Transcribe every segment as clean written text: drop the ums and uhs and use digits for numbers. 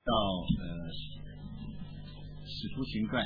到使徒行传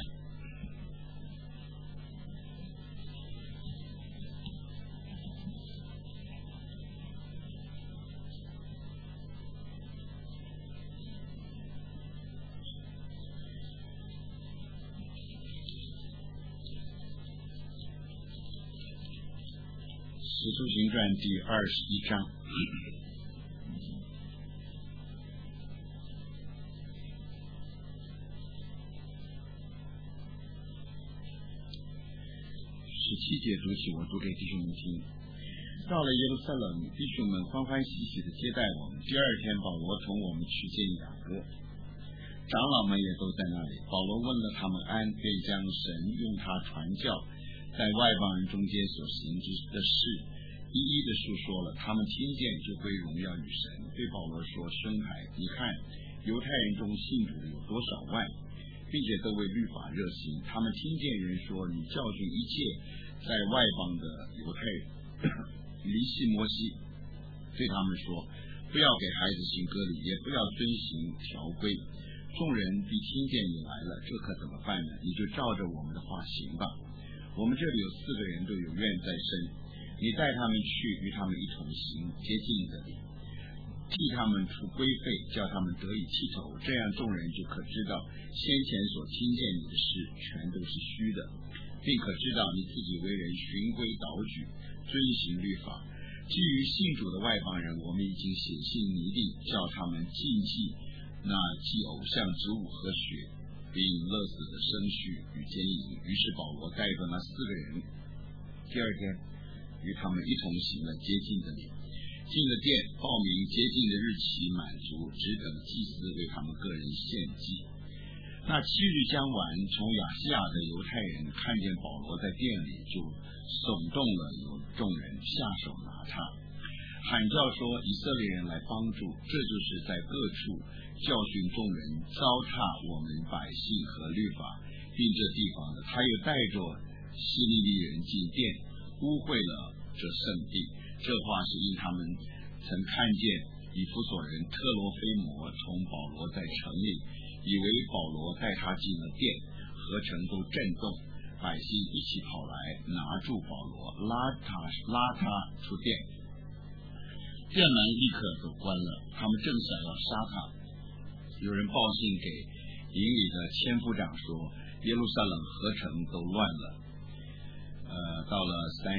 第21章。17节读起，我读给弟兄们听。到了耶路撒冷，弟兄们欢欢喜喜地接待我们。第二天，保罗同我们去见雅各，长老们也都在那里。保罗问了他们安，便将神用他传教在外邦人中间所行的事一一的述说了。他们听见就归荣耀与神，对保罗说：孙孩，你看犹太人中信主的有多少万，并且都为律法热心。他们听见人说，你教训一切在外邦的犹太人离弃摩西，对他们说，不要给孩子行割礼，也不要遵行条规。众人必听见你来了，这可怎么办呢？你就照着我们的话行吧。我们这里有4个人都有愿在身，你带他们去，与他们一同行，接近这里，替他们出规费，叫他们得以剃头，这样众人就可知道先前所听见你的事全都是虚的，并可知道你自己为人循规蹈矩，遵行律法。基于信主的外邦人，我们已经写信拟定，叫他们禁忌那祭偶像之物和血，并勒死的生畜与奸淫。于是保罗带着那4个人，第二天与他们一同行了接近的礼，进了殿，报名接近的日期满足，只等祭司为他们个人献祭。那7日将完，从亚细亚的犹太人看见保罗在殿里，就耸动了有众人下手拿他，喊叫说以色列人来帮助。这就是在各处教训众人，糟蹋我们百姓和律法，并这地方的。他又带着希利尼人进殿，污秽了这圣地。这话是因他们曾看见以弗所人特罗菲摩同保罗在城里，以为保罗带他进了殿，合城都震动，百姓一起跑来拿住保罗，拉他出殿，殿门立刻都关了。他们正想要杀他，有人报信给营里的千夫长说，耶路撒冷合城都乱了。到了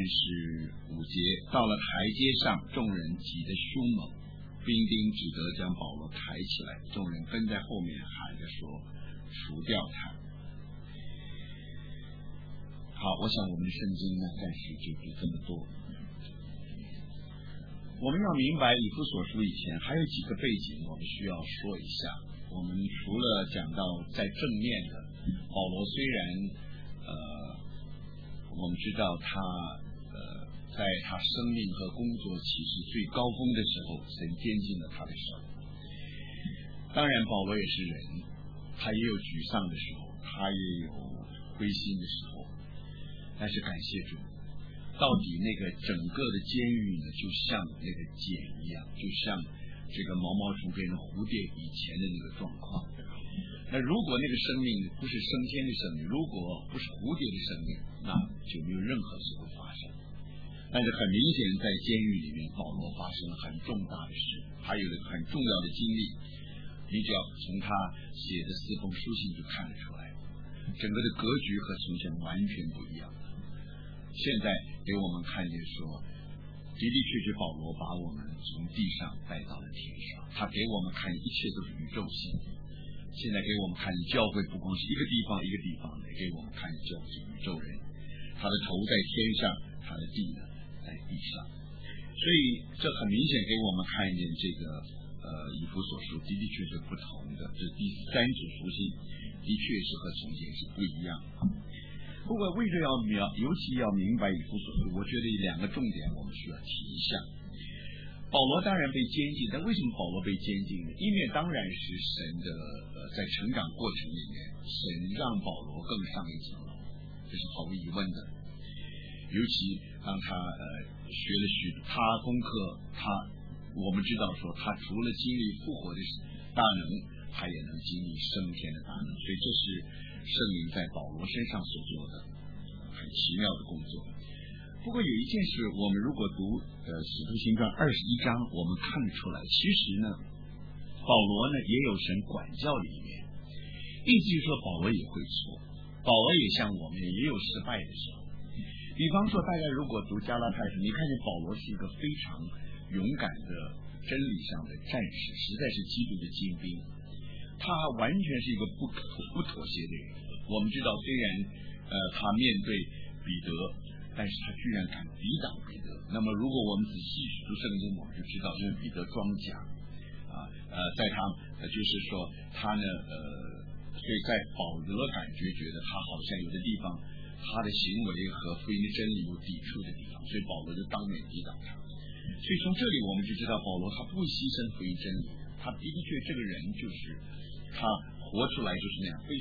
35节，到了台阶上，众人挤得凶猛，兵丁只得将保罗抬起来，众人跟在后面喊着说，除掉他。好，我想我们的圣经呢，暂时就读这么多。我们要明白以弗所书以前还有几个背景，我们需要说一下。我们除了讲到在正面的，保罗虽然我们知道他在他生命和工作其实最高峰的时候，神坚定了他的手。当然保罗也是人，他也有沮丧的时候，他也有灰心的时候，但是感谢主，到底那个整个的监狱呢，就像那个茧一样，就像这个毛毛虫变成蝴蝶以前的那个状况。那如果那个生命不是升天的生命，如果不是蝴蝶的生命，那就没有任何事会发生。但是很明显，在监狱里面，保罗发生了很重大的事，他有了很重要的经历，你只要从他写的4封书信就看得出来，整个的格局和从前完全不一样。现在给我们看见说，的的确确保罗把我们从地上带到了天上，他给我们看一切都是宇宙性。现在给我们看教会不光是一个地方一个地方的，给我们看教会是宇宙人，他的头在天上，他的地呢在地上。所以这很明显给我们看见这个以弗所书的的确确不同的，这第3组书信的确是和从前是不一样的。不过为着尤其要明白以弗所书，我觉得2个重点我们需要提一下。保罗当然被监禁，但为什么保罗被监禁呢？一面当然是神的在成长过程里面，神让保罗更上一层楼，这是毫无疑问的。尤其当他学了他功课，我们知道说他除了经历复活的大能， 他也能经历升天的大能。所以这是圣灵在保罗身上所做的很奇妙的工作。不过有一件事，我们如果读使徒行传21章，我们看得出来，其实呢保罗呢也有神管教的一面，意思就是说保罗也会错，保罗也像我们也有失败的时候。比方说大家如果读加拉太书，你看见保罗是一个非常勇敢的真理上的战士，实在是基督的精兵，他完全是一个不妥协的人。我们知道虽然他面对彼得，但是他居然敢抵挡彼得。那么如果我们仔细读圣经，我们就知道因为彼得装甲在他就是说他呢所以在保罗感觉得他好像有的地方他的行为和福音的真理有抵触的地方，所以保罗就当面抵挡他。所以从这里我们就知道保罗他不会牺牲福音真理，他的确这个人就是他活出来就是那样非常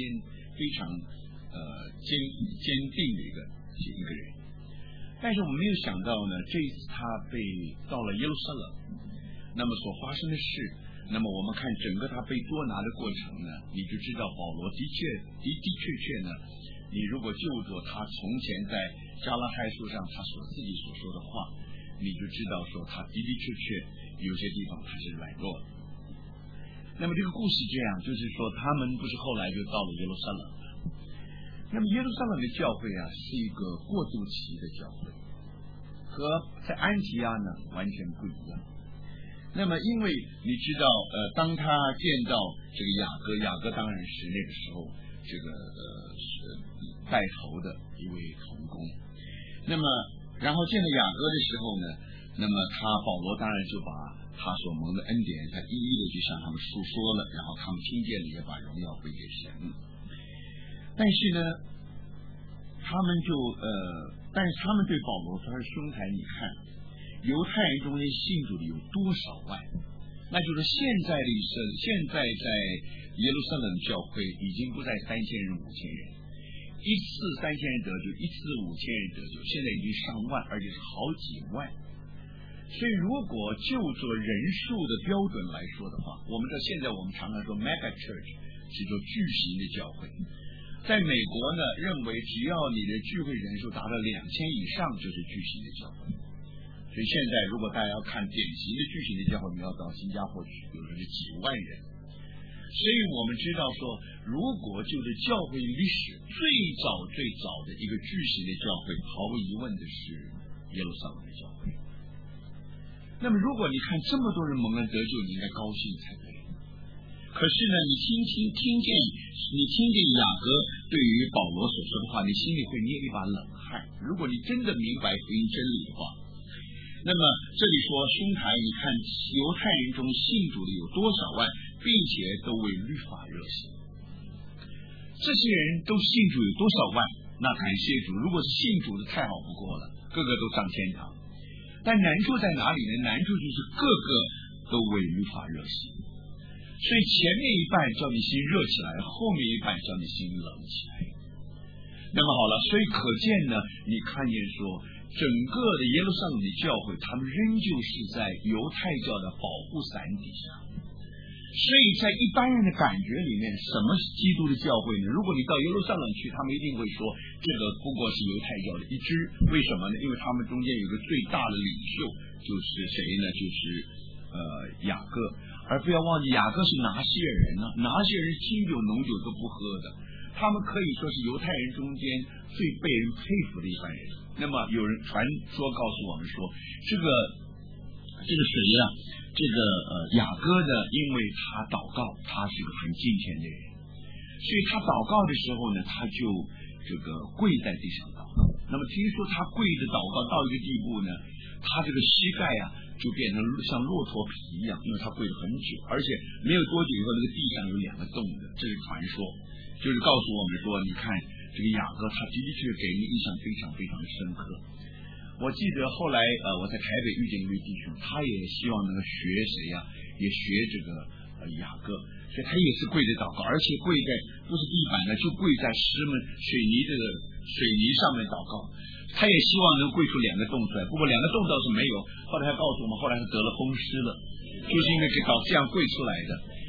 坚定的一个人。但是我们没有想到呢，这一次他被到了耶路撒冷，那么所发生的事，那么我们看整个他被捉拿的过程呢，你就知道保罗的确呢，你如果就着他从前在加拉太书上他自己所说的话，你就知道说他的确有些地方他是软弱的。那么这个故事这样，就是说他们不是后来就到了耶路撒冷，那么耶路撒冷的教会是一个过渡期的教会，和在安提阿呢完全不一样。那么因为你知道当他见到这个雅各当然是那个时候这个带头的一位同工，那么然后见到雅各的时候呢，那么保罗当然就把他所蒙的恩典他一一的就向他们述说了，然后他们听见了也把荣耀归给神。但是呢他们对保罗说，兄台你看犹太人中间信主的有多少万，那就是现在在耶路撒冷教会已经不在3000人5000人，一次3000人得救，一次5000人得救，现在已经上万，而且是好几万。所以如果就做人数的标准来说的话，我们知道现在我们常常说 mega church 是做巨型的教会，在美国呢认为只要你的聚会人数达到2000以上就是巨型的教会。所以现在如果大家要看典型的巨型的教会，你要到新加坡去，有的是几万人。所以我们知道说，如果就是教会历史最早的一个巨型的教会，毫无疑问的是耶路撒冷的教会。那么如果你看这么多人蒙恩得救，你应该高兴才对。可是呢，你听见雅各对于保罗所说的话，你心里会捏一把冷汗。如果你真的明白福音真理的话，那么这里说兄台你看犹太人中信主的有多少万，并且都为律法热心。这些人都信主有多少万，那感谢主，如果是信主的太好不过了，个个都上天堂。但难处在哪里呢？难处就是个个都为律法热心，所以前面一半叫你心热起来，后面一半叫你心冷起来。那么好了，所以可见呢，你看见说整个的耶路撒冷的教会，他们仍旧是在犹太教的保护伞底下。所以在一般人的感觉里面，什么是基督的教会呢？如果你到耶路撒冷去，他们一定会说这个不过是犹太教的一支。为什么呢？因为他们中间有一个最大的领袖，就是谁呢？就是雅各。而不要忘记雅各是拿西尔人呢，拿西尔人清酒浓酒都不喝的，他们可以说是犹太人中间最被人佩服的一班人。那么有人传说告诉我们说，这个谁呀？这个雅各呢，因为他祷告，他是个很敬虔的人，所以他祷告的时候呢，他就这个跪在地上祷告。那么听说他跪着祷告到一个地步呢，他这个膝盖就变成像骆驼皮一样，因为他跪了很久，而且没有多久以后，那个地上有2个洞的，这是传说，就是告诉我们说，你看这个雅各，他的确给人印象非常非常的深刻。我记得后来我在台北遇见一位弟兄，他也希望能够学谁也学这个雅各，所以他也是跪着祷告，而且跪在不是地板的，就跪在水泥上面祷告。他也希望能跪出2个洞出来，不过2个洞倒是没有。后来他告诉我们，后来他得了风湿了，就是因为这样跪出来的。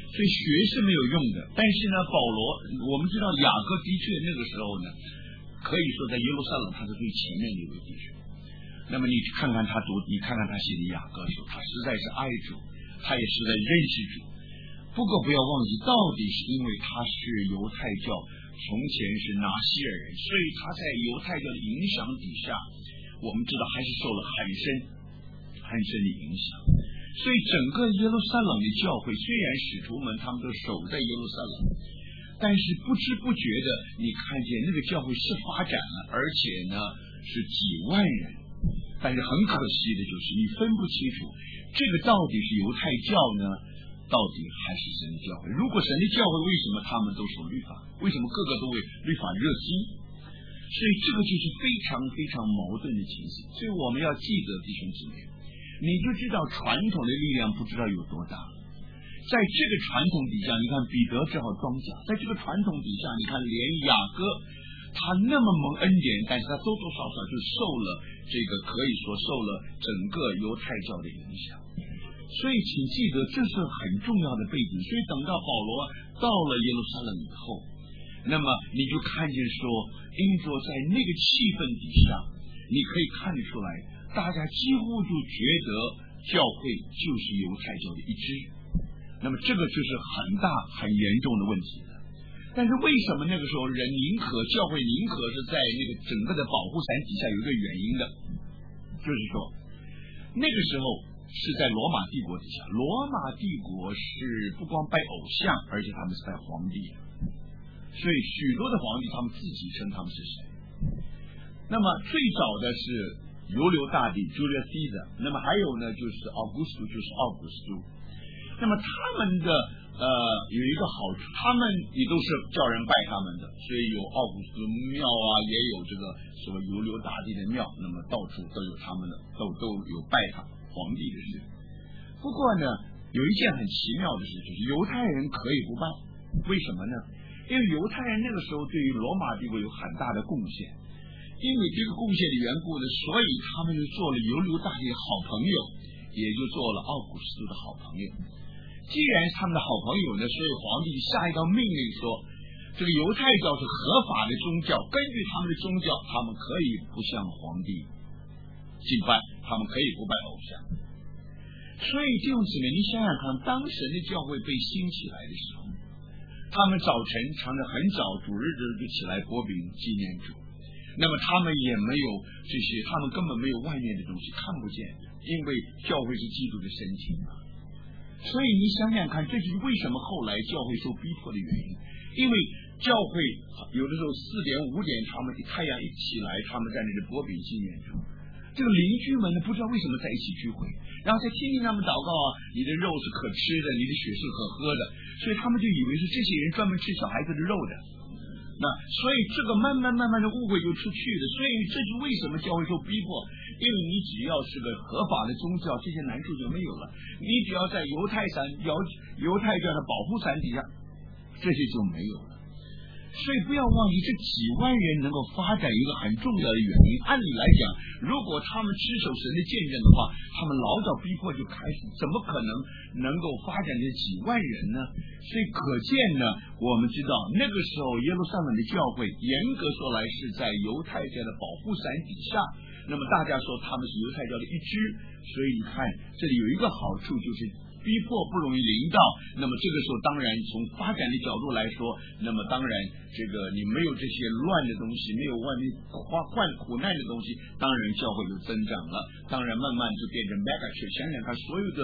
所以学是没有用的。但是呢，保罗我们知道雅各的确那个时候呢，可以说在耶路撒冷他是最前面的一位弟兄。那么你看看他写的雅各书，他实在是爱主，他也是在认识主。不过不要忘记，到底是因为他是犹太教，从前是拿西尔人，所以他在犹太教的影响底下，我们知道还是受了很深的影响。所以整个耶路撒冷的教会，虽然使徒们他们都守在耶路撒冷，但是不知不觉的你看见那个教会是发展了，而且呢是几万人。但是很可惜的就是你分不清楚这个到底是犹太教呢，到底还是神的教会。如果神的教会，为什么他们都守律法？为什么个个都为律法热心？所以这个就是非常非常矛盾的情形。所以我们要记得弟兄姊妹，你就知道传统的力量不知道有多大。在这个传统底下，你看彼得只好装假，在这个传统底下，你看连雅各他那么蒙恩典，但是他多多少少就受了这个，可以说受了整个犹太教的影响。所以请记得这是很重要的背景。所以等到保罗到了耶路撒冷以后，那么你就看见说，因着在那个气氛底下，你可以看得出来，大家几乎就觉得教会就是犹太教的一支。那么这个就是很大很严重的问题。但是为什么那个时候教会宁可是在那个整个的保护伞底下，有一个原因的，就是说那个时候是在罗马帝国底下，罗马帝国是不光拜偶像，而且他们是拜皇帝，所以许多的皇帝他们自己称他们是神。那么最早的是犹流大帝 Julius Caesar， 那么还有呢就是奥古斯都，就是奥古斯都。那么他们的有一个好处，他们也都是叫人拜他们的，所以有奥古斯都庙啊，也有这个什么犹流大帝的庙，那么到处都有他们的，都有拜他皇帝的事。不过呢，有一件很奇妙的事，就是犹太人可以不拜。为什么呢？因为犹太人那个时候对于罗马帝国有很大的贡献，因为这个贡献的缘故呢，所以他们就做了犹流大帝的好朋友，也就做了奥古斯都的好朋友。既然是他们的好朋友呢，所以皇帝下一道命令说，这个犹太教是合法的宗教，根据他们的宗教，他们可以不向皇帝敬拜，他们可以不拜偶像。所以弟兄姊妹，你想想看，当神的教会被兴起来的时候，他们早晨常常很早主日就起来擘饼纪念主，那么他们也没有这些，他们根本没有外面的东西，看不见，因为教会是基督的身体嘛。所以你想想看，这就是为什么后来教会受逼迫的原因。因为教会有的时候4点5点，他们太阳一起来，他们在那里擘饼纪念主。这个邻居们呢，不知道为什么在一起聚会，然后再听听他们祷告啊，你的肉是可吃的，你的血是可喝的，所以他们就以为是这些人专门吃小孩子的肉的。那所以这个慢慢的误会就出去了。所以这是为什么教会受逼迫，因为你只要是个合法的宗教，这些难处就没有了。你只要在犹太教的保护伞底下，这些就没有了。所以不要忘记，这几万人能够发展一个很重要的原因。按理来讲，如果他们持守神的见证的话，他们老早逼迫就开始，怎么可能够发展这几万人呢？所以可见呢，我们知道那个时候耶路撒冷的教会，严格说来是在犹太教的保护伞底下。那么大家说他们是犹太教的一支，所以你看这里有一个好处，就是逼迫不容易临到。那么这个时候当然从发展的角度来说，那么当然这个你没有这些乱的东西，没有外面患苦难的东西，当然教会就增长了，当然慢慢就变成 mega church。想想看，所有的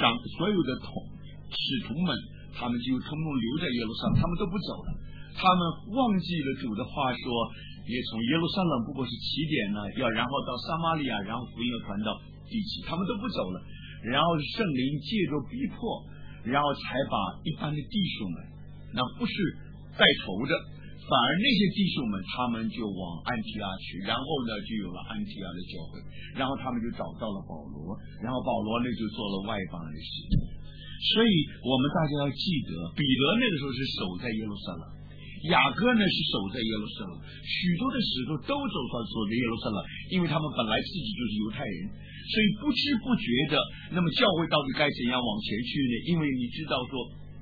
使徒们，他们就通通留在耶路撒冷，他们都不走了，他们忘记了主的话说，也从耶路撒冷不过是起点呢，然后到撒玛利亚，然后福音要传到地极，他们都不走了。然后圣灵借着逼迫，然后才把一般的弟兄们，那不是带头的，反而那些弟兄们他们就往安提阿去，然后呢就有了安提阿的教会，然后他们就找到了保罗，然后保罗呢就做了外邦的使徒。所以我们大家要记得，彼得那个时候是守在耶路撒冷，雅各呢是守在耶路撒冷，许多的使徒都守在耶路撒冷，因为他们本来自己就是犹太人，所以不知不觉的，那么教会到底该怎样往前去呢？因为你知道说，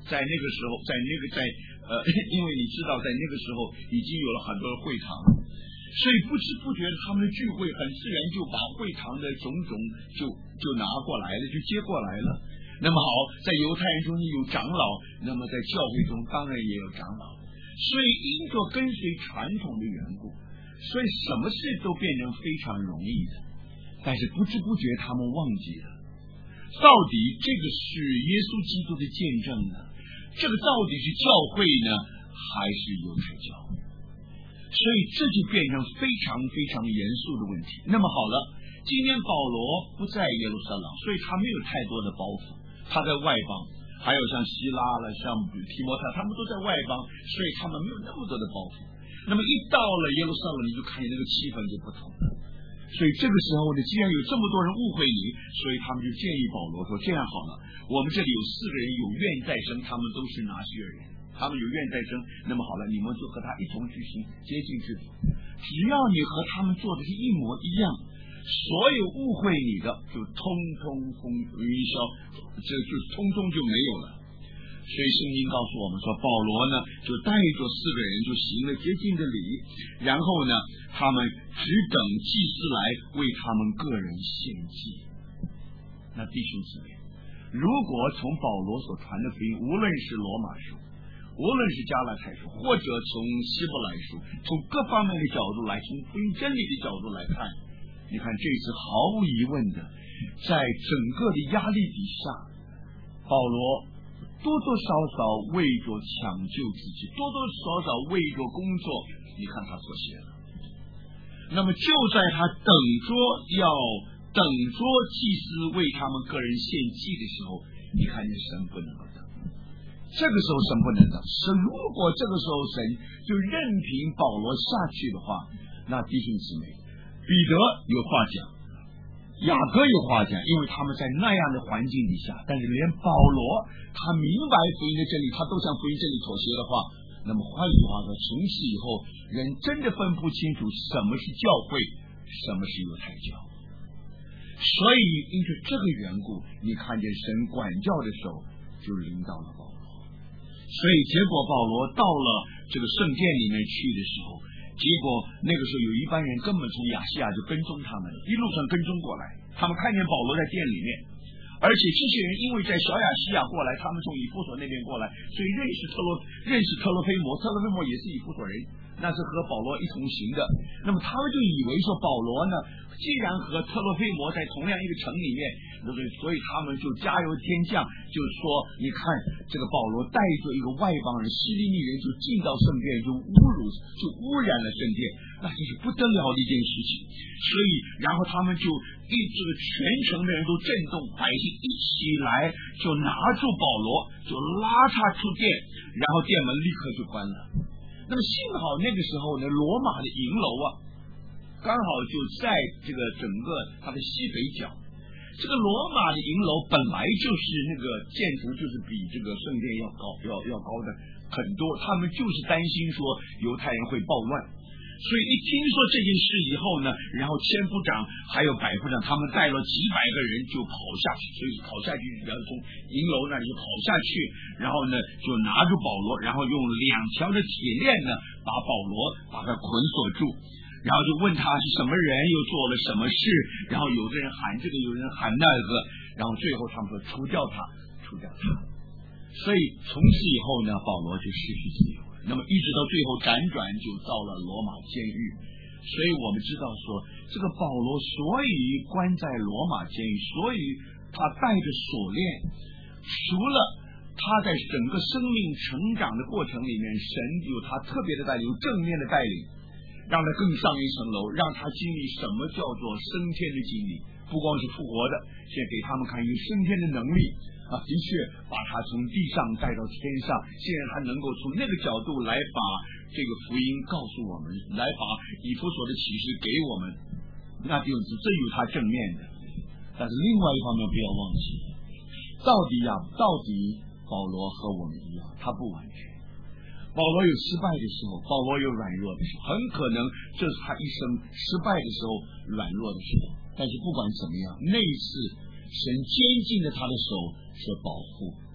在那个时候，因为你知道，在那个时候已经有了很多的会堂，所以不知不觉他们的聚会很自然就把会堂的种种就拿过来了，就接过来了。那么好，在犹太人中有长老，那么在教会中当然也有长老，所以因着跟随传统的缘故，所以什么事都变成非常容易的。但是不知不觉他们忘记了，到底这个是耶稣基督的见证呢？这个到底是教会呢，还是犹太教？所以这就变成非常非常严肃的问题。那么好了，今天保罗不在耶路撒冷，所以他没有太多的包袱，他在外邦，还有像希拉了，像提摩太，他们都在外邦，所以他们没有那么多的包袱。那么一到了耶路撒冷，你就看见那个气氛就不同了。所以这个时候呢，既然有这么多人误会你，所以他们就建议保罗说，这样好了，我们这里有4个人有愿再生，他们都是拿西尔人，他们有愿再生，那么好了，你们就和他一同去行接近之礼，只要你和他们做的是一模一样，所有误会你的就通通云消，这就通通就没有了。所以圣经告诉我们说，保罗呢就带着4个人就行了接近的礼，然后呢他们只等祭司来为他们个人献祭。那弟兄姊妹，如果从保罗所传的福音，无论是罗马书，无论是加拉太书，或者从希伯来书，从各方面的角度来，从福音真理的角度来看，你看这次毫无疑问的，在整个的压力底下，保罗多多少少为着抢救自己，多多少少为着工作，你看他所写的。那么就在他等着祭司为他们个人献祭的时候，你看见神不能够等。这个时候神不能等，如果这个时候神就任凭保罗下去的话，那弟兄姊妹，彼得有话讲，雅各有话讲，因为他们在那样的环境底下，但是连保罗他明白福音的真理，他都向福音真理妥协的话，那么换句话说，从此以后人真的分不清楚什么是教会，什么是犹太教。所以因着这个缘故，你看见神管教的手就临到了保罗，所以结果保罗到了这个圣殿里面去的时候，结果那个时候有一般人根本从亚细亚就跟踪他们，一路上跟踪过来，他们看见保罗在殿里面，而且这些人因为在小亚细亚过来，他们从以弗所那边过来，所以认识特洛菲摩，特洛菲摩也是以弗所人，那是和保罗一同行的。那么他们就以为说保罗呢，既然和特洛菲摩在同样一个城里面，所以他们就加油添酱，就是说你看这个保罗带着一个外邦人希利尼人就进到圣殿，就污染了圣殿，那这是不得了的一件事情。所以然后他们就这个全城的人都震动，百姓一起来就拿住保罗，就拉他出殿，然后殿门立刻就关了。那么幸好那个时候呢，罗马的营楼啊刚好就在这个整个它的西北角。这个罗马的营楼本来就是那个建筑就是比这个圣殿要高的很多，他们就是担心说犹太人会暴乱，所以一听说这件事以后呢，然后千夫长还有百夫长他们带了几百个人就跑下去，所以跑下去然后从营楼那里就跑下去，然后呢就拿住保罗，然后用2条的铁链呢把保罗把他捆锁住，然后就问他是什么人，又做了什么事，然后有的人喊这个，有人喊那个，然后最后他们说除掉他。所以从此以后呢，保罗就失去自由了。那么一直到最后辗转就到了罗马监狱。所以我们知道说，这个保罗所以关在罗马监狱，所以他带着锁链，除了他在整个生命成长的过程里面，神有他特别的带领，有正面的带领，让他更上一层楼，让他经历什么叫做升天的经历，不光是复活的，现在给他们看有升天的能力啊，的确把他从地上带到天上，现在他能够从那个角度来把这个福音告诉我们，来把以弗所的启示给我们，那就是这有他正面的。但是另外一方面不要忘记，到底保罗和我们一样，他不完全。保罗有失败的时候，保罗有软弱的时候，很可能这是他一生失败的时候，软弱的时候。但是不管怎么样，那一次神坚定了他的手，说保护，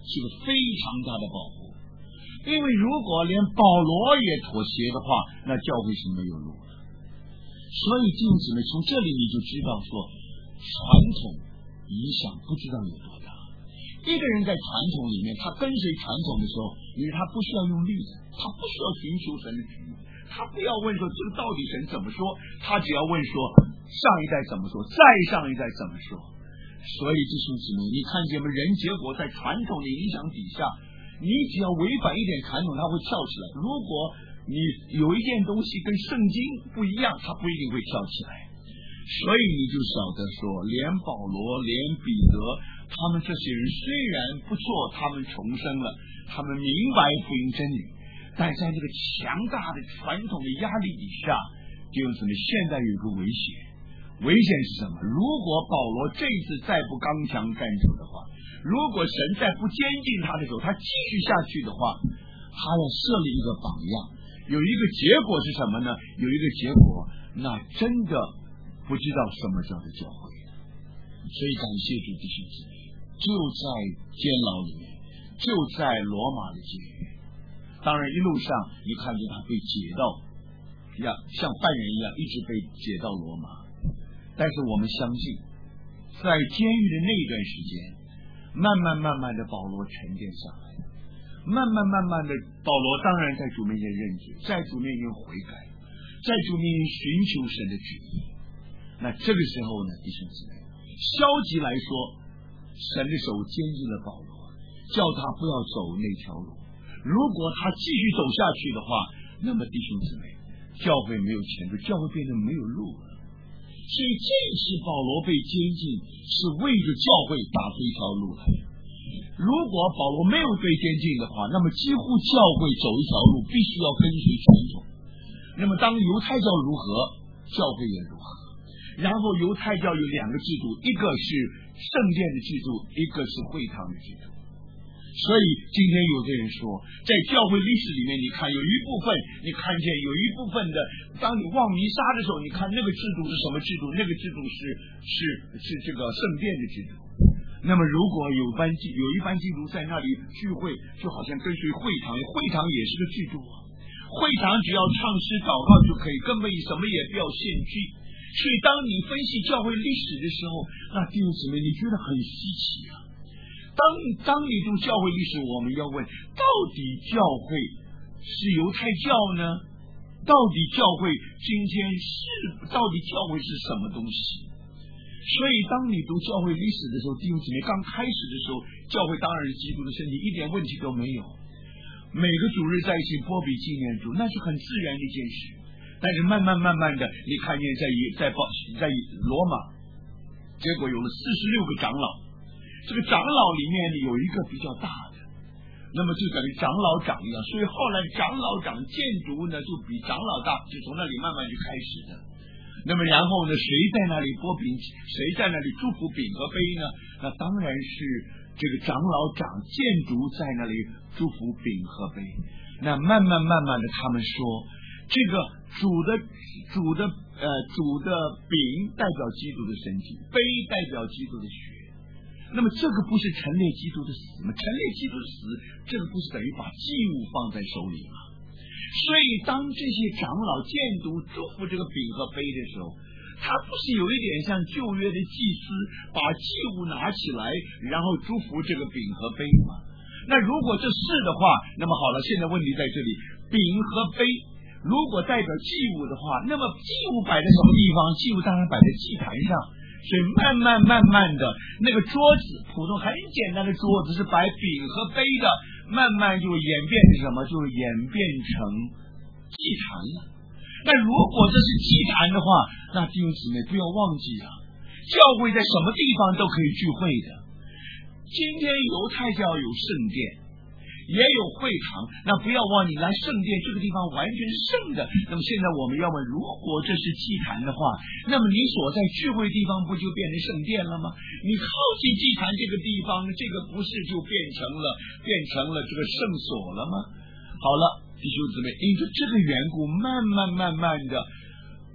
是个非常大的保护。因为如果连保罗也妥协的话，那教会是没有路的。所以弟兄姊妹，从这里你就知道说，传统影响不知道有多大。一个人在传统里面，他跟随传统的时候，因为他不需要用力的，他不需要寻求神的旨意，他不要问说这个到底神怎么说，他只要问说上一代怎么说，再上一代怎么说。所以弟兄姊妹，你看见吗？人结果在传统的影响底下，你只要违反一点传统，他会跳起来。如果你有一件东西跟圣经不一样，他不一定会跳起来。所以你就晓得说，连保罗连彼得他们这些人虽然不错，他们重生了，他们明白福音真理，但在这个强大的传统的压力底下，弟兄姊妹，现在有一个危险。危险是什么？如果保罗这次再不刚强干主的话，如果神再不坚定他的手，他继续下去的话，他要设立一个榜样，有一个结果是什么呢？有一个结果，那真的不知道什么叫做教会。所以感谢主弟兄姊妹，就在监牢里面，就在罗马的监狱。当然一路上你看见他被解到像犯人一样一直被解到罗马，但是我们相信在监狱的那段时间，慢慢的保罗沉淀下来，慢慢的保罗当然在主面前认罪，在主面前悔改，在主面前寻求神的旨意。那这个时候呢，弟兄姊妹，消极来说，神的手坚定了保罗，叫他不要走那条路。如果他继续走下去的话，那么弟兄姊妹，教会没有前途，教会变得没有路了。所以这次保罗被监禁是为着教会打出一条路来。如果保罗没有被监禁的话，那么几乎教会走一条路必须要跟随传统。那么当犹太教如何，教会也如何。然后犹太教有两个制度，一个是圣殿的制度，一个是会堂的制度。所以今天有的人说，在教会历史里面，你看有一部分，你看见有一部分的，当你望弥撒的时候，你看那个制度是什么制度？那个制度是这个圣殿的制度。那么如果有一班基督徒在那里聚会，就好像跟随会堂，会堂也是个制度啊。会堂只要唱诗祷告就可以，根本什么也不要献祭。所以当你分析教会历史的时候，那弟兄姊妹，你觉得很稀奇啊。当你读教会历史，我们要问，到底教会是犹太教呢？到底教会今天到底教会是什么东西？所以当你读教会历史的时候，弟兄姊妹，刚开始的时候，教会当然是基督的身体，一点问题都没有。每个主日在一起波比纪念主，那是很自然的一件事。但是慢慢的，你看见在罗马，结果有了46个长老。这个长老里面有一个比较大的，那么就等于长老长一样，所以后来长老长建筑呢就比长老大，就从那里慢慢就开始的。那么然后呢，谁在那里拨饼，谁在那里祝福饼和杯呢？那当然是这个长老长建筑在那里祝福饼和杯。那慢慢的，他们说这个主的饼代表基督的身体，杯代表基督的血。那么这个不是陈列基督的死吗？陈列基督的死，这个不是等于把祭物放在手里吗？所以当这些长老监督祝福这个饼和杯的时候，他不是有一点像旧约的祭司把祭物拿起来然后祝福这个饼和杯吗？那如果这是的话，那么好了，现在问题在这里，饼和杯如果代表祭物的话，那么祭物摆在什么地方？祭物当然摆在祭坛上。所以慢慢的，那个桌子普通很简单的桌子是摆饼和杯的，慢慢就演变成什么？就演变成祭坛了。那如果这是祭坛的话，那弟兄姊妹不要忘记了，教会在什么地方都可以聚会的。今天犹太教有圣殿，也有会堂，那不要忘记来圣殿这个地方完全是圣的。那么现在我们要问，如果这是祭坛的话，那么你所在聚会地方不就变成圣殿了吗？你靠近祭坛这个地方，这个不是就变成了这个圣所了吗？好了，弟兄姊妹，因着这个缘故，慢慢的，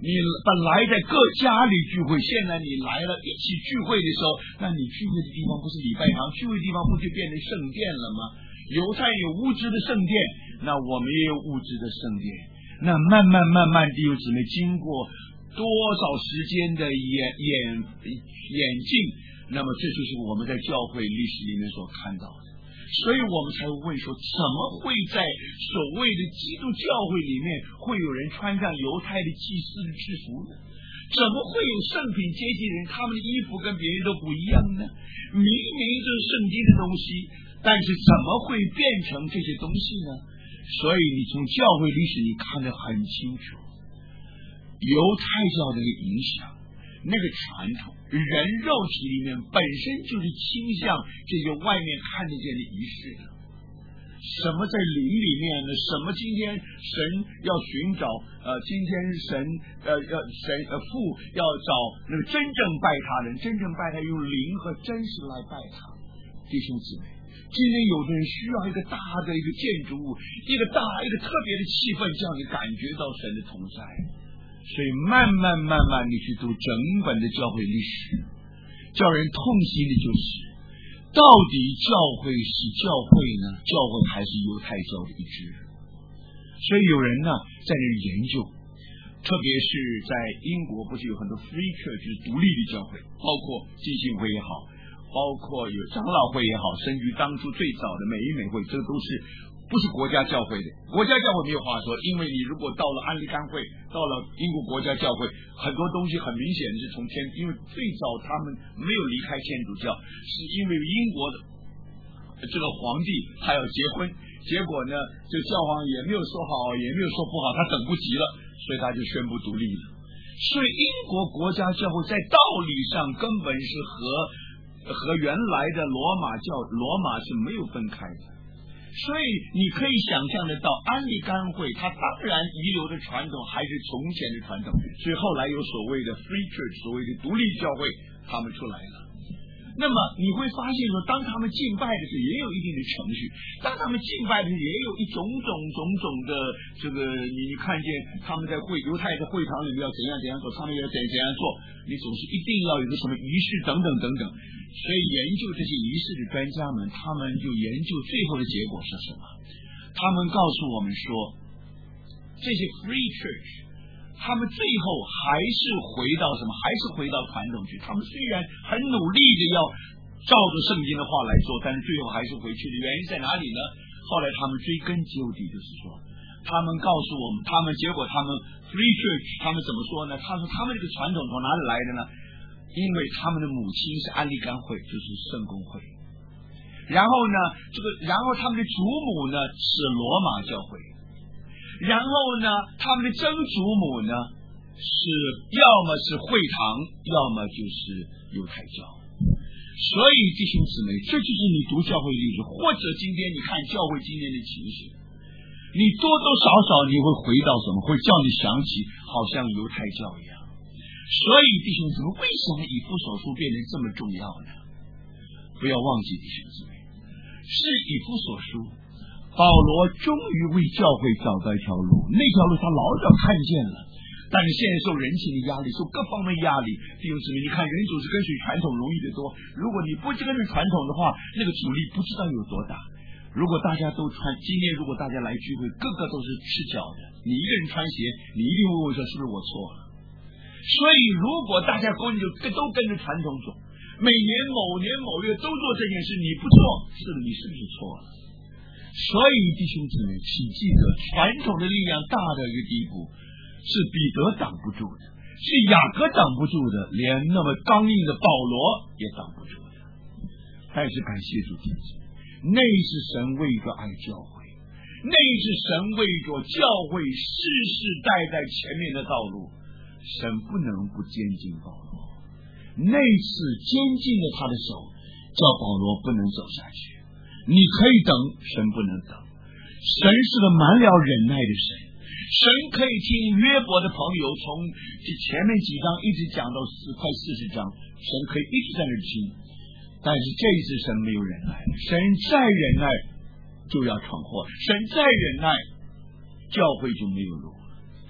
你本来在各家里聚会，现在你来了一起聚会的时候，那你聚会的地方不是礼拜堂，聚会的地方不就变成圣殿了吗？犹太有物质的圣殿，那我们也有物质的圣殿。那慢慢弟兄姊妹，经过多少时间的演进，那么这就是我们在教会历史里面所看到的。所以我们才会问说，怎么会在所谓的基督教会里面会有人穿上犹太的祭司的制服呢？怎么会有圣品阶级人他们的衣服跟别人都不一样呢？明明这是圣经的东西，但是怎么会变成这些东西呢？所以你从教会历史你看得很清楚，犹太教的影响，那个传统，人肉体里面本身就是倾向这些外面看得见的仪式的。什么在灵里面呢？什么今天神要寻找今天神父要找那个真正拜他人，真正拜他用灵和真实来拜他。弟兄姊妹，今天有的人需要一个大的一个建筑物，一个特别的气氛，叫你感觉到神的同在。所以慢慢你去读整本的教会历史，叫人痛心的就是到底教会是教会呢，教会还是犹太教的一支？所以有人呢在那里研究，特别是在英国不是有很多 free church 独立的教会，包括浸信会也好，包括有长老会也好，甚至于当初最早的美以美会，这都是不是国家教会的。国家教会没有话说，因为你如果到了安利甘会，到了英国国家教会，很多东西很明显是从因为最早他们没有离开天主教，是因为英国的这个皇帝他要结婚，结果呢这个教皇也没有说好也没有说不好，他等不及了，所以他就宣布独立了。所以英国国家教会在道理上根本是和原来的罗马是没有分开的。所以你可以想象得到，安利甘会它当然遗留的传统还是从前的传统，所以后来有所谓的 free church， 所谓的独立教会，他们出来了。那么你会发现说，当他们敬拜的时候也有一定的程序，当他们敬拜的时候也有一种的这个你看见他们在犹太的会堂里面要怎样做，他们要怎样做，你总是一定要有个什么仪式等等。所以研究这些仪式的专家们，他们就研究最后的结果是什么？他们告诉我们说，这些 free church 他们最后还是回到什么？还是回到传统去。他们虽然很努力的要照着圣经的话来做，但是最后还是回去的原因在哪里呢？后来他们追根究底，就是说，他们告诉我们，结果他们 free church 他们怎么说呢？他说他们这个传统从哪里来的呢？因为他们的母亲是安利甘会，就是圣公会。然后呢，然后他们的祖母呢是罗马教会。然后呢，他们的曾祖母呢是要么是会堂，要么就是犹太教。所以弟兄姊妹，这就是你读教会历史，或者今天你看教会今天的情形，你多多少少你会回到什么？会叫你想起好像犹太教一样。所以弟兄姊妹，为什么以弗所书变成这么重要呢？不要忘记弟兄姊妹，是以弗所书保罗终于为教会找到一条路，那条路他老早看见了，但是现在受人情的压力，受各方面压力，弟兄姊妹，你看人总是跟随传统容易得多，如果你不跟随传统的话，那个阻力不知道有多大。如果大家都今天如果大家来聚会，个个都是赤脚的，你一个人穿鞋，你一定会问说是不是我错了？所以如果大家都跟着传统走，每年某月都做这件事，你不做，你是不是错了？所以弟兄姊妹，请记得，传统的力量大到一个地步，是彼得挡不住的，是雅各挡不住的，连那么刚硬的保罗也挡不住的。但是感谢主弟兄，那是神为着爱教会，那是神为着教会世世代代前面的道路，神不能不监禁保罗。那次监禁了他的手，叫保罗不能走下去。你可以等，神不能等。神是个满了忍耐的神，神可以听约伯的朋友从前面几章一直讲到快40章，神可以一直在那听。但是这一次神没有忍耐，神再忍耐就要闯祸，神再忍耐教会就没有路了。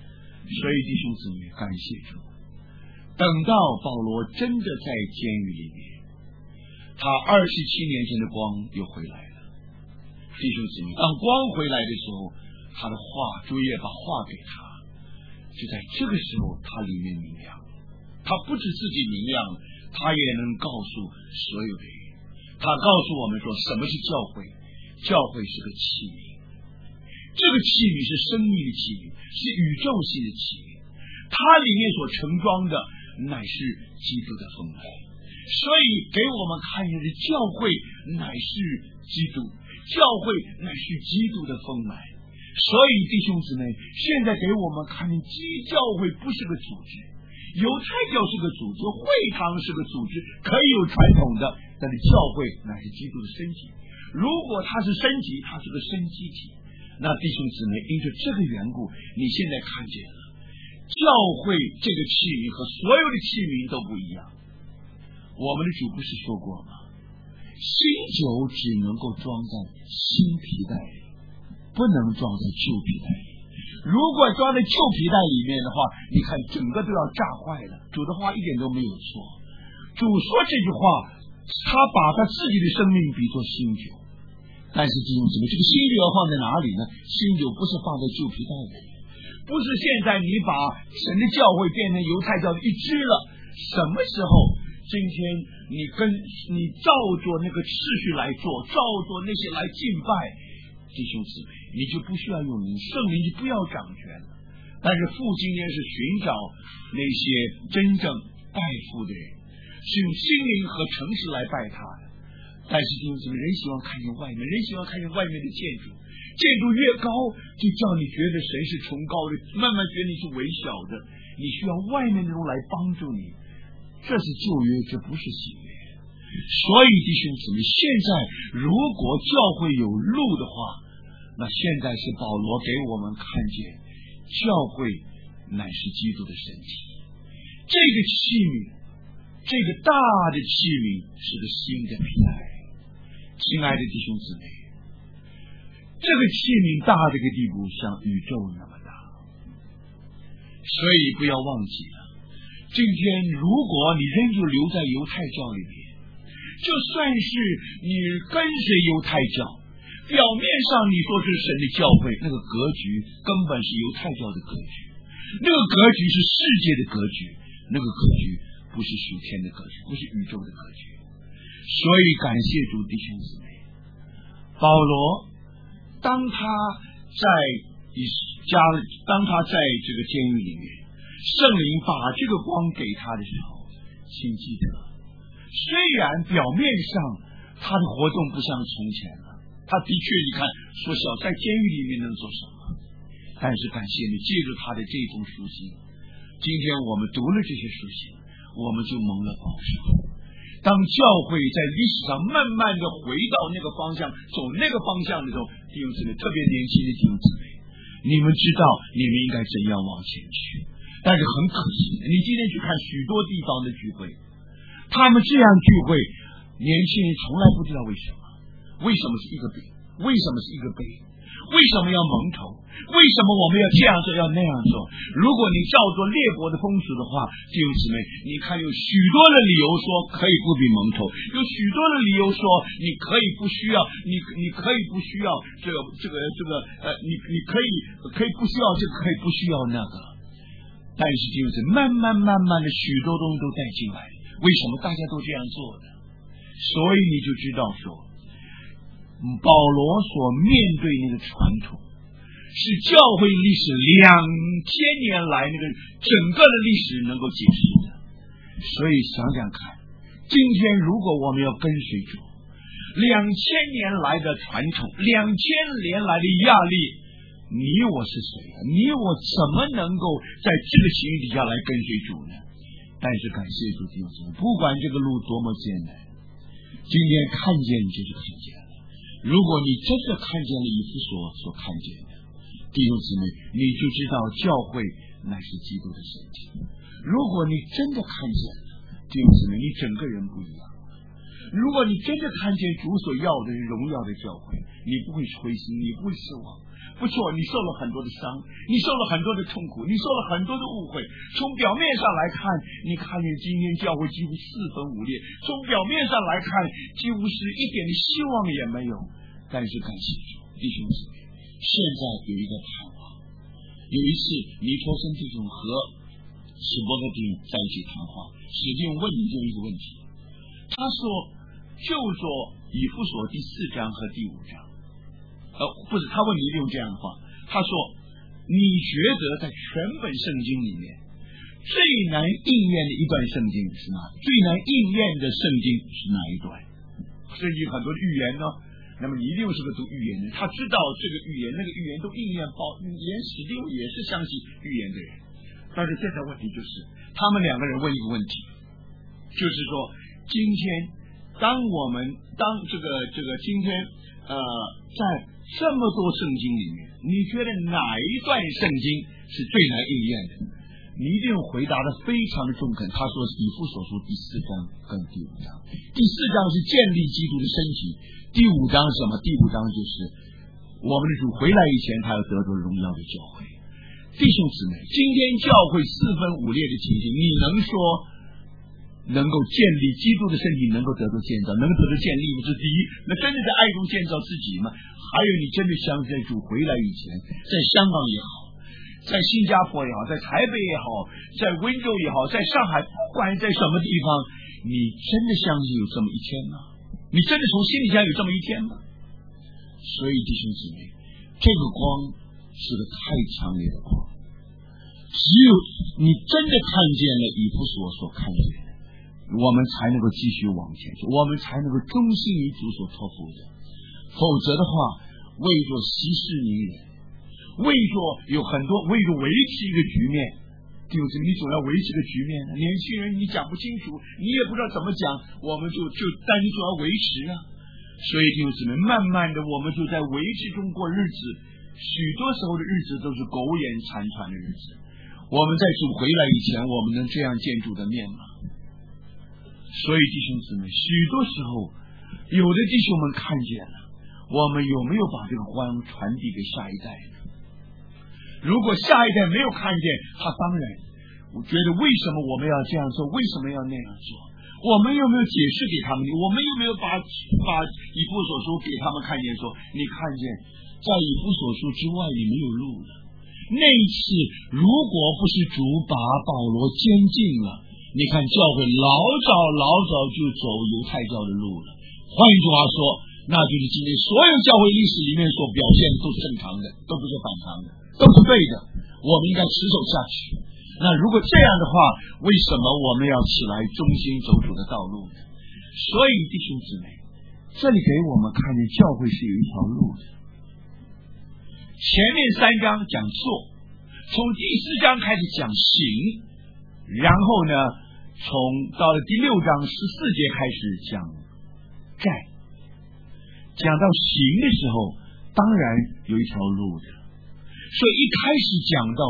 所以弟兄姊妹，感谢主，等到保罗真的在监狱里面，他27年前的光又回来了。弟兄姊妹，当光回来的时候，他的话，主也把话给他，就在这个时候他里面明亮，他不止自己明亮，他也能告诉所有的人。他告诉我们说，什么是教会？教会是个器皿，这个器皿是生命的器皿，是宇宙性的器皿，它里面所盛装的乃是基督的丰满。所以给我们看见的教会乃是基督，教会乃是基督的丰满。所以弟兄姊妹，现在给我们看见教会不是个组织，犹太教是个组织，会堂是个组织，可以有传统的，但是教会乃是基督的身体。如果它是身体，它是个生机体，那弟兄姊妹，因着这个缘故，你现在看见了教会这个器皿和所有的器皿都不一样。我们的主不是说过吗？新酒只能够装在新皮袋里，不能装在旧皮袋里。如果装在旧皮袋里面的话，你看整个都要炸坏了。主的话一点都没有错。主说这句话，他把他自己的生命比作新酒，但是弟兄姊妹，这个新酒要放在哪里呢？新酒不是放在旧皮袋里，不是现在你把神的教会变成犹太教的一支了。什么时候今天你照着那个次序来做，照着那些来敬拜，弟兄姊妹，你就不需要用灵，圣灵就不要掌权了。但是父今天是寻找那些真正拜父的人，是用心灵和诚实来拜他的。但是弟兄姊妹，人喜欢看见外面，人喜欢看见外面的建筑，建筑越高就叫你觉得神是崇高的，慢慢觉得你是微小的，你需要外面的人来帮助你。这是旧约，这不是新约。所以弟兄姊妹，现在如果教会有路的话，那现在是保罗给我们看见教会乃是基督的身体。这个器皿，这个大的器皿是个新的皮带。亲爱的弟兄姊妹，这个器皿大这个地步，像宇宙那么大。所以不要忘记了，今天如果你仍旧留在犹太教里面，就算是你跟随犹太教，表面上你说是神的教会，那个格局根本是犹太教的格局，那个格局是世界的格局，那个格局不是属天的格局，不是宇宙的格局。所以感谢主，弟兄姊妹，保罗当他在这个监狱里面，圣灵把这个光给他的时候，请记得，虽然表面上他的活动不像从前了，他的确你看说小在监狱里面能做什么，但是感谢你，借着他的这种书信，今天我们读了这些书信，我们就蒙了保守。当教会在历史上慢慢的回到那个方向，走那个方向的时候，弟兄姊妹，特别年轻的弟兄姊妹，你们知道你们应该怎样往前去。但是很可惜，你今天去看许多地方的聚会，他们这样聚会，年轻人从来不知道为什么，为什么是一个饼，为什么是一个杯，为什么要蒙头，为什么我们要这样做要那样做。如果你照做列国的风俗的话，弟兄姊妹，你看有许多的理由说可以不必蒙头，有许多的理由说你可以不需要，你可以不需要你可以不需要这个，可以不需要那个。但是就是慢慢的许多东西都带进来，为什么大家都这样做的？所以你就知道说，保罗所面对那个传统是教会历史2000年来那个整个的历史能够解释的。所以想想看，今天如果我们要跟随主，2000年来的传统，2000年来的压力，你我是谁啊？你我怎么能够在这个情形底下来跟随主呢？但是感谢主弟兄姊妹，不管这个路多么艰难，今天看见就是看见了。如果你真的看见了以弗所看见的，弟兄姊妹，你就知道教会乃是基督的身体。如果你真的看见了，弟兄姊妹，你整个人不一样。如果你真的看见主所要的荣耀的教会，你不会灰心，你不会失望。 不错，你受了很多的伤，你受了很多的痛苦，你受了很多的误会。从表面上来看，你看见今天教会几乎四分五裂，从表面上来看，几乎是一点的希望也没有。但是感谢主，弟兄姊妹，现在有一个盼望。有一次，尼托生弟兄和史伯格弟兄在一起谈话，史弟兄问你就一个问题，他说，就说以弗所第4章和第5章。不是，他问你一定用这样的话，他说你觉得在全本圣经里面最难应验的一段圣经是哪？最难应验的圣经是哪一段？圣经很多的预言呢，那么你一定是个读预言的，他知道这个预言那个预言都应验，连史蒂夫也是相信预言的人。但是现在问题就是他们两个人问一个问题，就是说今天当今天在这么多圣经里面，你觉得哪一段圣经是最难应验的？你一定回答的非常的中肯。他说以弗所书第4章跟第5章。第4章是建立基督的身体，第5章是什么？第5章就是我们的主回来以前，他要得着荣耀的教会。弟兄姊妹，今天教会四分五裂的情形，你能说能够建立基督的身体，能够得到建造，能够得到建立，是第一。那真的在爱中建造自己吗？还有，你真的相信在主回来以前，在香港也好，在新加坡也好，在台北也好，在温州也好，在上海，不管在什么地方，你真的相信有这么一天吗？你真的从心里想有这么一天吗？所以弟兄姊妹，这个光是个太强烈的光，只有你真的看见了以弗所所看见的，我们才能够继续往前走，我们才能够忠心于主所托付的。否则的话，为着息事宁人，为着有很多，为着维持一个局面，弟兄姊妹，你总要维持个局面。年轻人你讲不清楚，你也不知道怎么讲，我们但你总要维持啊。所以弟兄姊妹，慢慢的我们就在维持中过日子，许多时候的日子都是苟延残喘的日子。我们在主回来以前，我们能这样见主的面吗？所以弟兄姊妹，许多时候有的弟兄们看见了，我们有没有把这个光传递给下一代呢？如果下一代没有看见，他当然我觉得为什么我们要这样做，为什么要那样做，我们有没有解释给他们？我们有没有把以弗所书给他们看见，说你看见在以弗所书之外你没有路了。那一次如果不是主把保罗监禁了，你看教会老早就走犹太教的路了。换一句话说，那就是今天所有教会历史里面所表现的都是正常的，都不是反常的，都是对的，我们应该持守下去。那如果这样的话，为什么我们要起来忠心走主的道路呢？所以弟兄姊妹，这里给我们看见教会是有一条路的。前面3章讲做，从第4章开始讲行，然后呢到了第6章14节开始讲债。讲到行的时候，当然有一条路的。所以一开始讲到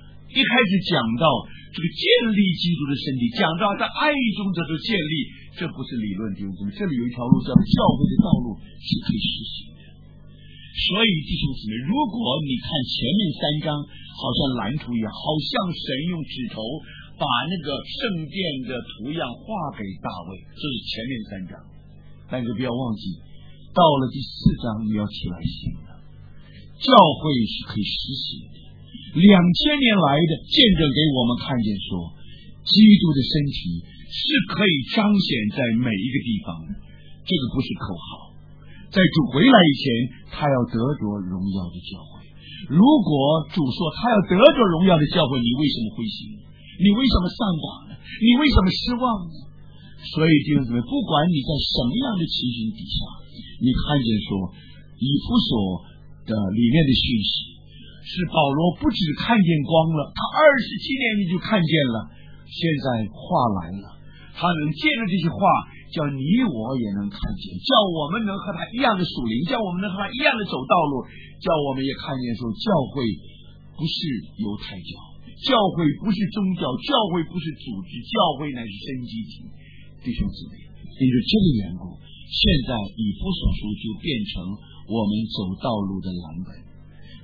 这个建立基督的身体，讲到在爱中这个建立，这不是理论弟兄姊妹，这里有一条路叫教会的道路是可以实行的。所以弟兄姊妹，如果你看前面3章好像蓝图一样，好像神用指头把那个圣殿的图样画给大卫，这是前面3章。但是不要忘记，到了第4章你要起来行了。教会是可以实行的。2000年来的见证给我们看见说，基督的身体是可以彰显在每一个地方的，这个不是口号。在主回来以前，他要得着荣耀的教会。如果主说他要得着荣耀的教会，你为什么灰心？你为什么上榜呢？你为什么失望呢？所以弟兄姊妹，不管你在什么样的情形底下，你看见说以弗所的里面的讯息，是保罗不只看见光了，他27年你就看见了，现在话来了，他能借着这些话叫你我也能看见，叫我们能和他一样的属灵，叫我们能和他一样的走道路，叫我们也看见说教会不是犹太教，教会不是宗教，教会不是组织，教会乃是生机体。弟兄姊妹，因为这个缘故，现在以弗所书就变成我们走道路的蓝本。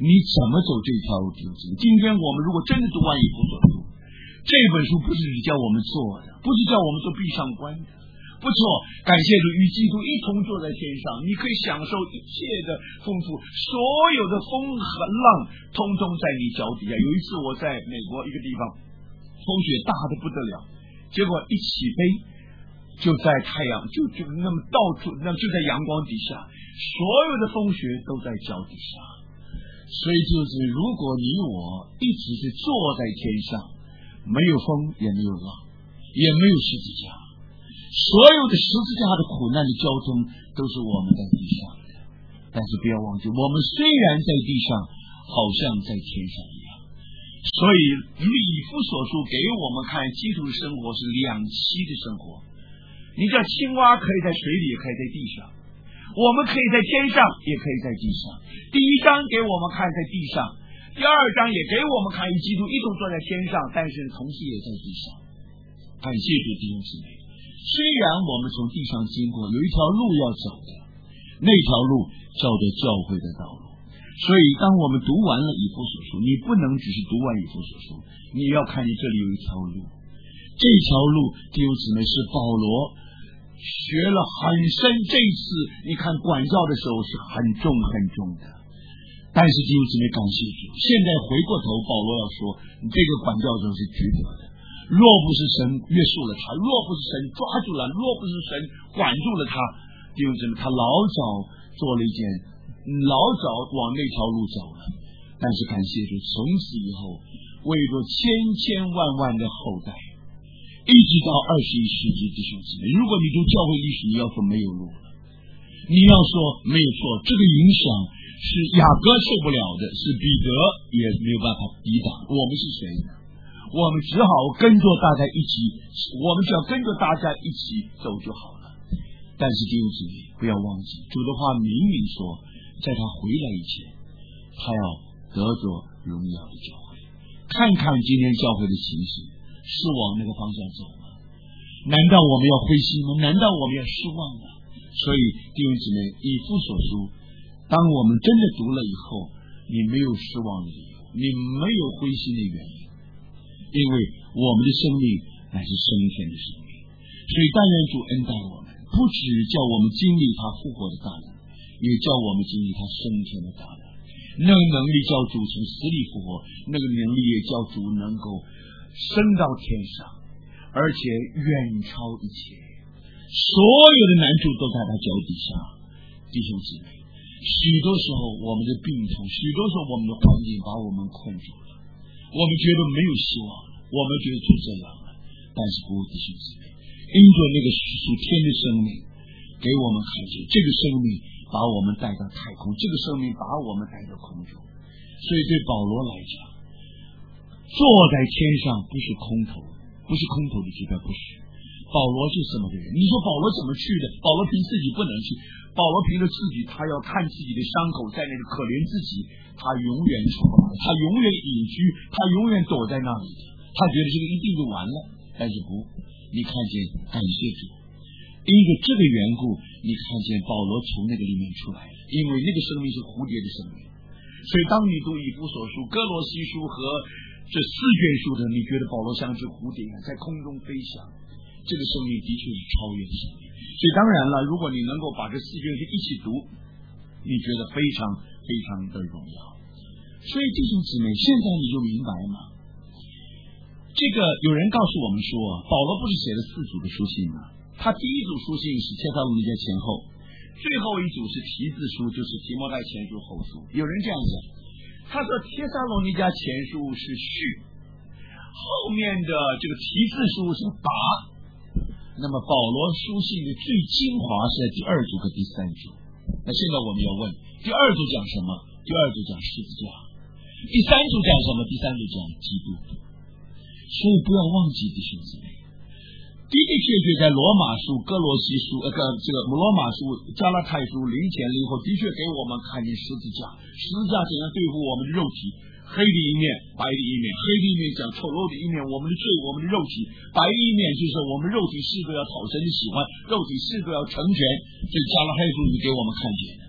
你怎么走这条路？今天我们如果真的读完以弗所书，这本书不是只叫我们做的，不是叫我们做闭上关的，不错，感谢主，与基督一同坐在天上，你可以享受一切的丰富，所有的风和浪通通在你脚底下。有一次我在美国一个地方，风雪大的不得了，结果一起飞就在太阳就那么到处，那就在阳光底下，所有的风雪都在脚底下。所以就是如果你我一直是坐在天上，没有风也没有浪，也没有十字架，所有的十字架的苦难的交通都是我们在地上的。但是不要忘记，我们虽然在地上，好像在天上一样。所以以弗所书给我们看，基督的生活是两栖的生活。你知道青蛙可以在水里，也可以在地上，我们可以在天上，也可以在地上。第一章给我们看在地上，第二章也给我们看与基督一同坐在天上，但是同时也在地上。感谢主弟兄姊妹，虽然我们从地上经过，有一条路要走的，那条路叫做教会的道路。所以当我们读完了以弗所书，你不能只是读完以弗所书，你要看见这里有一条路。这条路弟兄姊妹是保罗学了很深，这一次你看管教的时候是很重很重的，但是弟兄姊妹感谢主，现在回过头保罗要说，这个管教者是值得的。若不是神约束了他，若不是神抓住了，若不是神管住了他，弟兄姊妹，他老早做了一件，老早往那条路走了。但是感谢主，从此以后为着千千万万的后代，一直到21世纪，弟兄姊妹，如果你读教会历史，你要说没有路了，你要说没有错，这个影响是雅各受不了的，是彼得也没有办法抵挡。我们是谁呢？我们只好跟着大家一起，我们只要跟着大家一起走就好了。但是弟兄姊妹，不要忘记主的话明明说，在他回来以前，他要得着荣耀的教会。看看今天教会的形势，是往那个方向走吗？难道我们要灰心吗？难道我们要失望吗？所以弟兄姊妹，以弗所书当我们真的读了以后，你没有失望的理由，你没有灰心的原因，因为我们的生命乃是升天的生命。所以但愿主恩待我们，不只叫我们经历他复活的大能，也叫我们经历他升天的大能。那个能力叫主从死里复活，那个能力也叫主能够升到天上，而且远超一切，所有的难处都在他脚底下。弟兄姊妹，许多时候我们的病痛，许多时候我们的环境把我们困住了，我们觉得没有希望了，我们觉得就这样了。但是不，弟兄姊妹，因着那个属天的生命给我们看见，这个生命把我们带到太空，这个生命把我们带到空中。所以对保罗来讲，坐在天上不是空头，不是空头的指标，不是。保罗是什么的人？你说保罗怎么去的？保罗凭自己不能去，保罗凭着自己，他要看自己的伤口，在那里可怜自己，他永远出不来，他永远隐居，他永远躲在那里的，他觉得这个一定就完了。但是不，你看见，感谢主，因为这个缘故，你看见保罗从那个里面出来了，因为那个生命是蝴蝶的生命。所以当你读以弗所书、哥罗西书和这4卷书的，你觉得保罗像只蝴蝶在空中飞翔，这个生命的确是超越的生命。所以当然了，如果你能够把这4卷书一起读，你觉得非常非常的荣耀。所以弟兄姊妹，现在你就明白吗？这个有人告诉我们说，保罗不是写了4组的书信吗？他第一组书信是帖撒罗尼迦前后，最后一组是提字书，就是提摩太前书后书。有人这样讲，他说帖撒罗尼迦前书是序，后面的这个提字书是答。那么保罗书信的最精华是在第2组和第3组。那现在我们要问，第2组讲什么？第2组讲十字架，第3组讲什么？第3组讲基督。所以不要忘记弟兄姊妹，的的确确在罗马书、哥罗西书、这个罗马书、加拉太书灵前灵后，的确给我们看见十字架，十字架怎样对付我们的肉体，黑的一面，白的一面，黑的一面讲丑陋的一面，我们的罪，我们的肉体；白的一面就是我们肉体是个要讨神的喜欢，肉体是个要成全。所以加拉太书里给我们看见的。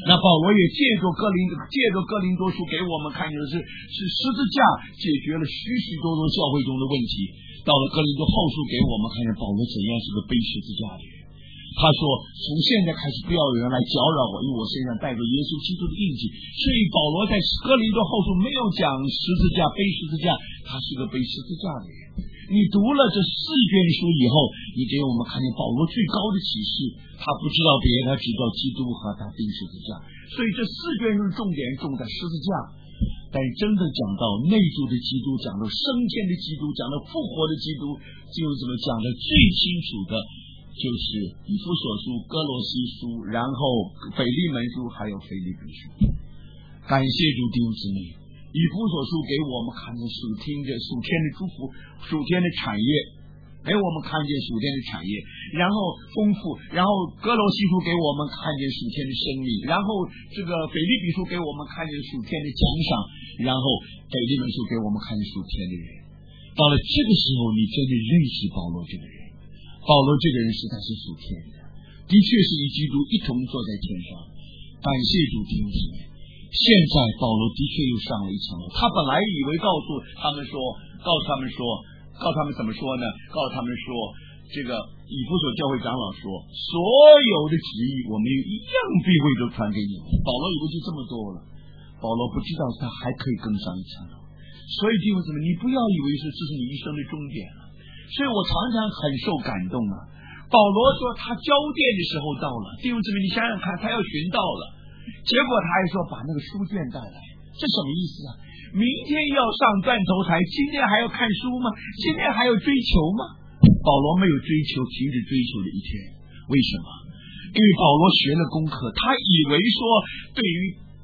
那保罗也借着哥林多书给我们看见的是十字架解决了许许多多教会中的问题。到了哥林多后书给我们看见保罗怎样是个背十字架的人。他说从现在开始不要有人来搅扰我，因为我身上带着耶稣基督的印记。所以保罗在哥林多后书没有讲十字架背十字架，他是个背十字架的人。你读了这4卷书以后，你给我们看见保罗最高的启示，他不知道别的，他只知道基督和他背十字架。所以这4卷书重点重在十字架，但真的讲到内住的基督，讲到升天的基督，讲到复活的基督，就怎么讲的最清楚的就是以弗所书、哥罗西书，然后腓利门书，还有腓立比书。感谢主弟兄姊妹，以弗所书给我们看见属天的祝福，属天的产业，给我们看见属天的产业，然后丰富，然后哥罗西书给我们看见属天的生命，然后这个腓立比书给我们看见属天的奖赏，然后腓利门书给我们看见属天的人。到了这个时候，你真的认识保罗这个人。保罗这个人实在是属天的，的确是与基督一同坐在天上。感谢主弟兄姊妹，现在保罗的确又上了一层楼。他本来以为告诉他们怎么说呢？告诉他们说，这个以弗所教会长老说，所有的旨意我们有一样必会都传给你们。保罗以为就这么多了，保罗不知道他还可以更上一层楼。所以弟兄姊妹，你不要以为这是你一生的终点了。所以我常常很受感动啊。保罗说他交殿的时候到了，弟兄姊妹，你想想看，他要寻到了，结果他还说把那个书卷带来，这什么意思啊？明天要上断头台，今天还要看书吗？今天还要追求吗？保罗没有追求，停止追求的一天。为什么？因为保罗学了功课，他以为说对于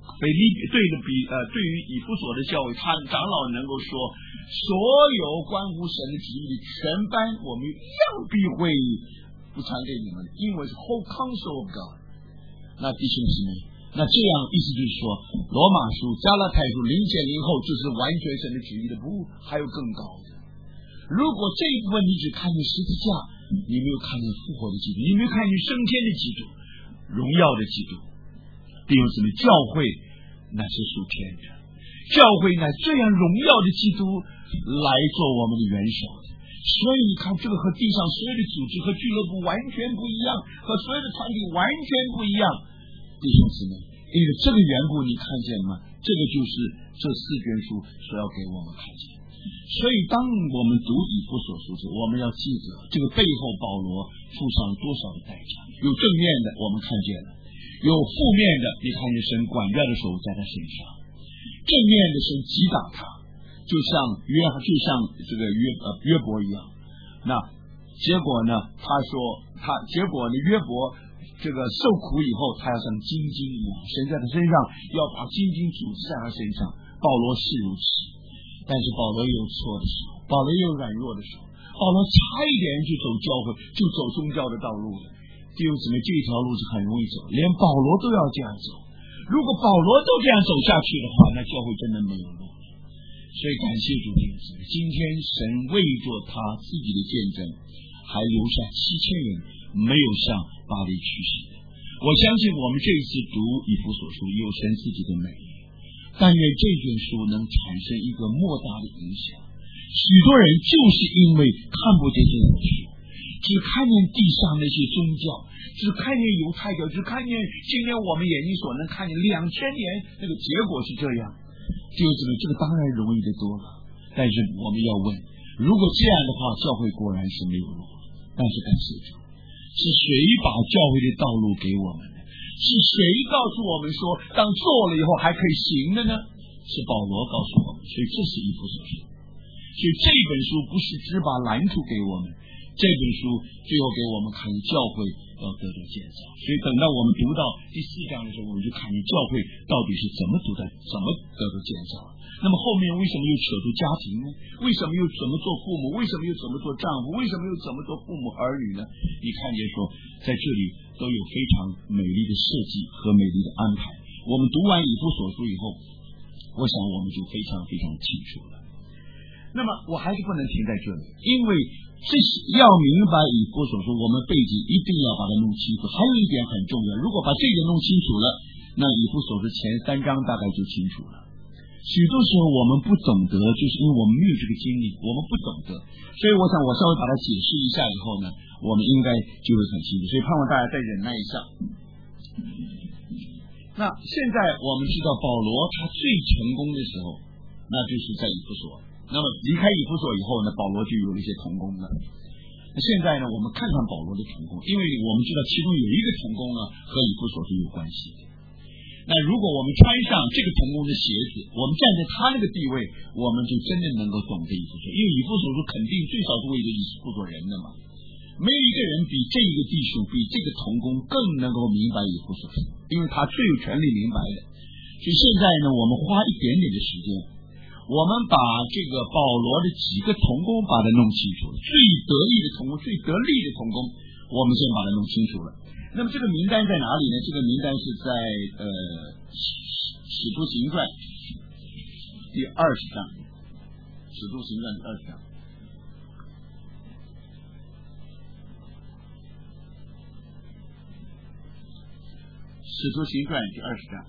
以弗所的教会，他长老能够说所有关乎神的旨意的全班，我们一样必会不传给你们，因为是 whole counsel of God。 那弟兄姊妹，那这样意思就是说，罗马书、加拉太书0前0后，这是完全神的旨意的，不还有更高的。如果这一部分你只看见十字架，你没有看见复活的基督，你没有看见升天的基督，荣耀的基督。弟兄姊妹，教会那是属天的，教会呢这样荣耀的基督来做我们的元首的。所以你看，这个和地上所有的组织和俱乐部完全不一样，和所有的团体完全不一样。弟兄姊妹，因为这个缘故，你看见吗？这个就是这4卷书所要给我们看见。所以当我们读以弗所书时，我们要记得这个背后保罗付上多少的代价。有正面的我们看见了，有负面的，你看见神管教的手在他身上。正面的神击打他，就像这个约伯一样。那结果呢？结果呢？约伯这个受苦以后，他要像金晶一样，神在他身上要把金晶组织在他身上。保罗是如此，但是保罗也有错的时候，保罗也有软弱的时候，保罗差一点就走教会，就走宗教的道路了。弟兄姊妹，这条路是很容易走，连保罗都要这样走。如果保罗都这样走下去的话，那教会真的没有路了。所以感谢主弟兄姊妹，今天神为着他自己的见证，还留下7000人没有向巴黎去世的。我相信我们这一次读以弗所书有神自己的美意，但愿这卷书能产生一个莫大的影响。许多人就是因为看不见这本书，只看见地上那些宗教，只看见犹太教，只看见今天我们眼睛所能看见2000年，那个结果是这样。弟兄姊妹，这个当然容易的多了，但是我们要问，如果这样的话，教会果然是没有路。但是感谢主，是谁把教会的道路给我们的？是谁告诉我们说当做了以后还可以行的呢？是保罗告诉我们。所以这是以弗所书。所以这本书不是只把难处给我们，这本书最后给我们看教会要得到建造。所以等到我们读到第4章的时候，我们就看见教会到底是怎么读的，怎么得到建造。那么后面为什么又扯出家庭呢？为什么又怎么做父母？为什么又怎么做丈夫？为什么又怎么做父母儿女呢？你看见说在这里都有非常美丽的设计和美丽的安排。我们读完以弗所书以后，我想我们就非常非常清楚了。那么我还是不能停在这里，因为这是要明白以弗所书我们背景一定要把它弄清楚。还有一点很重要，如果把这个弄清楚了，那那以弗所的前3章大概就清楚了。许多时候我们不懂得，就是因为我们没有这个经历，我们不懂得，所以我想我稍微把它解释一下以后呢，我们应该就会很清楚，所以盼望大家再忍耐一下。那现在我们知道保罗他最成功的时候，那就是在以弗所。那么离开以弗所以后呢，保罗就有了一些成功了。那现在呢，我们看看保罗的成功，因为我们知道其中有一个成功呢和以弗所是有关系的。那如果我们穿上这个成功的鞋子，我们站在他那个地位，我们就真的能够懂得以弗所，因为以弗所是肯定最少是为着以弗所人的嘛。没有一个人比这个弟兄比这个同工更能够明白以弗所，因为他最有权利明白的。所以现在呢，我们花一点点的时间，我们把这个保罗的几个同工把它弄清楚了，最得意的同工，最得力的同工，我们先把它弄清楚了。那么这个名单在哪里呢？这个名单是在使徒行传第20章，使徒行传第20章。使徒行传第20章。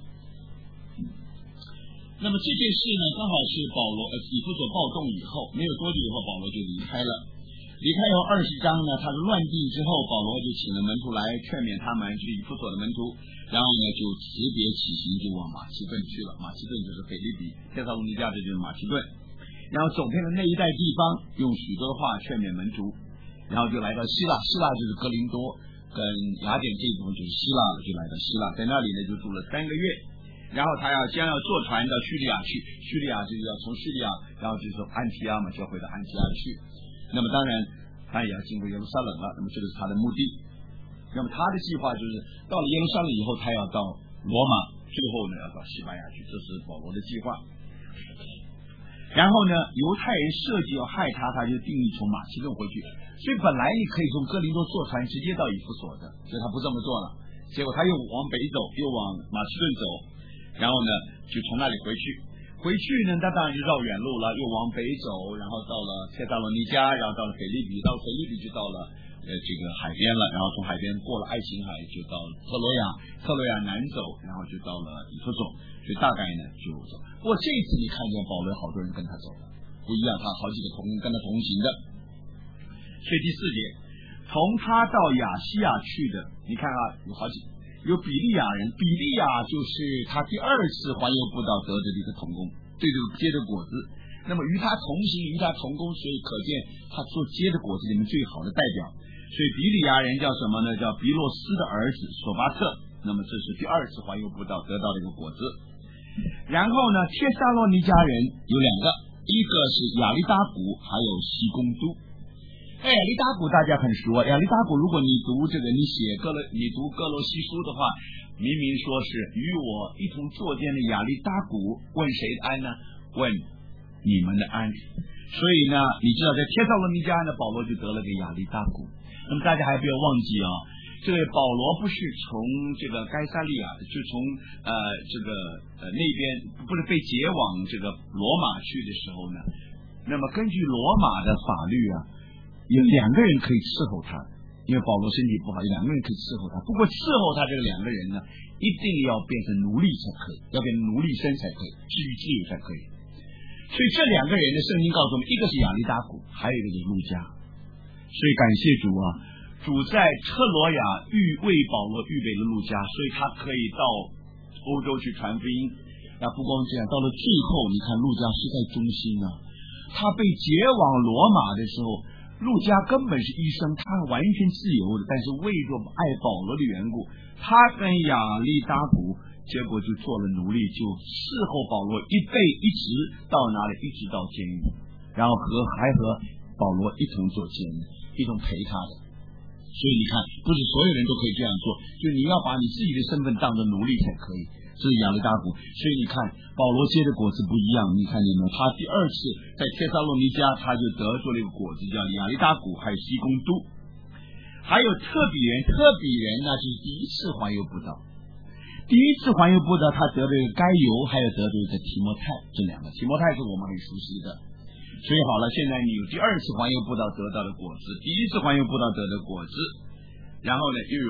那么这件事呢，刚好是保罗以弗所暴动以后，没有多久以后，保罗就离开了。离开后20章呢，他是乱定之后，保罗就请了门徒来劝勉他们，去以弗所的门徒，然后呢就辞别起行，就往马其顿去了。马其顿就是腓立比，帖撒罗尼迦这就是马其顿。然后走遍了那一带地方，用许多的话劝勉门徒，然后就来到希腊，希腊就是哥林多跟雅典这一部分就是希腊了，就来到希腊，在那里呢就住了3个月。然后他将要坐船到叙利亚去，叙利亚就是要从叙利亚，然后就是安提阿嘛，就要回到安提阿去。那么当然他也要经过耶路撒冷了，那么这个是他的目的。那么他的计划就是到了耶路撒冷以后，他要到罗马，最后呢要到西班牙去，这是保罗的计划。然后呢，犹太人设计要害他，他就定义从马其顿回去。所以本来你可以从哥林多坐船直接到以弗所的，所以他不这么做了。结果他又往北走，又往马其顿走，然后呢就从那里回去。回去呢，他当然就绕远路了，又往北走，然后到了帖撒罗尼迦，然后到了腓立比，到腓立比就到了这个海边了，然后从海边过了爱琴海，就到了特罗亚，特罗亚南走，然后就到了以弗所，所以大概呢就走。不过这一次你看见保罗好多人跟他走了，不一样，他好几个同跟他同行的。所以第4节，从他到亚细亚去的，你看啊，有好几。有比利亚人，比利亚就是他第2次环游布道得的一个同工，对这个结的果子。那么与他同行，与他同工，所以可见他做结的果子里面最好的代表。所以比利亚人叫什么呢？叫比洛斯的儿子索巴特。那么这是第2次环游布道得到的一个果子。然后呢，帖撒罗尼迦人有2个，一个是亚利达古，还有西公都。亚利达古大家很熟啊，亚利达古如果你读这个，你读哥罗西书的话，明明说是与我一同作监的亚利达古，问谁的安呢？问你们的安。所以呢，你知道在帖撒罗尼迦呢，保罗就得了个亚利达古。那么大家还不要忘记啊，这个保罗不是从这个该撒利亚，就从那边不是被解往这个罗马去的时候呢，那么根据罗马的法律啊，有2个人可以伺候他，因为保罗身体不好，有2个人可以伺候他。不过伺候他这个2个人呢，一定要变成奴隶才可以，要变成奴隶身才可以，至于自由才可以。所以这2个人的圣经告诉我们，一个是亚利达古，还有一个就是路加。所以感谢主啊，主在特罗亚为保罗预备了路加，所以他可以到欧洲去传福音。那不光这样，到了最后你看路加是在中心啊，他被解往罗马的时候，路加根本是医生，他完全自由的，但是为着爱保罗的缘故，他跟亚利达古结果就做了奴隶，就伺候保罗一直到哪里，一直到监狱，然后还和保罗一同做监狱，一同陪他的。所以你看，不是所有人都可以这样做，就你要把你自己的身份当作奴隶才可以。这是亚利达古。所以你看保罗结的果子不一样，你看见没有？他第2次在帖撒罗尼迦，他就得出了一个果子叫亚利达古，还有西公都，还有特比人。特比人呢就是第1次环游布道，第1次环游布道他得了一个该犹，还有得了一个提摩太，这2个提摩太是我们很熟悉的。所以好了，现在你有第2次环游布道得到的果子，第1次环游布道得的果子，然后呢又有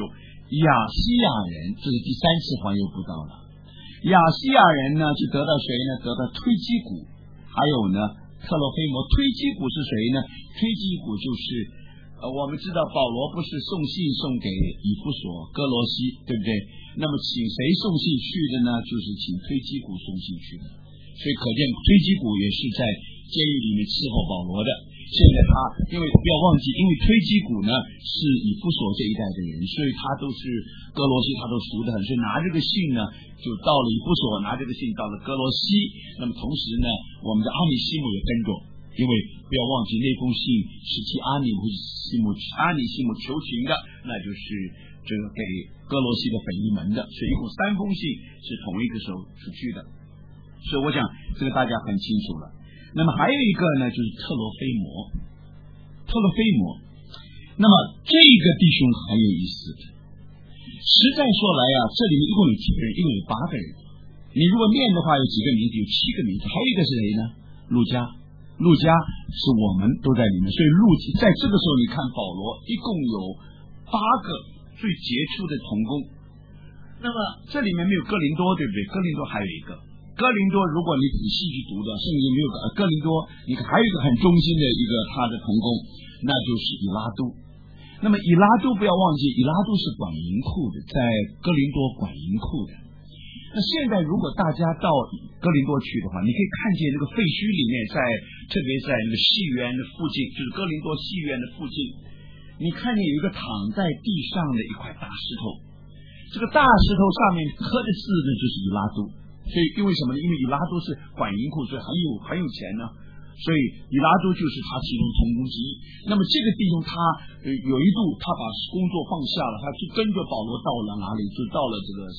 亚细亚人，这是第3次环游布道了。亚细亚人呢，就得到谁呢？得到推基古，还有呢特洛菲摩。推基古是谁呢？推基古就是我们知道保罗不是送信送给以弗所、哥罗西，对不对？那么请谁送信去的呢？就是请推基古送信去的。所以可见推基古也是在监狱里面伺候保罗的。现在他因为不要忘记，因为推基古呢是以弗所这一代的人，所以他都是哥罗西，他都熟得很，所以拿这个信呢就到了以弗所，拿这个信到了哥罗西。那么同时呢，我们的阿尼西姆也跟着，因为不要忘记那封信是替阿尼西姆求情的，那就是这个给哥罗西的腓利门的，所以一共3封信是同一个时候出去的。所以我想这个大家很清楚了。那么还有一个呢，就是特罗菲摩。那么这个弟兄很有意思的，实在说来啊，这里面一共有几个人？一共有8个人。你如果念的话，有几个名字？有7个名字。还有一个是谁呢？路加是我们都在里面。所以在这个时候，你看保罗一共有8个最杰出的同工。那么这里面没有哥林多，对不对？哥林多还有一个。哥林多，如果你仔细去读的，圣经没有哥林多，你看还有一个很中心的一个他的同工，那就是以拉都。那么以拉都不要忘记，以拉都是管银库的，在哥林多管银库的。那现在如果大家到哥林多去的话，你可以看见这个废墟里面，特别在那个戏园的附近，就是哥林多戏院的附近，你看见有一个躺在地上的一块大石头，这个大石头上面刻的字呢就是以拉都。所以因为什么呢？因为以拉都是管银库，所以很有钱呢。所以以拉都就是他其中同工之一。那么这个弟兄他有一度他把工作放下了，他就跟着保罗到了哪里？就到了这个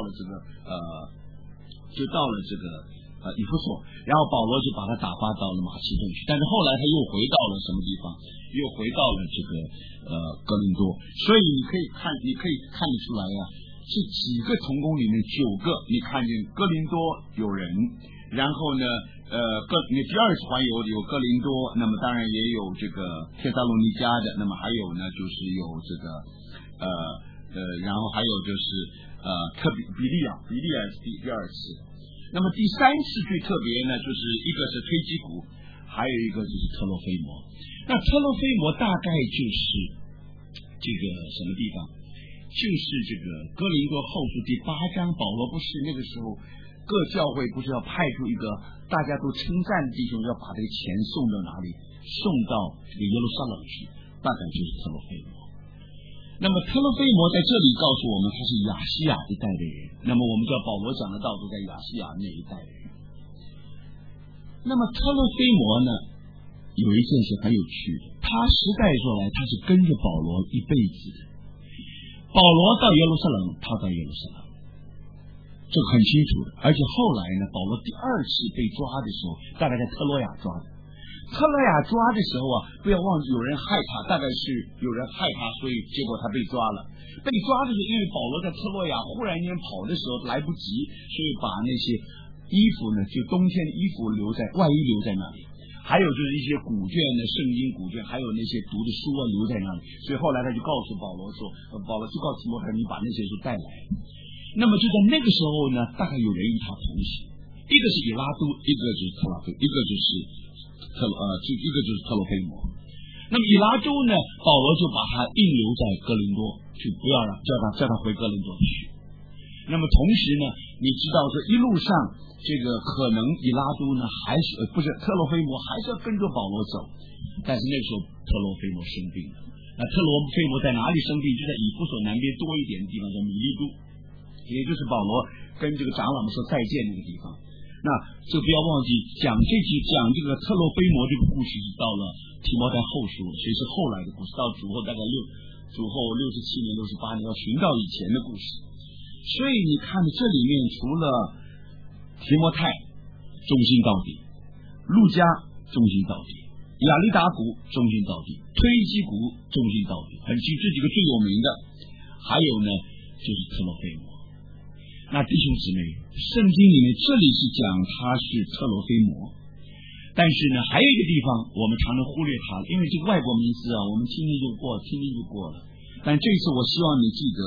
以弗所，然后保罗就把他打发到了马其顿去。但是后来他又回到了什么地方？又回到了这个哥林多。所以你可以看得出来呀。这几个同工里面9个，你看见哥林多有人，然后呢，你第2次环游有哥林多，那么当然也有这个帖撒罗尼迦的，那么还有呢就是有这个然后还有就是比利亚是第2次，那么第3次最特别呢，就是一个是推基古，还有一个就是特洛菲摩。那特洛菲摩大概就是这个什么地方？就是这个哥林多后书第8章，保罗不是那个时候各教会不是要派出一个大家都称赞的弟兄，要把这个钱送到哪里？送到这个耶路撒冷去，大概就是特洛菲摩。那么特洛菲摩在这里告诉我们，他是亚细亚一代的人。那么我们知道保罗讲的道都在亚细亚那一代的人。那么特洛菲摩呢，有一件事很有趣的，他实在说来，他是跟着保罗一辈子的。保罗到耶路撒冷，他到耶路撒冷，这个很清楚的。而且后来呢，保罗第2次被抓的时候，大概在特洛亚抓的。特洛亚抓的时候啊，不要忘记有人害他，大概是有人害他，所以结果他被抓了。被抓的时候，因为保罗在特洛亚忽然间跑的时候来不及，所以把那些衣服呢，就冬天的衣服外衣留在那里。还有就是一些古卷的圣经古卷，还有那些读的书啊留在那里，所以后来他就告诉保罗说，保罗就告诉提摩太，你把那些书带来。那么就在那个时候呢，大概有人与他同行，一个是以拉都，一个就是特拉菲，一个就是特洛菲摩。那么以拉都呢，保罗就把他硬留在哥林多，就不要叫他回哥林多去。那么同时呢，你知道说一路上这个可能以拉都呢还是不是特洛菲摩还是要跟着保罗走，但是那个时候特洛菲摩生病了。那特洛菲摩在哪里生病？就在以弗所南边多一点的地方，叫米利都，也就是保罗跟这个长老们说再见那个地方。那就不要忘记讲这个特洛菲摩这个故事是到了提摩太后书，所以是后来的故事，到主后大概67年68年要寻到以前的故事。所以你看这里面除了提摩太忠心到底，路加忠心到底，亚里达古忠心到底，推基古忠心到底，很清这几个最有名的。还有呢就是特洛菲摩。那弟兄姊妹，圣经里面这里是讲他是特洛菲摩，但是呢还有一个地方我们常常忽略它，因为这个外国名词啊，我们听听就过了。但这次我希望你记得，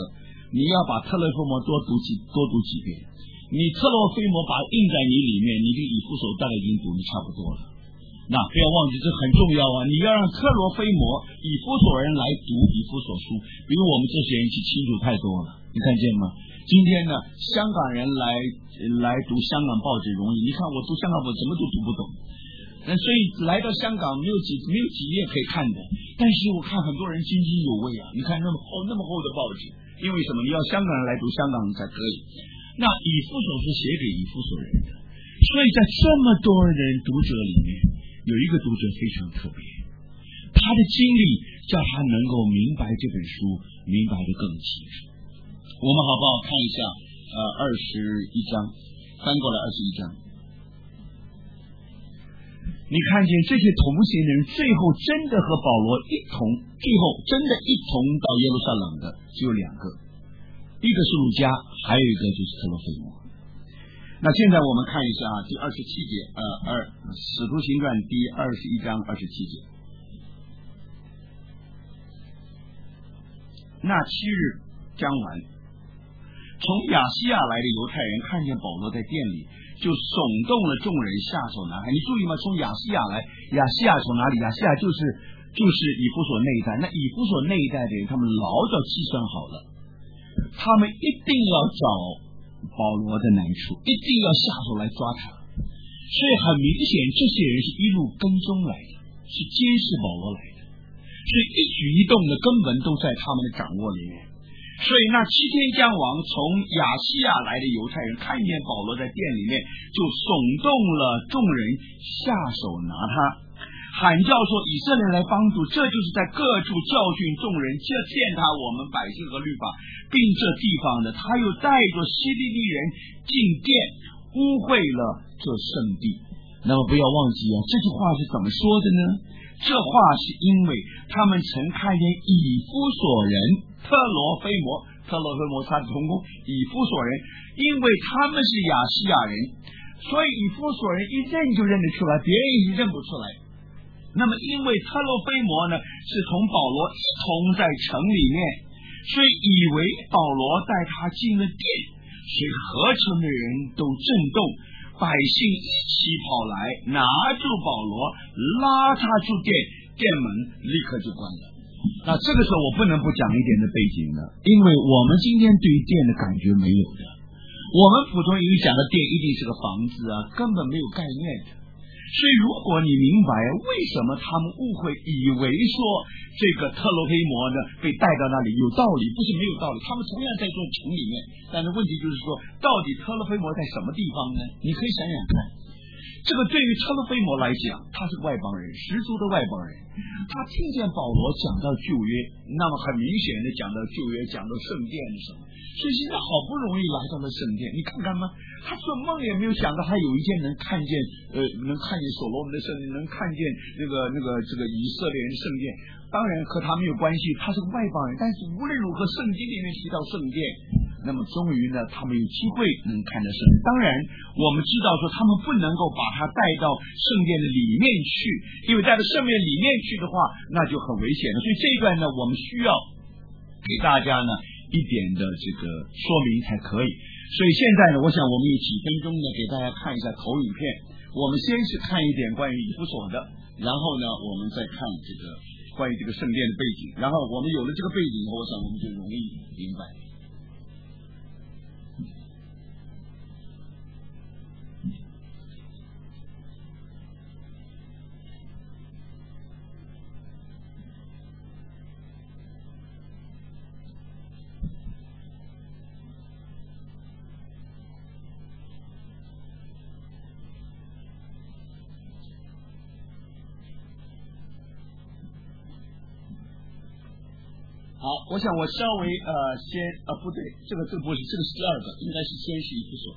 你要把特洛菲摩多读几遍。你特洛菲摩把印在你里面，你跟以弗所大概已经读的差不多了。那不要忘记，这很重要啊！你要让特罗菲摩、以弗所人来读以弗所书，比我们这些人去清楚太多了。你看见吗？今天呢，香港人来读香港报纸容易，你看我读香港报纸怎么都读不懂。所以来到香港没有几页可以看的，但是我看很多人津津有味啊！你看那么厚的报纸，因为什么？你要香港人来读香港人才可以。那以弗所是写给以弗所人的，所以在这么多人读者里面，有一个读者非常特别，他的经历叫他能够明白这本书，明白的更清楚。我们好不好看一下21章，翻过来21章。你看见这些同行人最后真的和保罗最后真的一同到耶路撒冷的只有2个，一个是路加，还有一个就是特罗菲摩。那现在我们看一下第27节，使徒行传第21章27节。那7日将完，从亚细亚来的犹太人看见保罗在店里，就耸动了众人，下手拿开。你注意吗？从亚细亚来，亚细亚从哪里？亚细亚就是以弗所那一带。那以弗所那一带的人，他们老早计算好了，他们一定要找保罗的难处，一定要下手来抓他。所以很明显，这些人是一路跟踪来的，是监视保罗来的，所以一举一动的根本都在他们的掌握里面。所以那7天将亡，从亚细亚来的犹太人看见保罗在店里面，就耸动了众人，下手拿他，喊叫说以色列人来帮助。这就是在各处教训众人，践踏我们百姓和律法，并这地方的。他又带着希利尼人进殿，污秽了这圣地。那么不要忘记啊，这句话是怎么说的呢？这话是因为他们曾看见以弗所人特罗菲摩他的同工以弗所人，因为他们是亚细亚人，所以以弗所人一认就认得出来，别人也认不出来。那么因为特罗菲摩呢是同保罗一同在城里面，所以以为保罗带他进了殿，所以合城的人都震动，百姓一起跑来拿住保罗，拉他出殿，殿门立刻就关了。那这个时候我不能不讲一点的背景了，因为我们今天对于殿的感觉没有的，我们普通人讲的殿一定是个房子啊，根本没有概念的。所以如果你明白为什么他们误会，以为说这个特罗菲摩呢被带到那里有道理，不是没有道理，他们同样在做城里面，但是问题就是说，到底特罗菲摩在什么地方呢？你可以想想看，这个对于特罗菲摩来讲，他是外邦人，十足的外邦人，他听见保罗讲到旧约，那么很明显的讲到旧约，讲到圣殿是什么，所以现在好不容易来到了圣殿，你看看吗？他做梦也没有想到他有一天能看见所罗门的圣殿，能看见这个以色列人圣殿。当然和他没有关系，他是个外邦人，但是无论如何圣经里面提到圣殿，那么终于呢他们有机会能看到圣殿。当然我们知道说他们不能够把他带到圣殿的里面去，因为带到圣殿里面去的话那就很危险了。所以这一段呢我们需要给大家呢一点的这个说明才可以。所以现在呢我想我们有几分钟呢给大家看一下投影片，我们先是看一点关于以弗所的，然后呢我们再看这个关于这个圣殿的背景，然后我们有了这个背景以后，我想我们就容易明白。好，我想我稍微不对，这个不是，这个是第二个，应该是先是以弗所。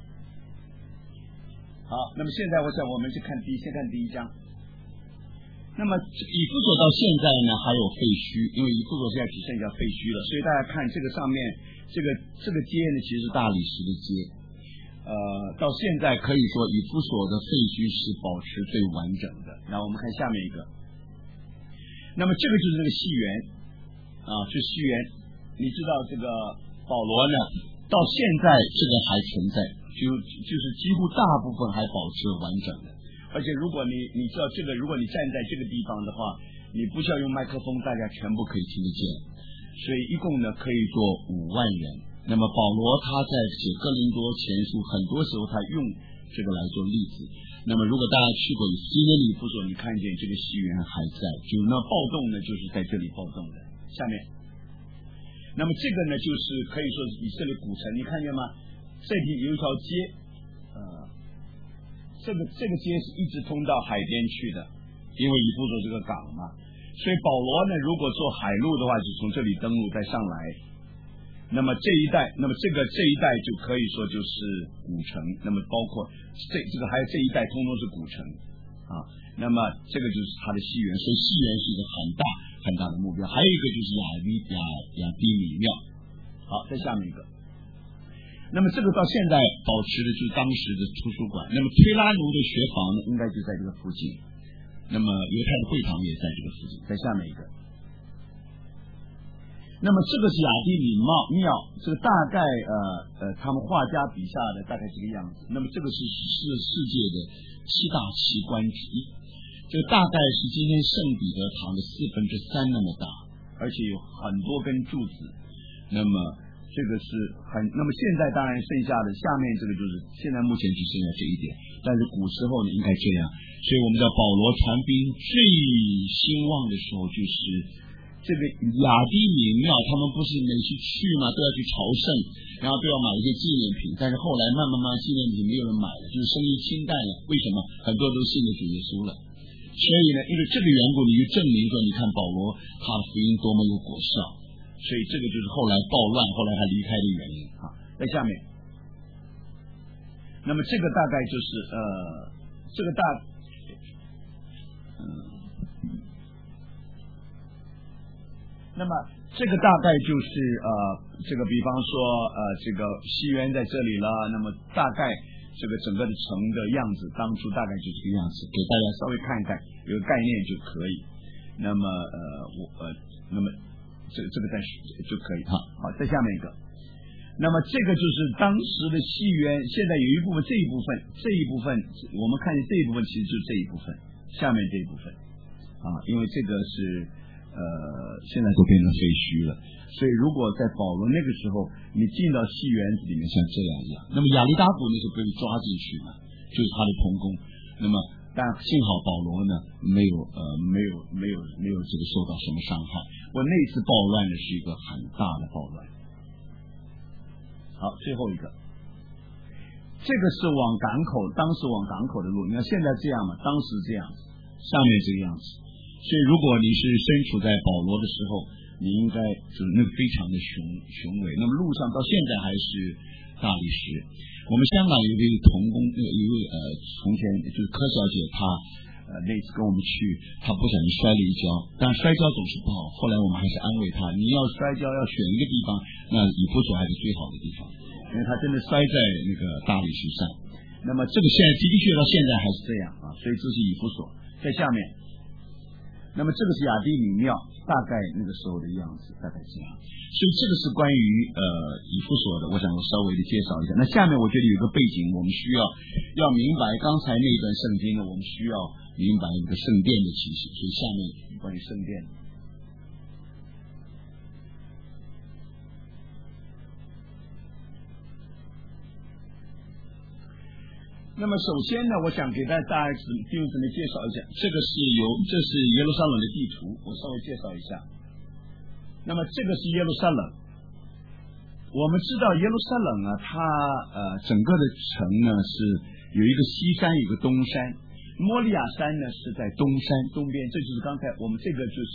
好，那么现在我想我们先看第一章。 那么以弗所到现在呢还有废墟，因为以弗所现在只剩下废墟了，所以大家看这个上面这个街呢其实是大理石的街，到现在可以说以弗所的废墟是保持最完整的。然后我们看下面一个，那么这个就是这个戏园啊，是戏园。你知道这个保罗呢到现在这个还存在，就是几乎大部分还保持完整的。而且如果你知道这个，如果你站在这个地方的话，你不需要用麦克风，大家全部可以听得见。所以一共呢可以做5万人。那么保罗他在写哥林多前书，很多时候他用这个来做例子。那么如果大家去过今天以弗所，你看见这个戏园还在，就那暴动呢就是在这里暴动的。下面，那么这个呢就是可以说是以色列古城，你看见吗？这里有一条街，这个街是一直通到海边去的，因为以弗所这个港嘛，所以保罗呢如果坐海路的话，就从这里登陆再上来。那么这一带，那么这一带就可以说就是古城，那么包括这个还有这一带通通是古城啊。那么这个就是它的戏园，所以戏园是一个很大的目标。还有一个就是亚低米庙。好，再下面一个。那么这个到现在保持的就是当时的图书馆。那么推拉奴的学房呢，应该就在这个附近。那么犹太的会堂也在这个附近。再下面一个。那么这个是亚低米庙，这个大概他们画家笔下的大概这个样子。那么这个是世界的7大奇观之一，这个大概是今天圣彼得堂的3/4那么大，而且有很多根柱子。那么这个是那么现在当然剩下的下面这个就是现在目前只剩下这一点，但是古时候呢应该这样。所以我们知道保罗传兵最兴旺的时候就是这个亚低米庙，他们不是每次去嘛都要去朝圣，然后都要买一些纪念品，但是后来慢慢纪念品没有人买了，就是生意清淡了。为什么？很多都信了主耶稣了。所以呢，因为这个缘故，你就证明说，你看保罗他的福音多么有果效。所以这个就是后来暴乱，后来他离开的原因啊。在下面，那么这个大概就是这个那么这个大概就是这个比方说这个西园在这里了，那么大概这个整个的城的样子，当初大概就这个样子，给大家稍微看一看，有个概念就可以。那么那么这个就可以哈。好，再下面一个。那么这个就是当时的戏园，现在有一部分这一部分我们看见这一部分其实就是这一部分，下面这一部分啊，因为这个是现在都变成废墟了。所以如果在保罗那个时候你进到戏园子里面像这样一样，那么亚历达古那时候被抓进去嘛，就是他的同工。那么但幸好保罗呢没有这个受到什么伤害。我那次暴乱呢是一个很大的暴乱。好，最后一个，这个是往港口，当时往港口的路，你看现在这样嘛，当时这样子，下面这个样子。所以如果你是身处在保罗的时候，你应该就是那个非常的雄伟。那么路上到现在还是大理石。我们香港有一位同工，有一位从前就是柯小姐，她那次跟我们去，她不小心摔了一跤，但摔跤总是不好。后来我们还是安慰她，你要摔跤要选一个地方，那以弗所还是最好的地方，因为她真的摔在那个大理石上。那么这个现在的确到现在还是这样啊，所以这是以弗所。在下面，那么这个是亚低米庙，大概那个时候的样子，大概这样。所以这个是关于以弗所的，我想我稍微的介绍一下。那下面我觉得有一个背景，我们需要明白刚才那段圣经呢，我们需要明白一个圣殿的情形。所以下面关于圣殿。那么首先呢，我想给大家弟兄姊妹介绍一下，这是耶路撒冷的地图，我稍微介绍一下。那么这个是耶路撒冷，我们知道耶路撒冷啊，它整个的城呢是有一个西山，有一个东山，摩利亚山呢是在东山东边，这就是刚才我们这个就是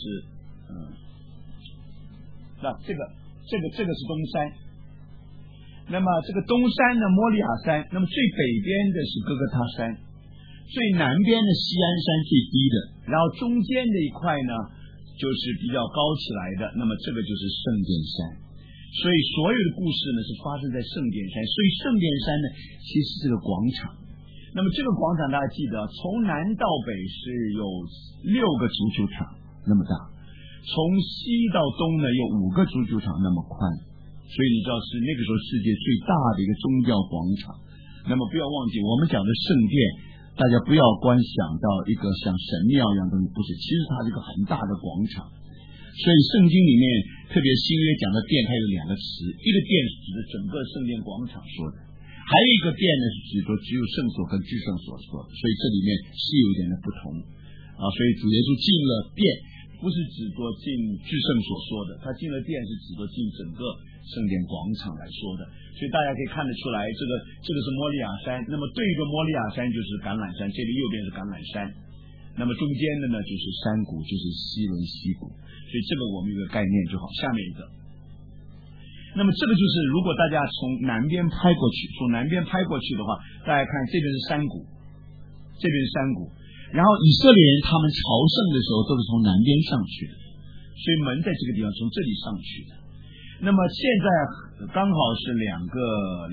这个是东山。那么这个东山呢，摩利亚山，那么最北边的是哥哥他山， 最南边的西安山最低的，然后中间这一块呢就是比较高起来的，那么这个就是圣殿山。所以所有的故事呢是发生在圣殿山，所以圣殿山呢其实是个广场。那么这个广场大家记得，从南到北是有6个足球场那么大，从西到东呢有5个足球场那么宽，所以你知道是那个时候世界最大的一个宗教广场。那么不要忘记我们讲的圣殿，大家不要光想到一个像神庙一样的东西，不是，其实它是一个很大的广场。所以圣经里面特别新约讲的殿，它有2个词，一个殿是指的整个圣殿广场说的，还有一个殿呢是指说只有圣所跟至圣所说的，所以这里面是有一点的不同啊。所以主耶稣进了殿，不是指着进至圣所说的，他进了殿是指着进整个圣殿广场来说的。所以大家可以看得出来，这个是摩利亚山，那么对着摩利亚山就是橄榄山，这里右边是橄榄山，那么中间的呢就是山谷，就是西伦西谷。所以这个我们有个概念就好。下面一个，那么这个就是如果大家从南边拍过去的话，大家看这边是山谷，这边是山谷，然后以色列人他们朝圣的时候都是从南边上去的，所以门在这个地方从这里上去的。那么现在刚好是两个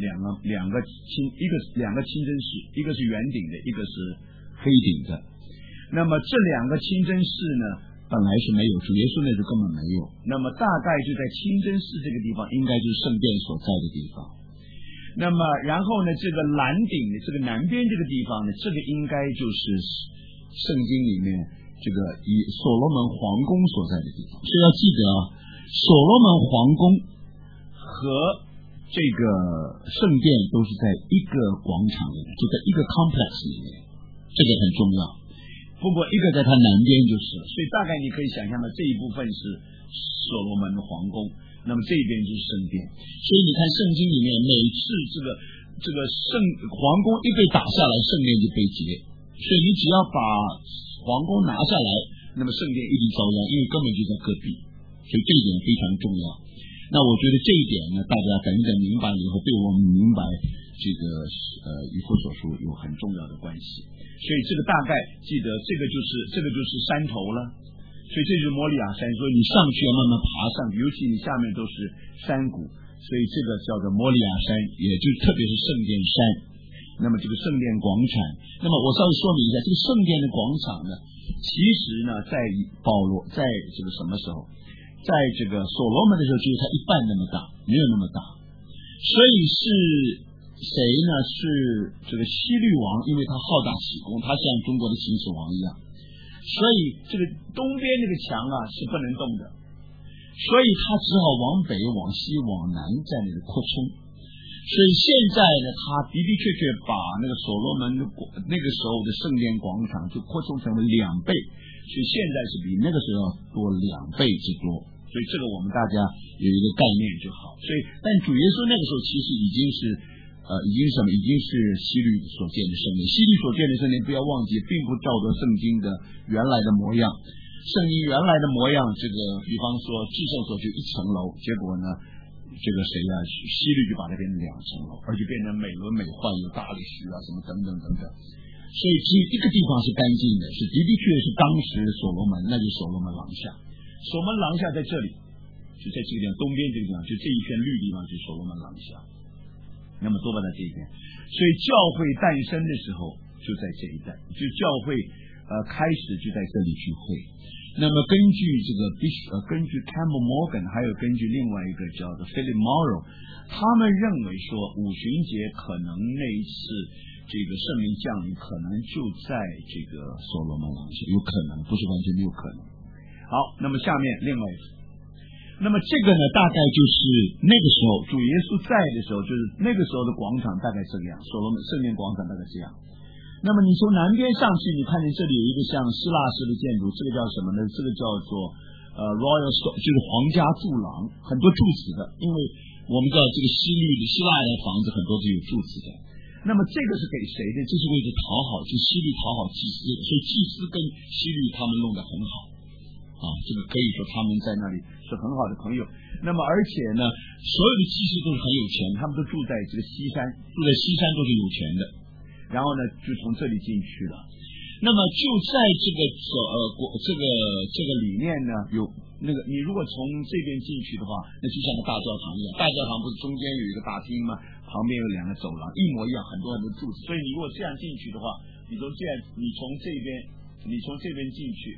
清真寺，一个是圆顶的，一个是黑顶的。那么这2个清真寺呢本来是没有，主耶稣那时候根本没有。那么大概就在清真寺这个地方，应该就是圣殿所在的地方。那么然后呢，这个蓝顶的这个南边这个地方呢，这个应该就是圣经里面这个以所罗门皇宫所在的地方。所以要记得啊，所罗门皇宫和这个圣殿都是在一个广场里面，就在一个 complex 里面，这个很重要。不过一个在它南边就是了，所以大概你可以想象的这一部分是所罗门的皇宫，那么这边就是圣殿。所以你看圣经里面每次这个皇宫一被打下来，圣殿就被劫，所以你只要把皇宫拿下来，那么圣殿一定遭殃，因为根本就在隔壁，所以这一点非常重要。那我觉得这一点呢，大家等等明白了以后，对我们明白这个以弗所书有很重要的关系。所以这个大概记得，这个就是山头了，所以这就是摩利亚山。所以你上去要慢慢爬上去，尤其你下面都是山谷，所以这个叫做摩利亚山，也就特别是圣殿山。那么这个圣殿广场，那么我稍微说明一下，这个圣殿的广场呢，其实呢，在保罗在这个什么时候，在这个所罗门的时候，只有它一半那么大，没有那么大，所以是。谁呢？是这个西律王，因为他好大喜功，他像中国的秦始皇一样，所以这个东边这个墙啊是不能动的，所以他只好往北、往西、往南在那里扩充。所以现在呢，他的的确确把那个所罗门那个时候的圣殿广场就扩充成为2倍，所以现在是比那个时候多2倍之多。所以这个我们大家有一个概念就好。所以，但主耶稣那个时候其实已经是希律所建的圣殿。希律所建的圣殿，不要忘记，并不照着圣经的原来的模样。圣经原来的模样，这个比方说至圣所就1层楼，结果呢，这个谁啊，希律就把它变成2层楼，而且变成美轮美奂，有大理石啊什么等等等等。所以只有一个地方是干净的，是的的确是当时的所罗门，那就是所罗门廊下。所罗门廊下在这里，就在这个地方东边这个地方，就这一片绿地方就是所罗门廊下。那么多半在这一边，所以教会诞生的时候就在这一带，就教会开始就在这里聚会。那么根据根据 Campbell Morgan， 还有根据另外一个叫做 Philip Morrow， 他们认为说五旬节可能那一次这个圣灵降临可能就在这个所罗门廊下，有可能，不是完全没有可能。好，那么下面另外一个。那么这个呢，大概就是那个时候主耶稣在的时候，就是那个时候的广场大概这个样，所罗门圣殿广场大概这样。那么你从南边上去，你看见这里有一个像希腊式的建筑，这个叫什么呢？这个叫做Royal Store， 就是皇家柱廊，很多柱子的，因为我们知道这个希腊的房子很多都有柱子的。那么这个是给谁的？这是为了讨好，就希律讨好祭司，所以祭司跟希律他们弄得很好啊，这个可以说他们在那里是很好的朋友。那么而且呢，所有的祭司都是很有钱，他们都住在这个西山，住在西山都是有钱的。 然后呢就从这里进去了。那么就在这个里面呢，有那个你如果从这边进去的话，那就像个大教堂一样。大教堂不是中间有一个大厅吗？旁边有2个走廊，一模一样，很多很多柱子。所以你如果这样进去的话，你从这边进去，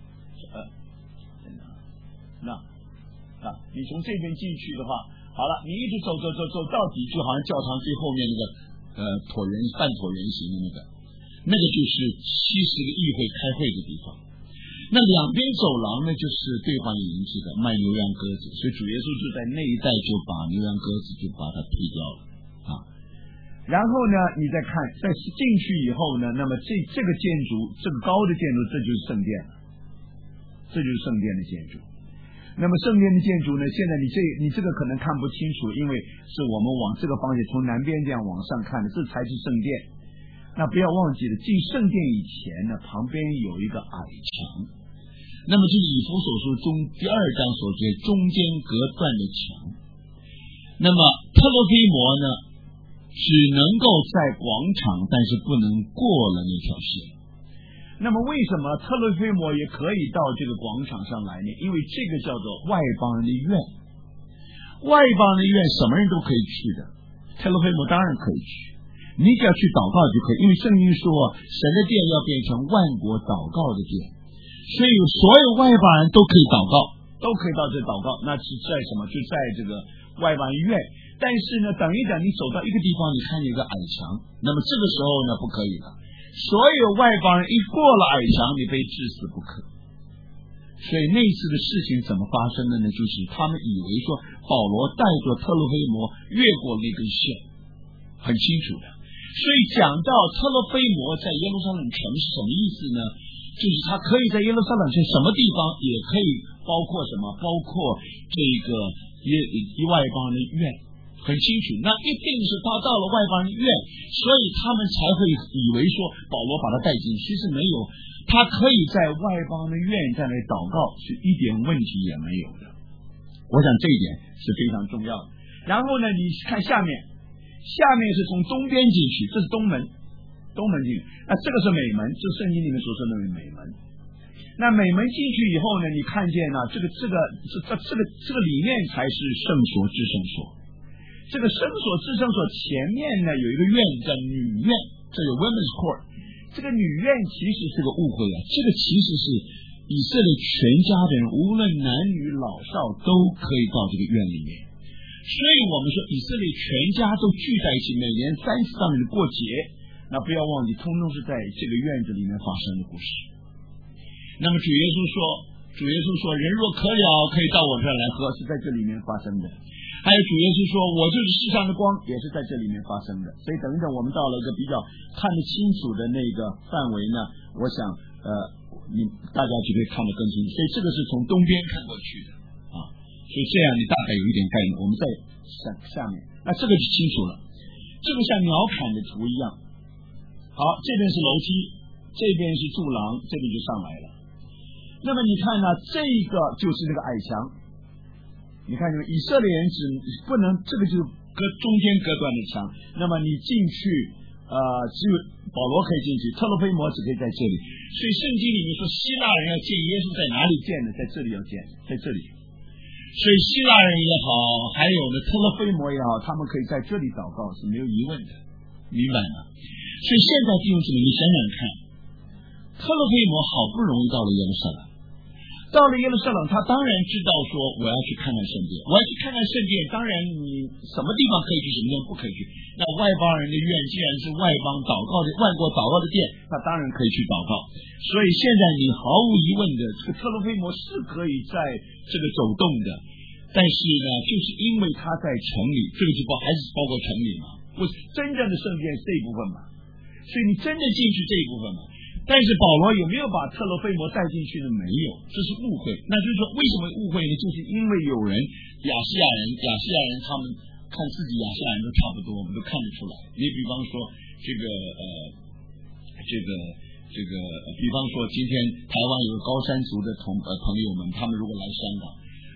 你从这边进去的话，好了，你一直走到底，就好像教堂最后面那个半椭圆形的那个就是70个议会开会的地方。那两边走廊呢，就是兑换银子的，卖牛羊鸽子，所以主耶稣就在那一带就把牛羊鸽子就把它劈掉了啊。然后呢，你再看，在进去以后呢，那么这个建筑，这个高的建筑，这就是圣殿了，这就是圣殿的建筑。那么圣殿的建筑呢，现在你这个可能看不清楚，因为是我们往这个方向从南边这样往上看的，这才是圣殿。那不要忘记了，进圣殿以前呢，旁边有一个矮墙。那么这是以弗所书中第2章所说中间隔断的墙。那么特洛菲摩呢，只能够在广场，但是不能过了那条线。那么为什么特洛菲摩也可以到这个广场上来呢？因为这个叫做外邦人的院。外邦人的院什么人都可以去的，特洛菲摩当然可以去，你只要去祷告就可以。因为圣经说神的殿要变成万国祷告的殿，所以所有外邦人都可以祷告，都可以到这祷告。那是在什么？就在这个外邦院。但是呢，等一等，你走到一个地方，你看有一个矮墙，那么这个时候呢，不可以了。所有外邦人一过了矮墙，你非治死不可。所以那次的事情怎么发生的呢？就是他们以为说保罗带着特洛菲摩越过那根线，很清楚的。所以讲到特洛菲摩在耶路撒冷城是什么意思呢？就是他可以在耶路撒冷城什么地方也可以，包括什么？包括这个外邦的院，很清楚。那一定是他到了外邦的院，所以他们才会以为说保罗把他带进去。其实没有，他可以在外邦的院在那祷告，是一点问题也没有的。我想这一点是非常重要的。然后呢，你看下面是从东边进去，这是东门进去。那这个是美门，这是圣经里面所说的美门。那美门进去以后呢，你看见呢，这个里面才是圣所至圣所。这个圣所至圣所前面呢有一个院叫女院，这有 women's court。这个女院其实是个误会啊，这个其实是以色列全家的人，无论男女老少都可以到这个院里面。所以我们说以色列全家都聚在一起，每年30上面过节，那不要忘记通通是在这个院子里面发生的故事。那么主耶稣说人若渴了可以到我这儿来喝，是在这里面发生的。还有主耶稣说我就是世上的光，也是在这里面发生的。所以等等我们到了一个比较看得清楚的那个范围呢，我想大家就可以看得更清楚。所以这个是从东边看过去的啊，所以这样你大概有一点概念。我们在下面，那这个就清楚了，这个像鸟瞰的图一样。好，这边是楼梯，这边是柱廊，这边就上来了。那么你看呢，这个就是那个矮墙。你看，以色列人只不能，这个就是中间隔断的墙。那么你进去，只有保罗可以进去，特洛菲摩只可以在这里。所以圣经里面说，希腊人要见耶稣在哪里见呢？在这里要见，在这里。所以希腊人也好，还有呢特洛菲摩也好，他们可以在这里祷告是没有疑问的，明白吗？所以现在弟兄姊妹，你想想看，特洛菲摩好不容易到了耶路撒冷。到了耶路撒冷，他当然知道说我要去看看圣殿，我要去看看圣殿。当然，你什么地方可以去，什么地方不可以去。那外邦人的院既然是外邦祷告的万国祷告的殿，那当然可以去祷告。所以现在你毫无疑问的，这个特洛菲摩是可以在这个走动的。但是呢，就是因为他在城里，这个就还是包括城里嘛，不是真正的圣殿是这一部分嘛。所以你真的进去这一部分嘛。但是保罗有没有把特洛菲摩带进去呢？没有，这是误会。那就是说，为什么误会呢？就是因为有人亚西亚人他们看自己亚西亚人都差不多，我们都看得出来。你比方说比方说今天台湾有个高山族的朋友们，他们如果来香港，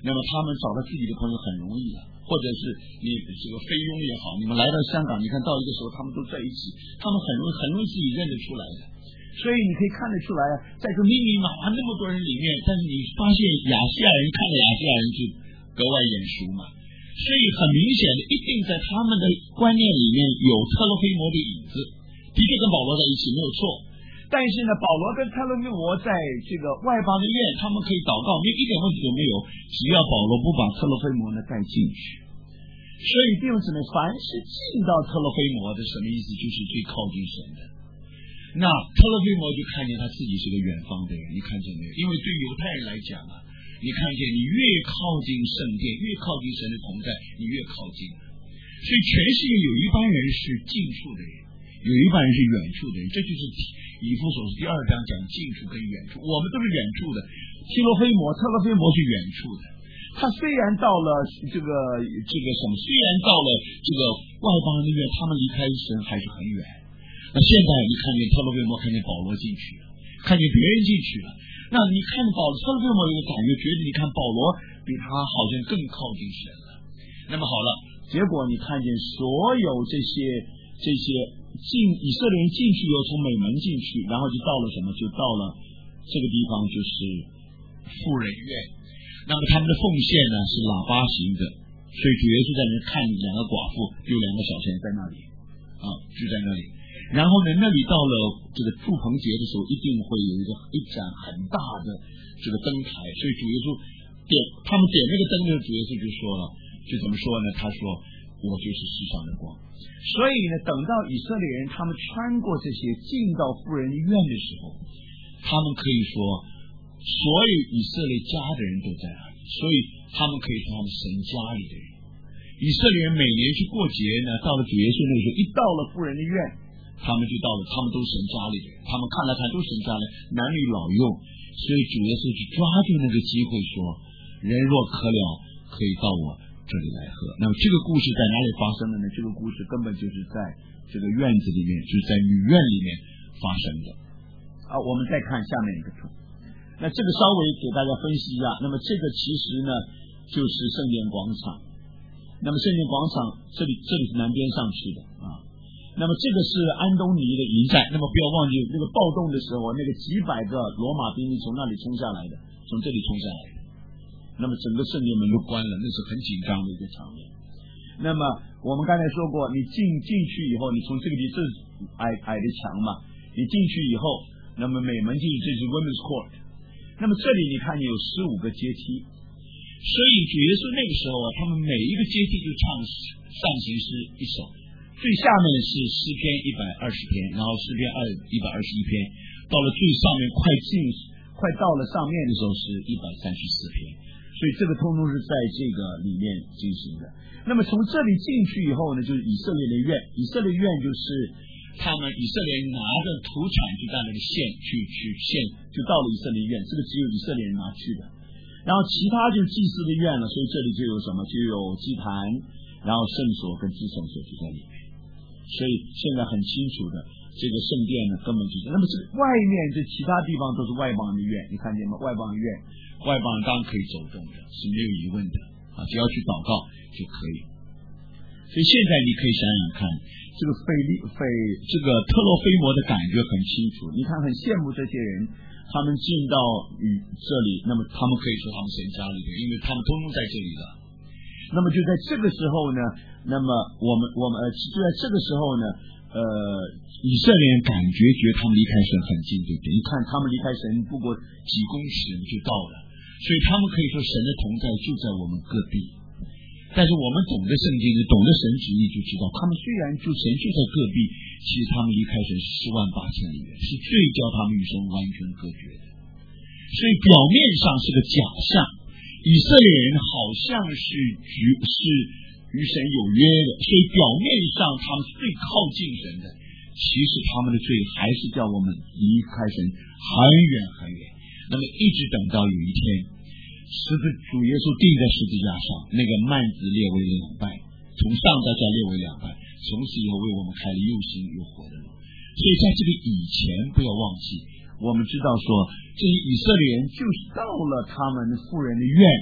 那么他们找到自己的朋友很容易了，或者是你这个菲佣也好，你们来到香港，你看到一个时候他们都在一起，他们很容易自己认得出来的。所以你可以看得出来，在这密密麻麻那么多人里面，但是你发现亚细亚人看着亚细亚人就格外眼熟嘛。所以很明显的，一定在他们的观念里面有特洛菲摩的影子，的确跟保罗在一起没有错。但是呢，保罗跟特洛菲摩在这个外邦的院，他们可以祷告，一点问题都没有，只要保罗不把特洛菲摩呢带进去。所以弟兄姊妹，凡是进到特洛菲摩的，什么意思？就是最靠近神的。那特洛菲摩就看见他自己是个远方的人，你看见没有？因为对犹太人来讲啊，你看见你越靠近圣殿，越靠近神的同在，你越靠近。所以全世界有一班人是近处的人，有一班人是远处的人，这就是以弗所书第2章讲近处跟远处，我们都是远处的。特洛菲摩是远处的，他虽然到了这个什么，虽然到了这个外邦人的院，他们离开神还是很远。那现在你看见特洛菲摩看见保罗进去了，看见别人进去了，那你看特洛菲摩有个感觉，觉得你看保罗比他好像更靠近神了。那么好了，结果你看见所有这些以色列人进去又从美门进去，然后就到了什么？就到了这个地方，就是妇人院。那么他们的奉献呢是喇叭型的，所以主耶稣在那看两个寡妇丢2个小钱在那里啊，就在那里。然后呢，那里到了这个祝棚节的时候，一定会有一盏很大的这个灯台，所以主耶稣他们点那个灯的，主耶稣就说了，就怎么说呢？他说我就是世上的光。所以呢，等到以色列人他们穿过这些进到妇人的院的时候，他们可以说所有以色列家的人都在那里，所以他们可以说他们神家里的人。以色列人每年去过节呢，到了主耶稣那个时候，一到了妇人的院，他们就到了，他们都是神家里的人，他们看来看都是神家里，男女老幼。所以主耶稣就抓住那个机会说，人若渴了，可以到我这里来喝。那么这个故事在哪里发生的呢？这个故事根本就是在这个院子里面，就是在女院里面发生的。我们再看下面一个图，那这个稍微给大家分析一下。那么这个其实呢就是圣殿广场，那么圣殿广场这里是南边上去的啊。那么这个是安东尼的营寨，那么不要忘记那个暴动的时候，那个几百个罗马兵从那里冲下来的，从这里冲下来的。那么整个圣殿门都关了，那是很紧张的一个场面。那么我们刚才说过，你进去以后，你从这个地，这是矮的墙嘛，你进去以后，那么美门进去，这是 Women's Court。那么这里你看见有15个阶梯，所以主耶稣那个时候啊，他们每一个阶梯就唱上行诗一首。最下面是诗篇120篇，然后诗篇121篇，到了最上面快到了上面的时候是134篇，所以这个通通是在这个里面进行的。那么从这里进去以后呢，就是以色列的院，以色列院就是他们以色列人拿着土产去在那个献去献，就到了以色列院，这个只有以色列人拿去的。然后其他就是祭司的院了，所以这里就有什么？就有祭坛，然后圣所跟至圣所就在里面。所以现在很清楚的，这个圣殿呢根本就是，那么这个外面这其他地方都是外邦的院，你看见吗？外邦的院，外邦人当然可以走动的，是没有疑问的啊，只要去祷告就可以。所以现在你可以想想看，这个这个特洛菲摩的感觉很清楚，你看很羡慕这些人，他们进到这里，那么他们可以说他们神家里的，因为他们通通在这里了。那么就在这个时候呢，那么我们就在这个时候呢，以色列人感觉他们离开神很近，对不对？你看他们离开神不过几公尺就到了，所以他们可以说神的同在就在我们各地。但是我们懂得圣经，懂得神旨意，就知道他们虽然就神就在各地，其实他们离开神48000里远，是最叫他们与神完全隔绝的。所以表面上是个假象，以色列人好像是与神有约的，所以表面上他们最靠近神的，其实他们的罪还是叫我们离开神很远很远。那么一直等到有一天，主耶稣钉在十字架上，那个幔子裂为2半，从上到下裂为2半，从此以后为我们开了又新又活的路。所以在这个以前不要忘记，我们知道说这些以色列人就是到了他们妇人的院，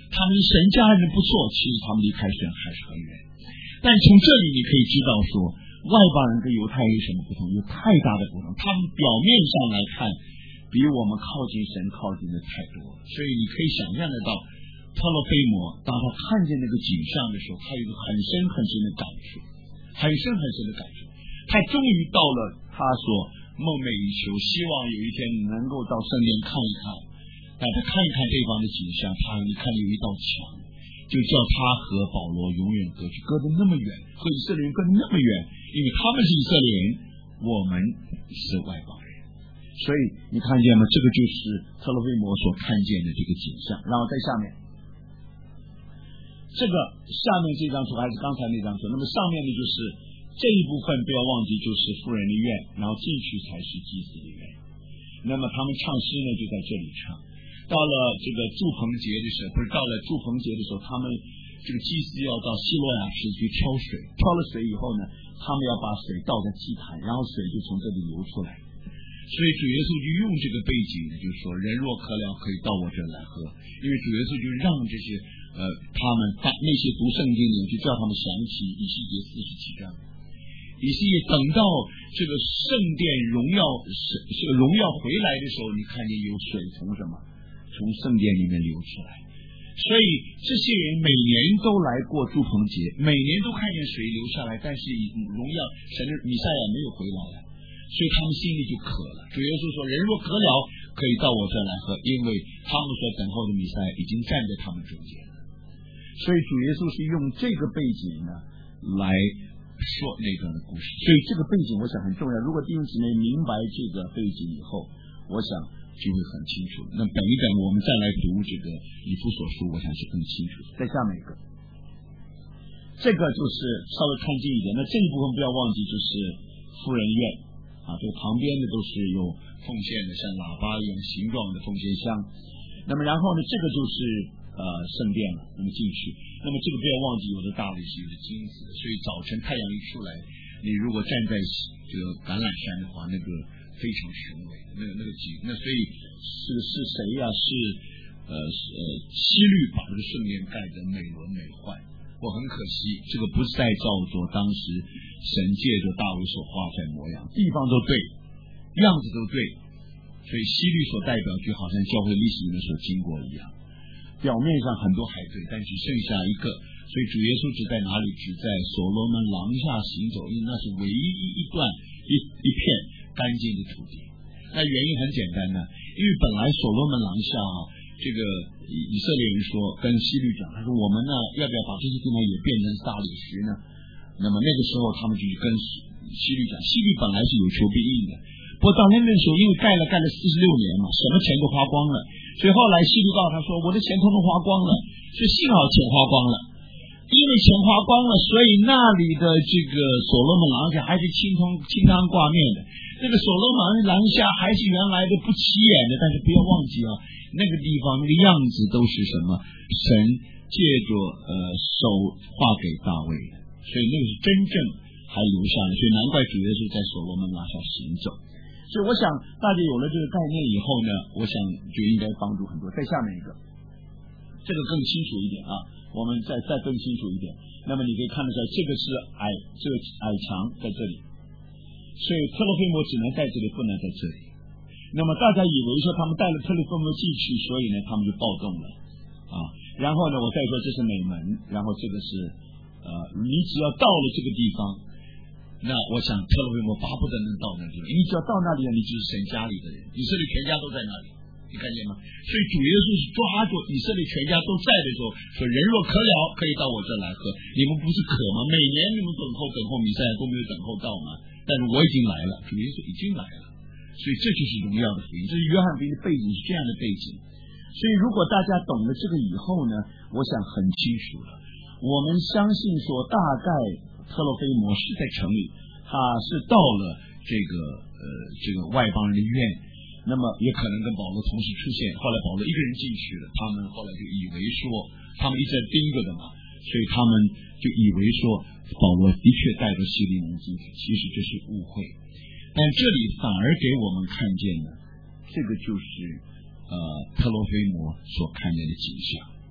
他们神家人不错，其实他们离开神还是很远。但从这里你可以知道说，外邦人跟犹太人有什么不同？有太大的不同。他们表面上来看，比我们靠近神靠近的太多了。所以你可以想象得到，特洛菲摩当他看见那个景象的时候，他有一个很深很深的感触，很深很深的感触。他终于到了他所梦寐以求，希望有一天能够到圣殿看一看，但他看一看这方的景象，他你看有一道墙，就叫他和保罗永远隔绝，隔得那么远，和以色列人隔得那么远，因为他们是以色列人，我们是外邦人。所以你看见吗？这个就是特洛菲摩所看见的这个景象。然后在下面，这个下面这张图还是刚才那张图，那么上面的就是这一部分，不要忘记就是妇人的院，然后进去才是祭司的院。那么他们唱诗呢，就在这里唱。到了这个祝棚节的时候，不是到了祝棚节的时候，他们这个祭司要到希罗亚池去挑水，挑了水以后呢，他们要把水倒在祭坛，然后水就从这里流出来。所以主耶稣就用这个背景，就是说人若渴了，可以到我这来喝。因为主耶稣就让这些他们那些读圣经的人，就叫他们想起以西结47章。以西结等到这个圣殿荣耀回来的时候，你看见有水从什么？从圣殿里面流出来。所以这些人每年都来过祝棚节，每年都看见水流下来，但是荣耀神的弥赛亚没有回来了，所以他们心里就渴了。主耶稣说，人若渴了，可以到我这来喝，因为他们所等候的弥赛亚已经站在他们中间了。所以主耶稣是用这个背景呢来说那段的故事。所以这个背景我想很重要，如果弟兄姊妹明白这个背景以后，我想就会很清楚。那等一等我们再来读这个以弗所书，我想是更清楚。再下面一个，这个就是稍微看近一点，那这一部分不要忘记就是妇人院啊，这个旁边的都是有奉献的，像喇叭一样形状的奉献箱。那么然后呢，这个就是圣殿了。那么进去，那么这个不要忘记，有的大理石，有的金子，所以早晨太阳一出来，你如果站在这个橄榄山的话，那个非常雄伟，那个景，那所以是谁呀？是希律把这个圣殿盖得美轮美奂。我很可惜，这个不是再照着当时神借着大卫所画在模样，地方都对，样子都对，所以希律所代表就好像教会历史里面所经过一样。表面上很多还对，但只剩下一个，所以主耶稣只在哪里？只在所罗门廊下行走，因为那是唯一一段一片干净的土地。那原因很简单呢，因为本来所罗门廊下这个以色列人说跟希律讲，他说我们呢要不要把这些地方也变成大理石呢？那么那个时候他们就跟希律讲，希律本来是有求必应的，不过到那时候因为盖了46年嘛，什么钱都花光了，所以后来希律告诉他说，我的钱统统花光了，所以幸好钱花光了，因为钱花光了，所以那里的这个所罗门廊下还是清汤挂面的，那个所罗门廊下还是原来的不起眼的，但是不要忘记那个地方那个样子都是什么？神借着手画给大卫的，所以那个是真正还留下来，所以难怪主耶稣在所罗门廊下行走。所以我想大家有了这个概念以后呢，我想就应该帮助很多。再下面一个，这个更清楚一点我们再更清楚一点。那么你可以看得出来，这个是这个矮墙在这里，所以特洛菲摩只能在这里，不能在这里。那么大家以为说他们带了特洛菲摩进去，所以呢他们就暴动了然后呢我再说这是美门，然后这个是你只要到了这个地方，那我想特洛菲摩巴不得能到那里，你只要到那里你就是神家里的人，以色列全家都在那里，你看见吗？所以主耶稣是抓住以色列全家都在的时候说，人若渴了，可以到我这来喝。你们不是渴吗？每年你们等候弥赛亚都没有等候到吗？但是我已经来了，主耶稣已经来了，所以这就是荣耀的福音。这是约翰福音的背景，是这样的背景。所以如果大家懂了这个以后呢，我想很清楚了，我们相信说大概特洛菲摩是在城里，他是到了这个外邦人的院，那么也可能跟保罗同时出现，后来保罗一个人进去了，他们后来就以为说，他们一直在盯着的嘛，所以他们就以为说保罗的确带着希利能进去，其实这是误会。但这里反而给我们看见了，这个就是特洛菲摩所看见的景象。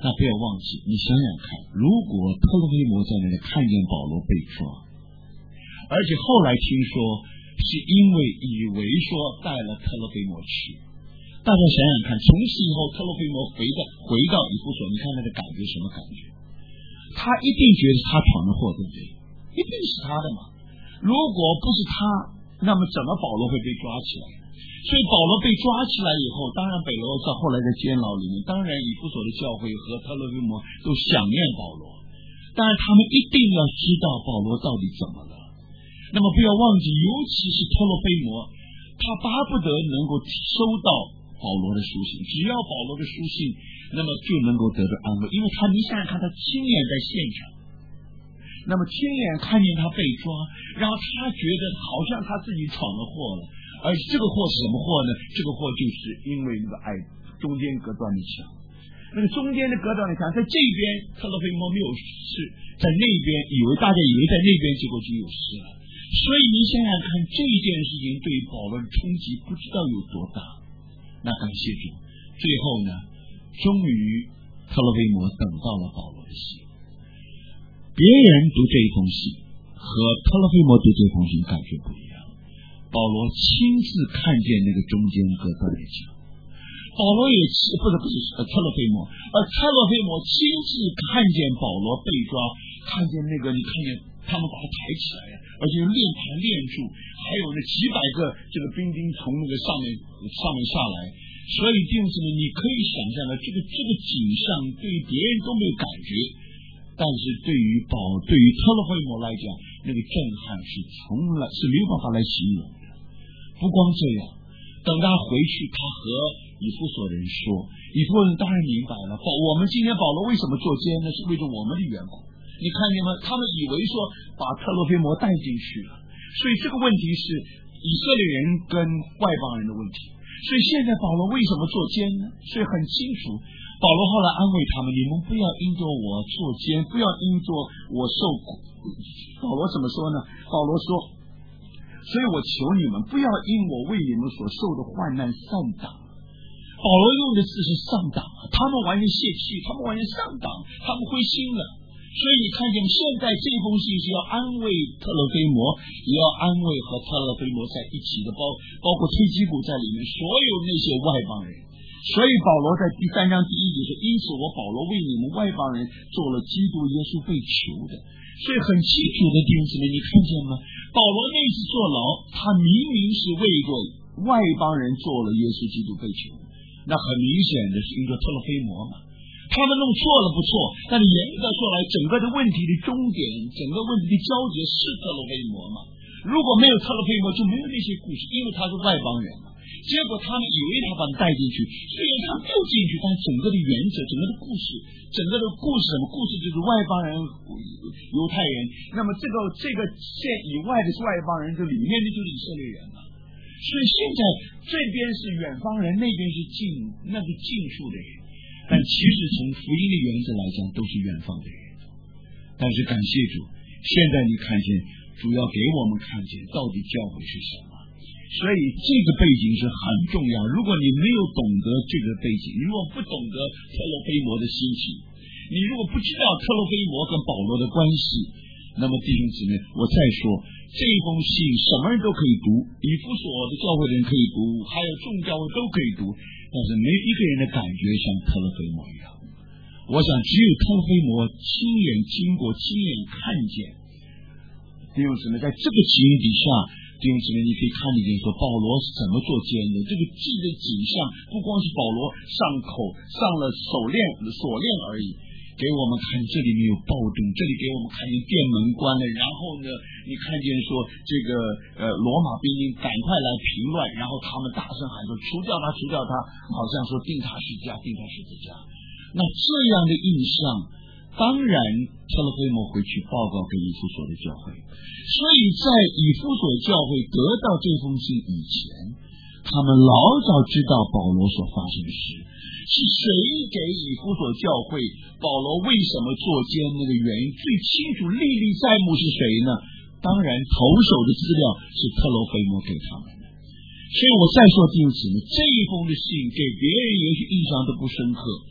那不要忘记，你想想看，如果特勒菲摩在那里看见保罗被抓，而且后来听说是因为以为说带了特勒菲摩去，大家想想看，从此以后特勒菲摩回到以弗所，你看他的感觉什么感觉？他一定觉得他闯的祸，对不对？一定是他的嘛。如果不是他，那么怎么保罗会被抓起来？所以保罗被抓起来以后，当然保罗在后来的监牢里面，当然以弗所的教会和特勒菲摩都想念保罗，当然他们一定要知道保罗到底怎么了。那么不要忘记，尤其是特勒菲摩，他巴不得能够收到保罗的书信，只要保罗的书信，那么就能够得到安慰，因为你想想看，他亲眼在现场，那么亲眼看见他被抓，然后他觉得好像他自己闯了祸了，而这个祸是什么祸呢？这个祸就是因为那个中间隔断的墙，那个中间的隔断的墙，在这边特勒菲摩没有事，在那边大家以为在那边，结果就有事了。所以你想想看，这件事情对保罗的冲击不知道有多大。那感谢主，最后呢，终于特勒菲摩等到了保罗的信。别人读这一封信和特勒菲摩读这封信感觉不一样。保罗亲自看见那个中间隔断的墙，保罗也不是特勒菲摩，而特勒菲摩亲自看见保罗被抓，看见那个，你看见他们把他抬起来，而且用链盘链住，还有那几百个这个兵丁从那个上面下来。所以弟兄姊妹，你可以想象的这个景象对别人都没有感觉，但是对于特勒菲摩来讲，那个震撼是没有办法来形容的。不光这样，等他回去，他和以弗所人说，以弗所人当然明白了，我们今天保罗为什么做监呢？是为了我们的缘故。你看见吗？他们以为说把特勒菲摩带进去了，所以这个问题是以色列人跟外邦人的问题。所以现在保罗为什么做监呢？所以很清楚，保罗后来安慰他们，你们不要因着我做监，不要因着我受苦。保罗怎么说呢？保罗说，所以我求你们不要因我为你们所受的患难上当。保罗用的字是上当，他们完全泄气，他们完全上当，他们灰心了。所以你看见现在这封信是要安慰特勒菲摩，也要安慰和特勒菲摩在一起的，包括推基古在里面所有那些外邦人。所以保罗在第3章第1节说，因此我保罗为你们外邦人做了基督耶稣被囚的。所以很清楚的弟兄姊妹，你看见吗？保罗那次坐牢，他明明是为着外邦人做了耶稣基督被囚，那很明显的是因着特勒菲摩嘛。他们弄错了不错，但是严格说来，整个的问题的终点，整个问题的交集是特勒菲摩嘛。如果没有特勒菲摩，就没有那些故事，因为他是外邦人嘛。结果他们以为他把他带进去，虽然他就进去，但整个的原则，整个的故事什么故事就是外邦人、犹太人。那么这个线以外的是外邦人，这里面的就是以色列人嘛。所以现在这边是远方人，那边是近处的人。但其实从福音的原则来讲，都是远方的人。但是感谢主，现在你看见主要给我们看见到底教会是什么。所以这个背景是很重要。如果你没有懂得这个背景，你如果不懂得特勒菲摩的心情，你如果不知道特勒菲摩跟保罗的关系，那么弟兄姊妹，我再说，这封信什么人都可以读，以弗所的教会的人可以读，还有众教会都可以读，但是没有一个人的感觉像特勒菲摩一样。我想只有特勒菲摩亲眼经过、亲眼看见。弟兄姊妹，在这个情形底下，弟兄姊妹，你可以看见说保罗是怎么做监的。这个记的景象不光是保罗上了锁链而已，给我们看这里面有暴动，这里给我们看见殿门关了，然后呢，你看见说这个罗马兵丁赶快来平乱，然后他们大声喊说除掉他，好像说定他十字架。那这样的印象，当然特勒菲摩回去报告给以弗所的教会。所以在以弗所教会得到这封信以前，他们老早知道保罗所发生的事。是谁给以弗所教会保罗为什么做监那个原因最清楚历历在目是谁呢？当然头手的资料是特勒菲摩给他们的。所以我再说弟兄姊妹，这一封的信给别人也许印象都不深刻，但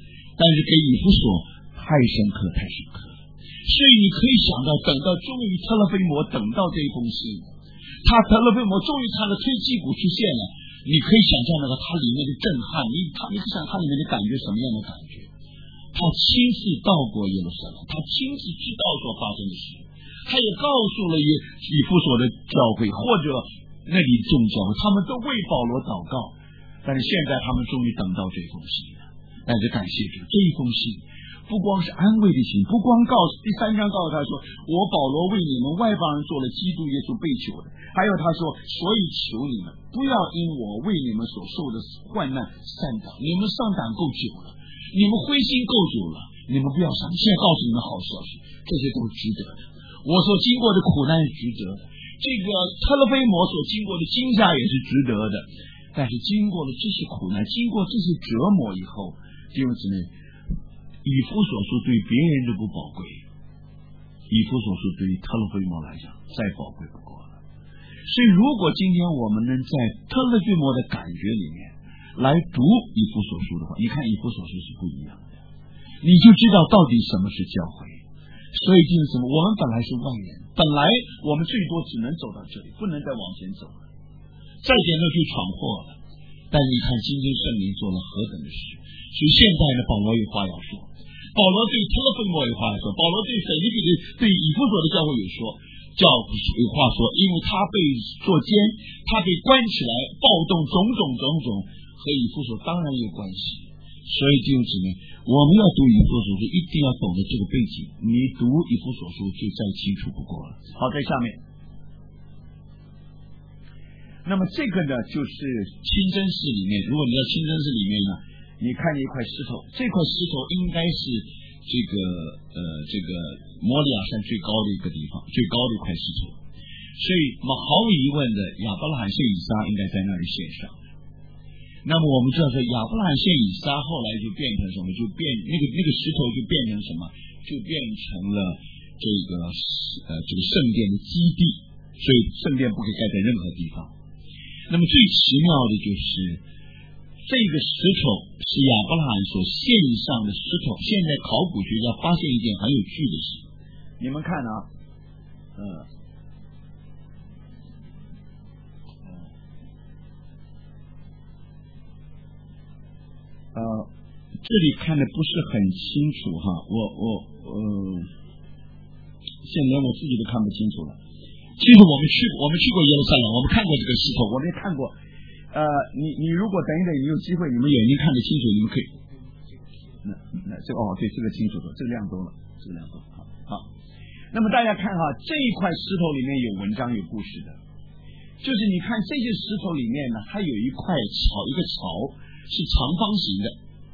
但是给以弗所太深刻太深刻了。所以你可以想到，等到终于特勒菲摩等到这一封信，特勒菲摩终于他的推基古出现了，你可以想象那个他里面的震撼，你想他里面的感觉什么样的感觉？他亲自到过耶路撒冷，他亲自知道所发生的事，他也告诉了以弗所的教会或者那里众教会，他们都为保罗祷告。但是现在他们终于等到这封信了，但是感谢主，这一封信不光是安慰的信，不光告诉第3章告诉他说，我保罗为你们外邦人做了基督耶稣被囚的，还有他说，所以求你们不要因我为你们所受的患难散胆，你们上胆够久了，你们灰心够久了，你们不要伤。现在告诉你们好消息，这些都值得的。我所经过的苦难是值得的，这个特勒菲摩所经过的惊吓也是值得的。但是经过了这些苦难，经过这些折磨以后，弟兄姊妹，以弗所书对别人都不宝贵，以弗所书对于特勒菲摩来讲再宝贵不过了。所以如果今天我们能在特勒菲摩的感觉里面来读以弗所书的话，你看以弗所书是不一样的，你就知道到底什么是教会。所以就是什么，我们本来是外人，本来我们最多只能走到这里，不能再往前走了，再前头去闯祸了。但是你看今天圣灵做了何等的事。所以现在呢，保罗有话要说，保罗对特勒菲摩有话要说，保罗对腓立比的对以弗所的教会有说，有话说，因为他被坐监，他被关起来，暴动种种和以弗所当然有关系。所以弟兄姊妹，我们要读以弗所书一定要懂得这个背景，你读以弗所书就再清楚不过了。好，在下面，那么这个呢就是清真寺里面，如果你到清真寺里面呢，你看见一块石头，这块石头应该是这个摩利亚山最高的一个地方，最高的一块石头，所以毫无疑问的亚伯拉罕献以撒应该在那里献上。那么我们知道说亚伯拉罕献以撒后来就变成什么，就变那个石头就变成什么，就变成了这个圣殿的基地，所以圣殿不可以盖在任何地方。那么最奇妙的就是这个石头是亚伯拉罕所献上的石头，现在考古学家发现一件很有趣的事，你们看啊，这里看的不是很清楚哈，现在连我自己都看不清楚了。其实我们去过耶路撒冷，我们看过这个石头，我们也看过。你如果等一等，你有机会，你们眼睛看得清楚，你们可以。那这个对，这个清楚的，这个亮多了，好。那么大家看哈，这一块石头里面有文章有故事的，就是你看这些石头里面呢，它有一块一个槽是长方形的，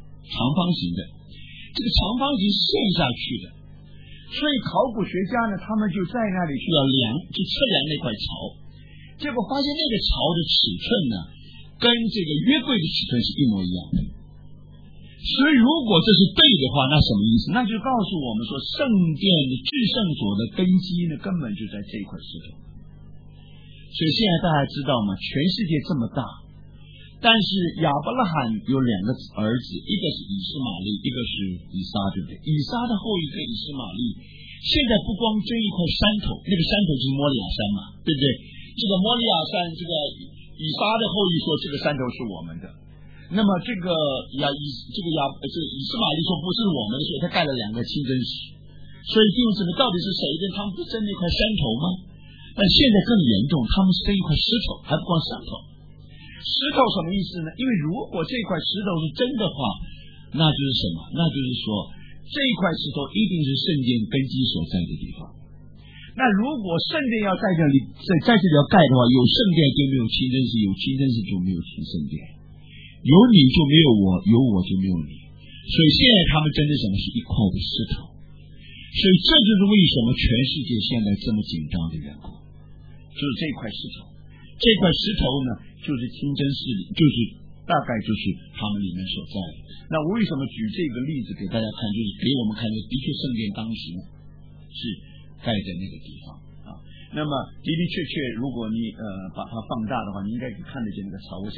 这个长方形陷下去的，所以考古学家呢，他们就在那里去要去测量那块槽，结果发现那个槽的尺寸呢，跟这个约柜的尺寸是一模一样的。所以如果这是对的话，那什么意思？那就告诉我们说，圣殿的至圣所的根基呢，根本就在这一块石头。所以现在大家知道吗？全世界这么大，但是亚伯拉罕有2个儿子，一个是以斯玛利，一个是以撒，对不对？以撒的后裔跟以斯玛利，现在不光争一块山头，那个山头就是摩利亚山嘛，对不对？这个摩利亚山，这个以撒的后裔说这个山头是我们的，那么这个以斯玛利说不是我们的，所以他盖了2个清真寺。所以弟兄姊妹，到底是谁的？他们不争那块山头吗？但现在更严重，他们是争一块石头，还不光山头。石头什么意思呢？因为如果这块石头是真的话，那就是什么？那就是说这一块石头一定是圣殿根基所在的地方。那如果圣殿要在这里要盖的话，有圣殿就没有清真寺，有清真寺就没有圣殿，有你就没有我，有我就没有你。所以现在他们争的什么是一块的石头。所以这就是为什么全世界现在这么紧张的缘故，就是这块石头。这块石头呢，就是清真寺里，就是大概就是他们里面所在的。那我为什么举这个例子给大家看，就是给我们看，的确圣殿当时是盖在那个地方啊。那么的确，如果你把它放大的话，你应该可以看得见那个槽。我现在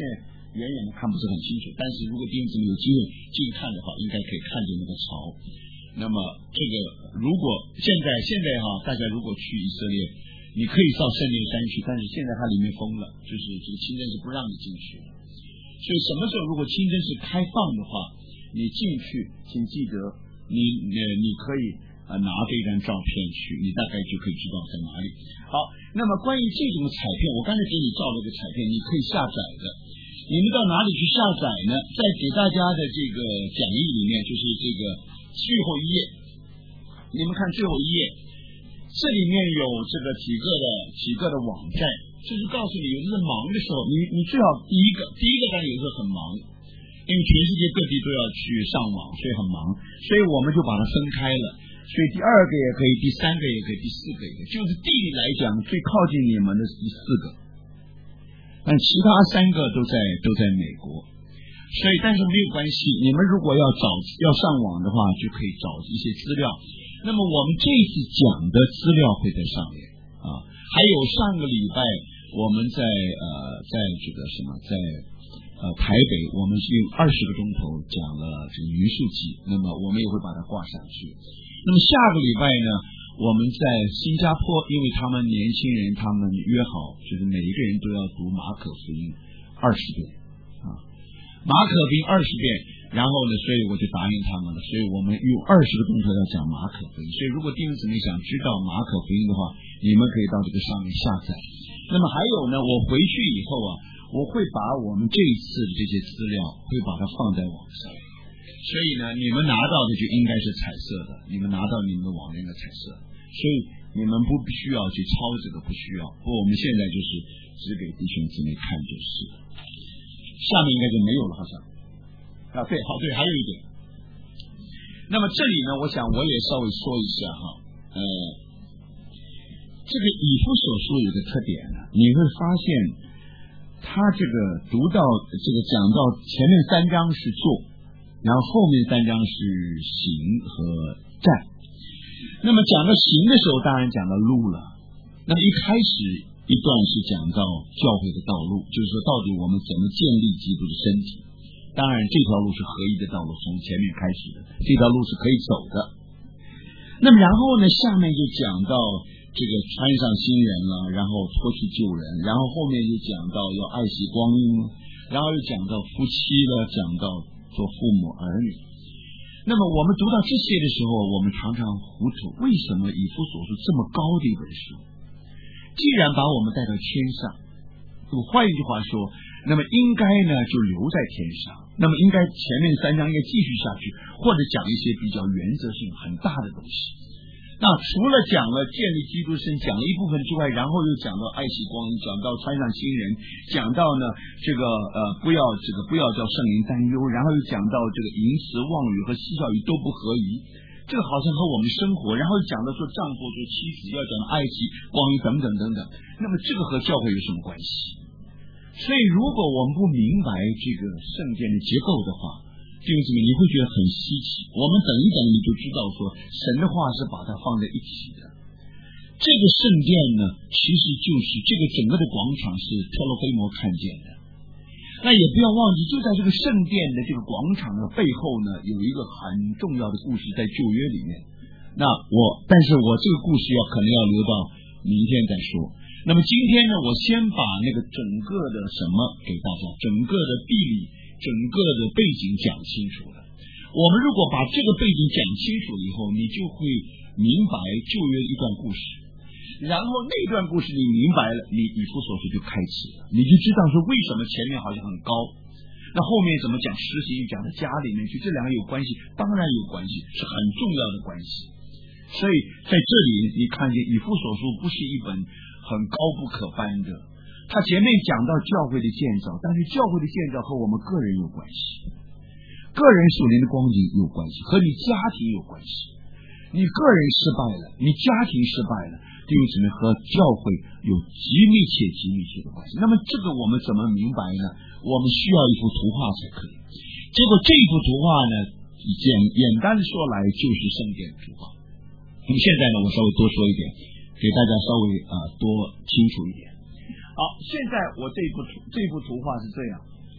远远的看不是很清楚，但是如果弟兄姊妹有机会近看的话，应该可以看见那个槽。那么这个如果现在大家如果去以色列，你可以到圣殿山去，但是现在它里面封了，就是这个清真是不让你进去的。所以什么时候如果清真是开放的话，你进去请记得你可以拿这张照片去，你大概就可以知道在哪里。好，那么关于这种彩片，我刚才给你照了个彩片，你可以下载的。你们到哪里去下载呢？在给大家的这个讲义里面，就是这个最后一页，你们看最后一页，这里面有这个几个的网站，就是告诉你，有的是忙的时候，你最好第一个当然有时候很忙，因为全世界各地都要去上网，所以很忙，所以我们就把它分开了。所以第二个也可以，第三个也可以，第四个也可以。就是地理来讲，最靠近你们的是第四个，但其他三个都在美国。所以但是没有关系，你们如果要上网的话，就可以找一些资料。那么我们这次讲的资料会在上面啊，还有上个礼拜我们在这个在台北，我们是用20个钟头讲了这个余数记，那么我们也会把它挂上去。那么下个礼拜呢，我们在新加坡，因为他们年轻人他们约好，就是每一个人都要读马可福音20遍啊，马可福音20遍，然后呢，所以我就答应他们了，所以我们用20个钟头要讲马可福音。所以如果弟兄姊妹想知道马可福音的话，你们可以到这个上面下载。那么还有呢，我回去以后啊，我会把我们这一次的这些资料会把它放在网上，所以呢，你们拿到的就应该是彩色的，你们拿到你们的网页的彩色，所以你们不需要去抄这个，不需要。不过我们现在就是只给弟兄姊妹看就是了。下面应该就没有了，好像啊，对，好，对，还有一点。那么这里呢，我想我也稍微说一下哈，这个以弗所书有个特点呢，你会发现他这个读到这个讲到前面3章是做，然后后面3章是行和战。那么讲到行的时候，当然讲到路了。那么一开始一段是讲到教会的道路，就是说到底我们怎么建立基督的身体。当然这条路是合一的道路，从前面开始的，这条路是可以走的。那么然后呢，下面就讲到这个穿上新人了，然后脱去旧人，然后后面就讲到要爱惜光阴了，然后又讲到夫妻了，讲到做父母儿女。那么我们读到这些的时候，我们常常糊涂，为什么以弗所书这么高的一本书，既然把我们带到天上，换一句话说，那么应该呢就留在天上，那么应该前面3章应该继续下去，或者讲一些比较原则性很大的东西。那除了讲了建立基督身，讲了一部分之外，然后又讲到爱惜光阴，讲到穿上新人，讲到呢这个不要叫圣灵担忧，然后又讲到这个淫词妄语和嬉笑语都不合宜，这个好像和我们生活，然后又讲到说丈夫对妻子要讲爱惜光阴等等等等，那么这个和教会有什么关系？所以如果我们不明白这个圣殿的结构的话，弟兄姊妹，你会觉得很稀奇。我们等一等，你就知道说，神的话是把它放在一起的。这个圣殿呢，其实就是这个整个的广场是特洛菲摩看见的。那也不要忘记，就在这个圣殿的这个广场的背后呢，有一个很重要的故事在旧约里面。但是我这个故事可能要留到明天再说。那么今天呢，我先把那个整个的什么给大家，整个的地理。整个的背景讲清楚了，我们如果把这个背景讲清楚以后，你就会明白旧约一段故事，然后那段故事你明白了，你以弗所书就开启了，你就知道说为什么前面好像很高，那后面怎么讲实行讲到家里面去，这两个有关系，当然有关系，是很重要的关系。所以在这里你看见以弗所书不是一本很高不可攀的，他前面讲到教会的建造，但是教会的建造和我们个人有关系，个人属灵的光景有关系，和你家庭有关系。你个人失败了，你家庭失败了，弟兄姊妹，和教会有极密切的关系。那么这个我们怎么明白呢？我们需要一幅图画才可以。结果这幅图画呢，简单的说来就是圣殿图画。那么现在呢，我稍微多说一点，给大家稍微多清楚一点。好，现在我这幅图画是这样，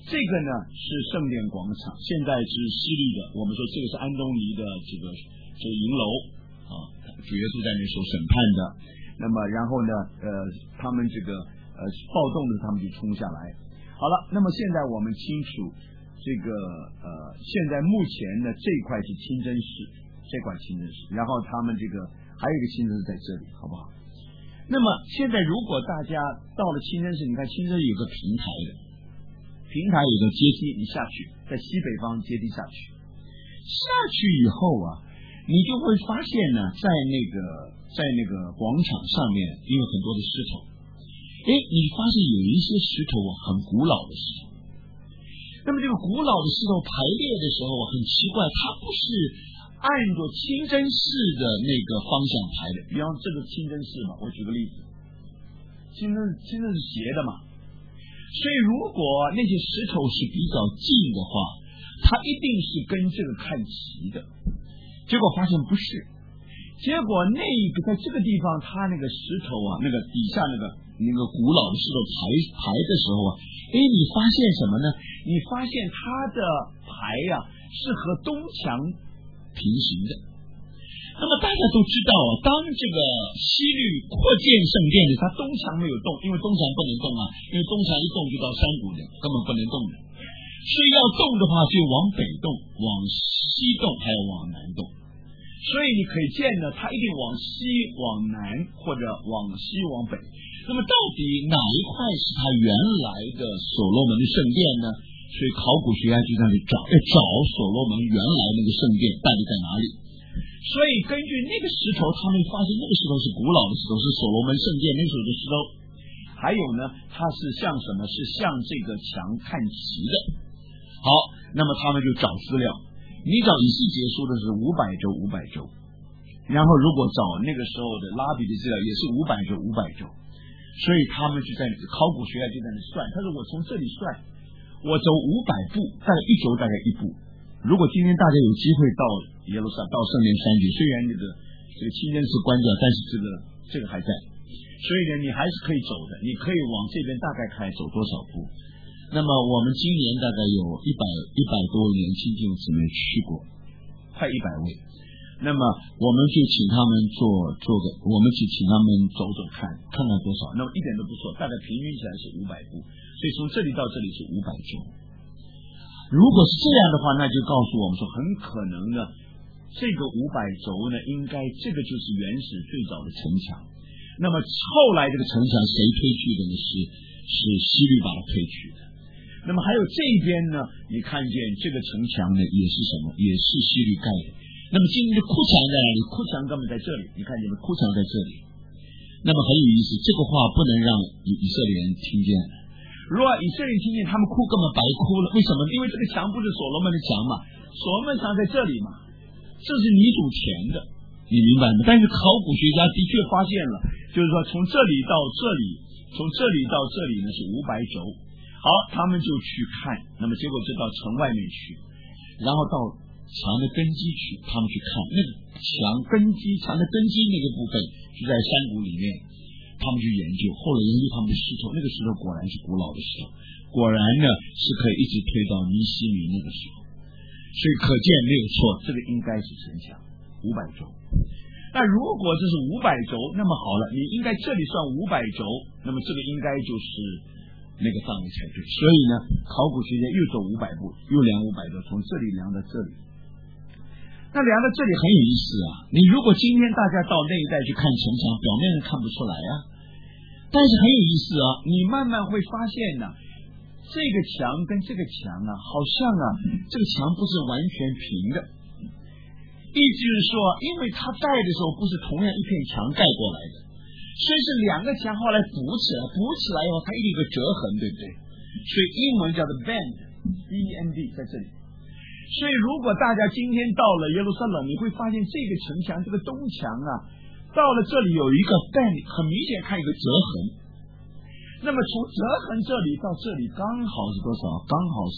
这个呢是圣殿广场，现在是西律的，我们说这个是安东尼的这个营楼啊，主耶稣在那受审判的。那么然后呢他们这个暴动的他们就冲下来。好了，那么现在我们清楚这个现在目前呢这块是清真寺，这块清真寺，然后他们这个还有一个清真寺在这里，好不好？那么现在如果大家到了清真寺，你看清真寺有个平台的，平台有个阶梯，你下去，在西北方阶梯下去以后啊，你就会发现呢，在那个广场上面，因为很多的石头，你发现有一些石头啊，很古老的石头。那么这个古老的石头排列的时候很奇怪，它不是按照清真寺的那个方向排的。比方这个清真寺嘛，我举个例子，清真是斜的嘛，所以如果那些石头是比较近的话，它一定是跟这个看齐的。结果发现不是，结果那个在这个地方，它那个石头啊，那个底下那个古老的石头排的时候啊，你发现什么呢？你发现它的排啊是和东墙平行的。那么大家都知道啊，当这个西律扩建圣殿的，它东墙没有动，因为东墙不能动啊，因为东墙一动就到山谷的，根本不能动的。所以要动的话，就往北动、往西动，还要往南动。所以你可以见呢，它一定往西、往南，或者往西、往北。那么到底哪一块是它原来的所罗门的圣殿呢？所以考古学家就在那里找所罗门原来那个圣殿到底在哪里。所以根据那个石头，他们发现那个石头是古老的石头，是所罗门圣殿那时候的石头。还有呢，它是像什么？是向这个墙看齐的。好，那么他们就找资料。你找以西结书的是500周，然后如果找那个时候的拉比的资料也是500周，所以他们就在考古学家就在那算。他说我从这里算，我走500步，大概1周大概1步。如果今天大家有机会到耶路撒冷到圣殿山去，虽然这个清真寺关掉，但是这个还在，所以呢你还是可以走的，你可以往这边大概看走多少步。那么我们今年大概有100多位年轻弟兄姊妹去过，快100位。那么我们就请他们我们去请他们走走看多少。那么一点都不错，大概平均起来是500步，所以从这里到这里是500周。如果是这样的话，那就告诉我们说，很可能呢，这个500周呢，应该这个就是原始最早的城墙。那么后来这个城墙谁推去的呢？是西律把它推去的。那么还有这边呢，你看见这个城墙呢也是什么？也是西律盖的。那么今天的哭墙在哪里？哭墙根本在这里，你看见没？哭墙在这里。那么很有意思，这个话不能让以色列人听见。如果以色列人听见，他们哭根本白哭了。为什么？因为这个墙不是所罗门的墙嘛，所罗门墙在这里嘛，这是泥土填的，你明白吗？但是考古学家的确发现了，就是说从这里到这里，从这里到这里呢是500周。好，他们就去看，那么结果就到城外面去，然后到墙的根基去，他们去看那个墙的根基那个部分就在山谷里面，他们去研究，后来研究他们的石头，那个石头果然是古老的石头，果然呢是可以一直推到尼希米那个时候，所以可见没有错，这个应该是城墙500周。那如果这是500周，那么好了，你应该这里算500周，那么这个应该就是那个范围才对。所以呢，考古学家又走500步，又量500周，从这里量到这里。那量到这里很有意思啊！你如果今天大家到那一带去看城墙，表面上看不出来啊，但是很有意思啊！你慢慢会发现呢，这个墙跟这个墙啊，好像啊，这个墙不是完全平的。意思就是说，因为它盖的时候不是同样一片墙盖过来的，所以是两个墙后来补起来以后，它一定有个折痕，对不对？所以英文叫做 bend，B-E-N-D 在这里。所以如果大家今天到了耶路撒冷，你会发现这个城墙，这个东墙啊，到了这里有一个 bend， 很明显看一个折痕。那么从折痕这里到这里刚好是多少？刚好是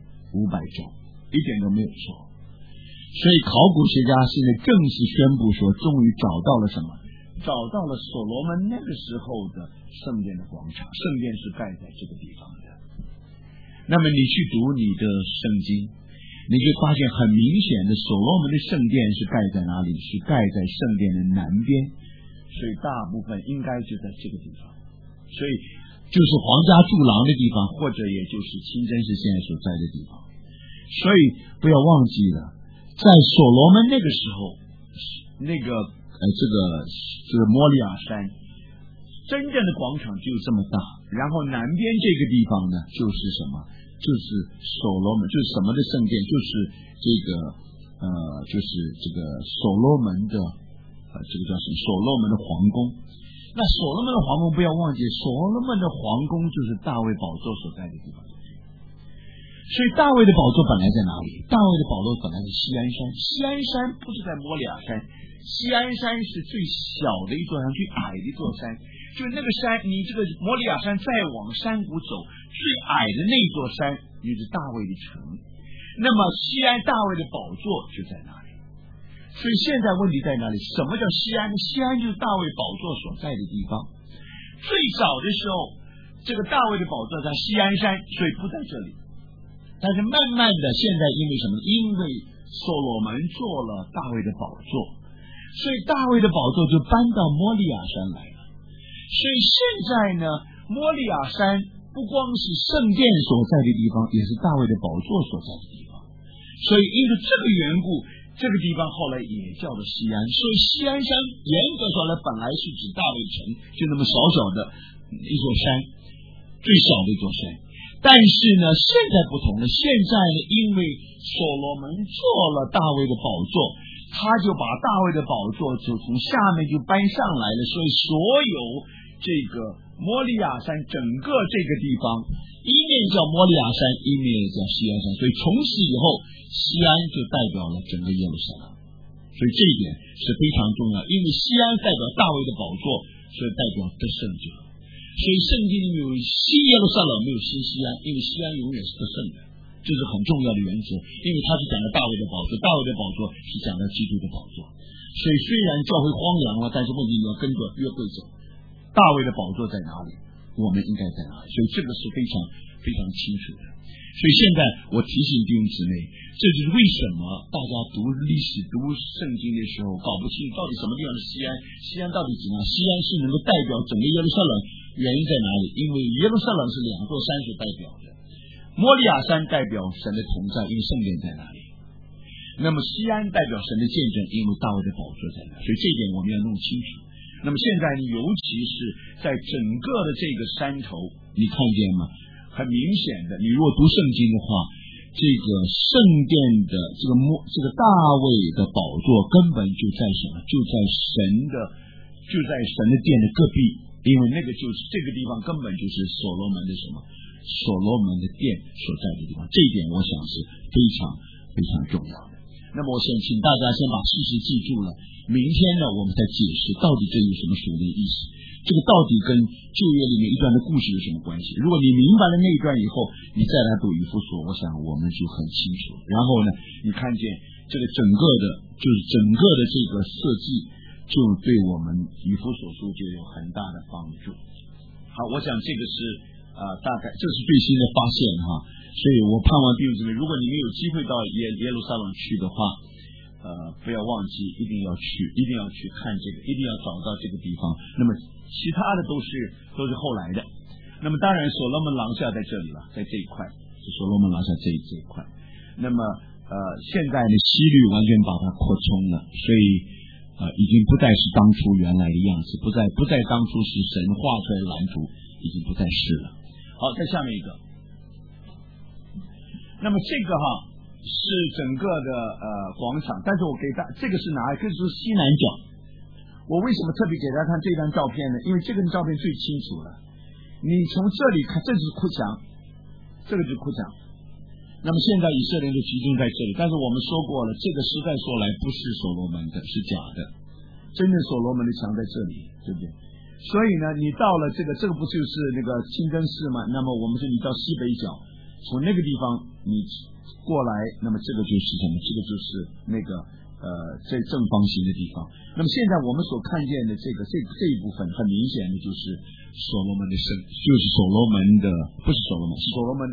500周，一点都没有错。所以考古学家现在正式宣布说，终于找到了什么？找到了所罗门那个时候的圣殿的广场。圣殿是盖在这个地方的。 那么你去读你的圣经，你就发现很明显的，所罗门的圣殿是盖在哪里？是盖在圣殿的南边，所以大部分应该就在这个地方，所以就是皇家住廊的地方，或者也就是清真寺现在所在的地方。所以不要忘记了，在所罗门那个时候，那个这个摩利亚山真正的广场就这么大，然后南边这个地方呢，就是什么？就是所罗门，就是什么的圣殿？就是这个所罗门的这个叫什么？所罗门的皇宫。那所罗门的皇宫不要忘记，所罗门的皇宫就是大卫宝座所在的地方。所以大卫的宝座本来在哪里？大卫的宝座本来是锡安山，锡安山不是在摩利亚山，锡安山是最小的一座山，最矮的一座山。就是那个山，你这个摩利亚山再往山谷走，最矮的那座山就是大卫的城。那么锡安大卫的宝座就在那里。所以现在问题在哪里？什么叫锡安？锡安就是大卫宝座所在的地方。最早的时候，这个大卫的宝座在锡安山，所以不在这里。但是慢慢的，现在因为什么？因为所罗门做了大卫的宝座，所以大卫的宝座就搬到摩利亚山来了。所以现在呢，摩利亚山不光是圣殿所在的地方，也是大卫的宝座所在的地方。所以因为这个缘故，这个地方后来也叫做锡安。所以锡安山严格说来，本来是指大卫城，就那么小小的一座山，最小的一座山。但是呢，现在不同了。现在呢，因为所罗门做了大卫的宝座，他就把大卫的宝座就从下面就搬上来了。所以所有这个摩利亚山整个这个地方，一面叫摩利亚山，一面也叫锡安山。所以从此以后，锡安就代表了整个耶路撒冷。所以这一点是非常重要，因为锡安代表大卫的宝座，所以代表得胜者。所以圣经里面有新耶路撒冷，没有新锡安，因为锡安永远是得胜的，这是很重要的原则。因为他是讲的大卫的宝座，大卫的宝座是讲的基督的宝座。所以虽然教会荒凉了，但是问题你要跟着约柜走。大卫的宝座在哪里？我们应该在哪里？所以这个是非常非常清楚的。所以现在我提醒弟兄姊妹，这就是为什么大家读历史、读圣经的时候搞不清到底什么地方是锡安，锡安到底怎样？锡安是能够代表整个耶路撒冷，原因在哪里？因为耶路撒冷是两座山所代表的，摩利亚山代表神的同在，因为圣殿在哪里？那么锡安代表神的见证，因为大卫的宝座在哪？所以这一点我们要弄清楚。那么现在你尤其是在整个的这个山头，你看见吗？很明显的，你如果读圣经的话，这个圣殿的这个大卫的宝座根本就在什么？就在神的殿的隔壁，因为那个就是这个地方根本就是所罗门的什么？所罗门的殿所在的地方。这一点我想是非常非常重要的。那么我先请大家先把事实记住了，明天呢我们再解释到底这有什么属灵意思，这个到底跟旧约里面一段的故事有什么关系。如果你明白了那一段以后，你再来读以弗所，我想我们就很清楚。然后呢，你看见这个整个的这个设计，就对我们以弗所书就有很大的帮助。好，我想这个是大概这是最新的发现哈。所以我盼望弟兄姊妹，如果你们有机会到耶路撒冷去的话，不要忘记一定要去看这个，一定要找到这个地方。那么其他的都是后来的。那么当然所罗门廊下在这里了，在这一块是所罗门廊下这一块。那么现在呢，希律完全把它扩充了，所以已经不再是当初原来的样子，不再当初是神画出来的蓝图，已经不再是了。好，再下面一个。那么这个是整个的广场，但是我给这个是哪里？这是西南角。我为什么特别给大家看这张照片呢？因为这个照片最清楚了。你从这里看，这是哭墙，这个就是哭墙。那么现在以色列就集中在这里，但是我们说过了，这个实在说来不是所罗门的，是假的。真正所罗门的墙在这里，对不对？所以呢，你到了这个不就是那个清真寺吗？那么我们说你到西北角。从那个地方你过来，那么这个就是什么？这个就是那个这正方形的地方。那么现在我们所看见的这一部分，很明显的就是所罗门的就是所罗门的，不是所罗门，是所罗门的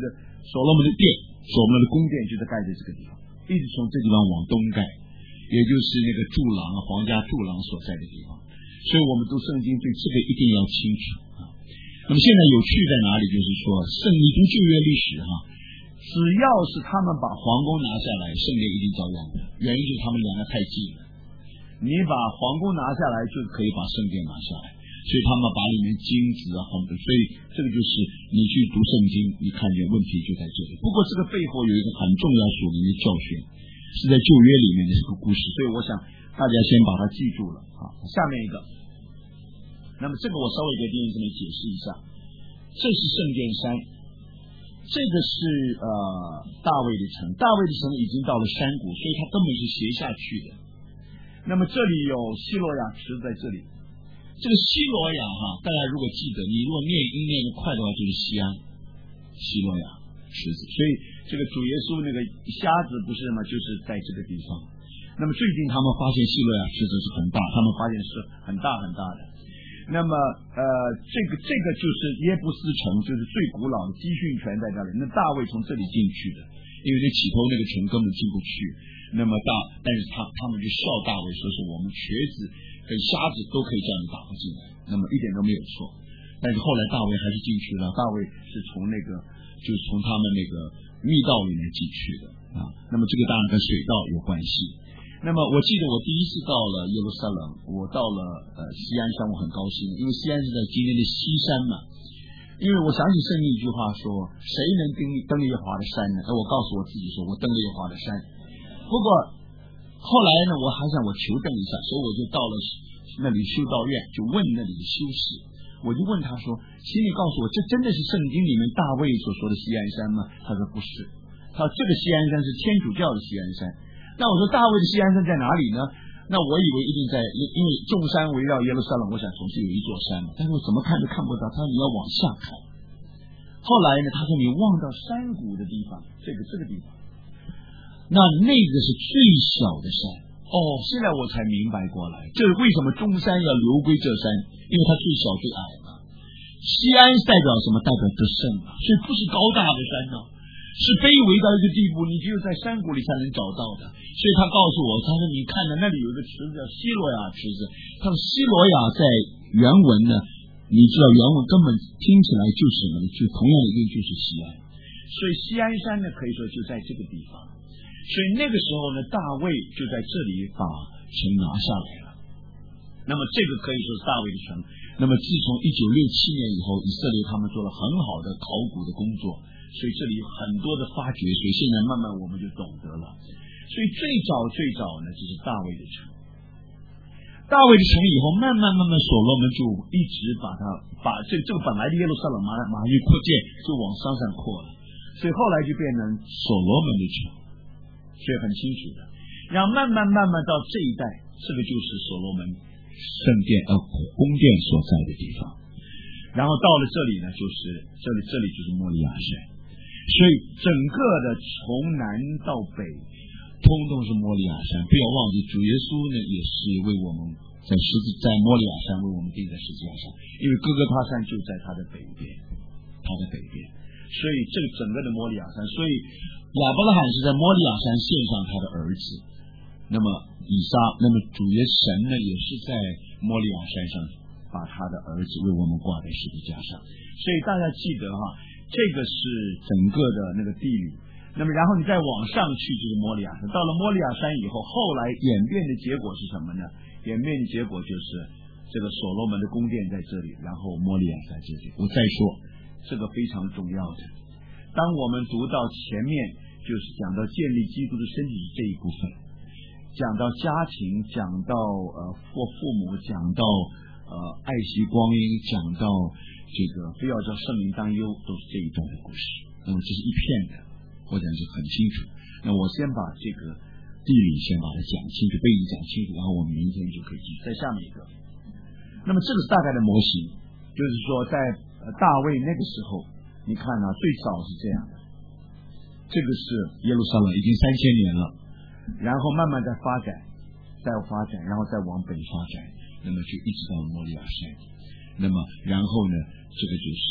所罗门的殿，所罗门的宫殿就在盖在这个地方，一直从这地方往东盖，也就是那个柱廊皇家柱廊所在的地方。所以我们读圣经对这个一定要清楚啊。那么现在有趣在哪里？就是说，你读旧约历史只要是他们把皇宫拿下来，圣殿一定照样的。原因就是他们两个太近了，你把皇宫拿下来就可以把圣殿拿下来，所以他们把里面金子所以这个就是你去读圣经，你看见问题就在这里。不过这个背后有一个很重要属灵的教训，是在旧约里面的这个故事，所以我想大家先把它记住了啊。下面一个，那么这个我稍微给弟兄姊妹解释一下，这是圣殿山，这个是大卫的城，大卫的城已经到了山谷，所以它根本是斜下去的。那么这里有希罗亚池在这里，这个希罗亚大家如果记得，你如果念音念得快的话，就是西安希罗亚池子。所以这个主耶稣那个瞎子不是吗？就是在这个地方。那么最近他们发现希罗亚池子是很大，他们发现是很大很大的。那么这个就是耶布斯城，就是最古老的基训权在这里。那大卫从这里进去的，因为这起头那个城根本进不去。那么但是他们就笑大卫，说是我们瘸子跟瞎子都可以这样打进来，那么一点都没有错。但是后来大卫还是进去了，大卫是从就是从他们那个密道里面进去的啊。那么这个当然跟水道有关系。那么我记得我第一次到了耶路撒冷，我到了西安山，我很高兴，因为西安是在今天的西山嘛。因为我想起圣经一句话说，谁能登耶和华的山呢？我告诉我自己说，我登了耶和华的山。不过后来呢，我还想我求证一下，所以我就到了那里修道院，就问那里的修士，我就问他说，请你告诉我，这真的是圣经里面大卫所说的西安山吗？他说不是，他说这个西安山是天主教的西安山。那我说大卫的西安山在哪里呢？那我以为一定在，因为众山围绕耶路撒冷，我想总是有一座山嘛，但是我怎么看都看不到。他说你要往下看。后来呢，他说你望到山谷的地方，这个地方，那个是最小的山。现在我才明白过来，这为什么中山要流归这山，因为它最小最矮嘛。西安代表什么？代表得胜嘛，所以不是高大的山呢，是卑微到一个地步，你只有在山谷里才能找到的。所以他告诉我，他说你看到那里有一个池子叫希罗亚池子，他说希罗亚在原文呢，你知道原文根本听起来就是什么呢？就同样的一个就是西安，所以西安山呢可以说就在这个地方。所以那个时候呢，大卫就在这里把城拿下来了。那么这个可以说是大卫的城。那么自从1967年以后，以色列他们做了很好的考古的工作，所以这里有很多的发掘，所以现在慢慢我们就懂得了。所以最早呢，就是大卫的城。大卫的城以后，慢慢所罗门就一直把这个本来的耶路撒冷马上就扩建，就往山上扩了，所以后来就变成所罗门的城。所以很清楚的，然后慢慢到这一代，这个就是所罗门圣殿宫殿所在的地方。然后到了这里呢，就是这里就是摩利亚山。所以整个的从南到北，通通是摩利亚山。不要忘记，主耶稣呢也是为我们在摩利亚山为我们钉在十字架上，因为哥哥他山就在他的北边，所以这个整个的摩利亚山，所以亚伯拉罕是在摩利亚山献上他的儿子，那么以撒，那么主耶神呢也是在摩利亚山上把他的儿子为我们挂在十字架上。所以大家记得这个是整个的那个地理。那么然后你再往上去就是摩利亚山，到了摩利亚山以后，后来演变的结果是什么呢？演变的结果就是这个所罗门的宫殿在这里，然后摩利亚在这里。我再说这个非常重要的，当我们读到前面就是讲到建立基督的身体是这一部分，讲到家庭，讲到父母，讲到爱惜光阴，讲到这个不要叫圣灵担忧，都是这一段的故事。那么这是一片的，我讲是很清楚。那我先把这个地理先把它讲清楚，背景讲清楚，然后我们明天就可以继续。在下面一个，那么这个是大概的模型，就是说在大卫那个时候，你看最早是这样的，这个是耶路撒冷已经3000年了，然后慢慢在发展，然后再往北发展，那么就一直到摩利亚山。那么然后呢，这个就是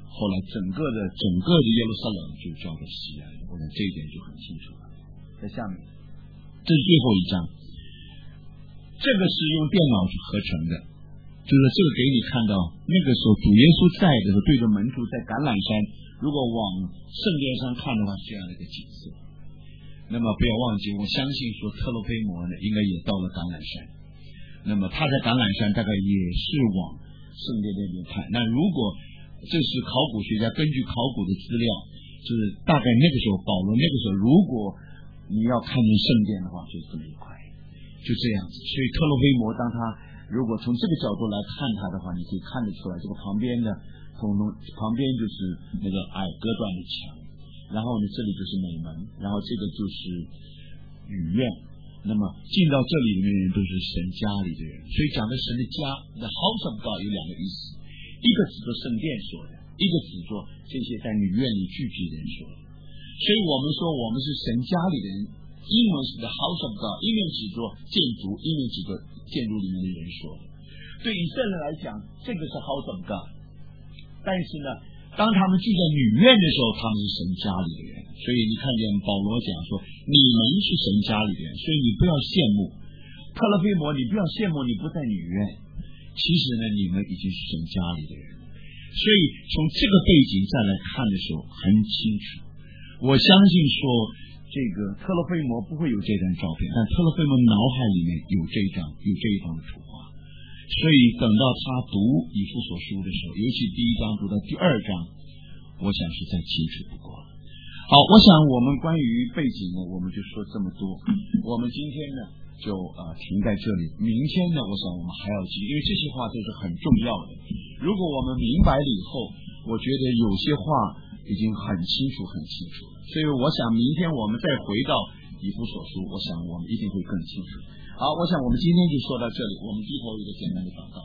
后来整个的耶路撒冷就叫做西安，我想这一点就很清楚了。在下面，这是最后一章，这个是用电脑去合成的，就是这个给你看到那个时候主耶稣在的时候，对着门徒在橄榄山，如果往圣殿上看的话，是这样的一个景色。那么不要忘记，我相信说特洛菲摩呢，应该也到了橄榄山。那么他在橄榄山大概也是往圣殿那边看。那如果这是考古学家根据考古的资料，就是大概那个时候保罗那个时候，如果你要看见圣殿的话，就是这么一块，就这样子。所以特洛菲摩当他如果从这个角度来看他的话，你可以看得出来，这个旁边就是那个矮隔断的墙，然后呢这里就是美门，然后这个就是雨院。那么进到这里的人都是神家里的人，所以讲的神的家的 house of God 有两个意思，一个指着圣殿说的，一个指着这些在女院里聚集的人说的。所以我们说我们是神家里的人，英文是 the house of God， 一面指着建筑，一面指着建筑里面的人说的。对以色列来讲，这个是 house of God， 但是呢当他们聚在女院的时候，他们是神家里的人。所以你看见保罗讲说你们是神家里的人，所以你不要羡慕特勒菲摩，你不要羡慕你不在女院，其实呢你们已经是神家里的人。所以从这个背景再来看的时候很清楚，我相信说这个特勒菲摩不会有这张照片，但特勒菲摩脑海里面有这一张的图画。所以等到他读以弗所书的时候，尤其第一章读到第二章，我想是再清楚不过。好，我想我们关于背景呢，我们就说这么多。我们今天呢就停在这里，明天呢我想我们还要继续，因为这些话都是很重要的。如果我们明白了以后，我觉得有些话已经很清楚了，所以我想明天我们再回到以弗所书，我想我们一定会更清楚。好，我想我们今天就说到这里，我们低头一个简单的祷告。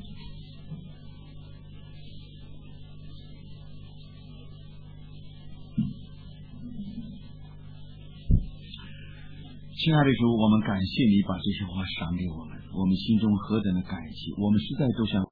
亲爱的主，我们感谢你把这些话赏给我们，我们心中何等的感激，我们实在都想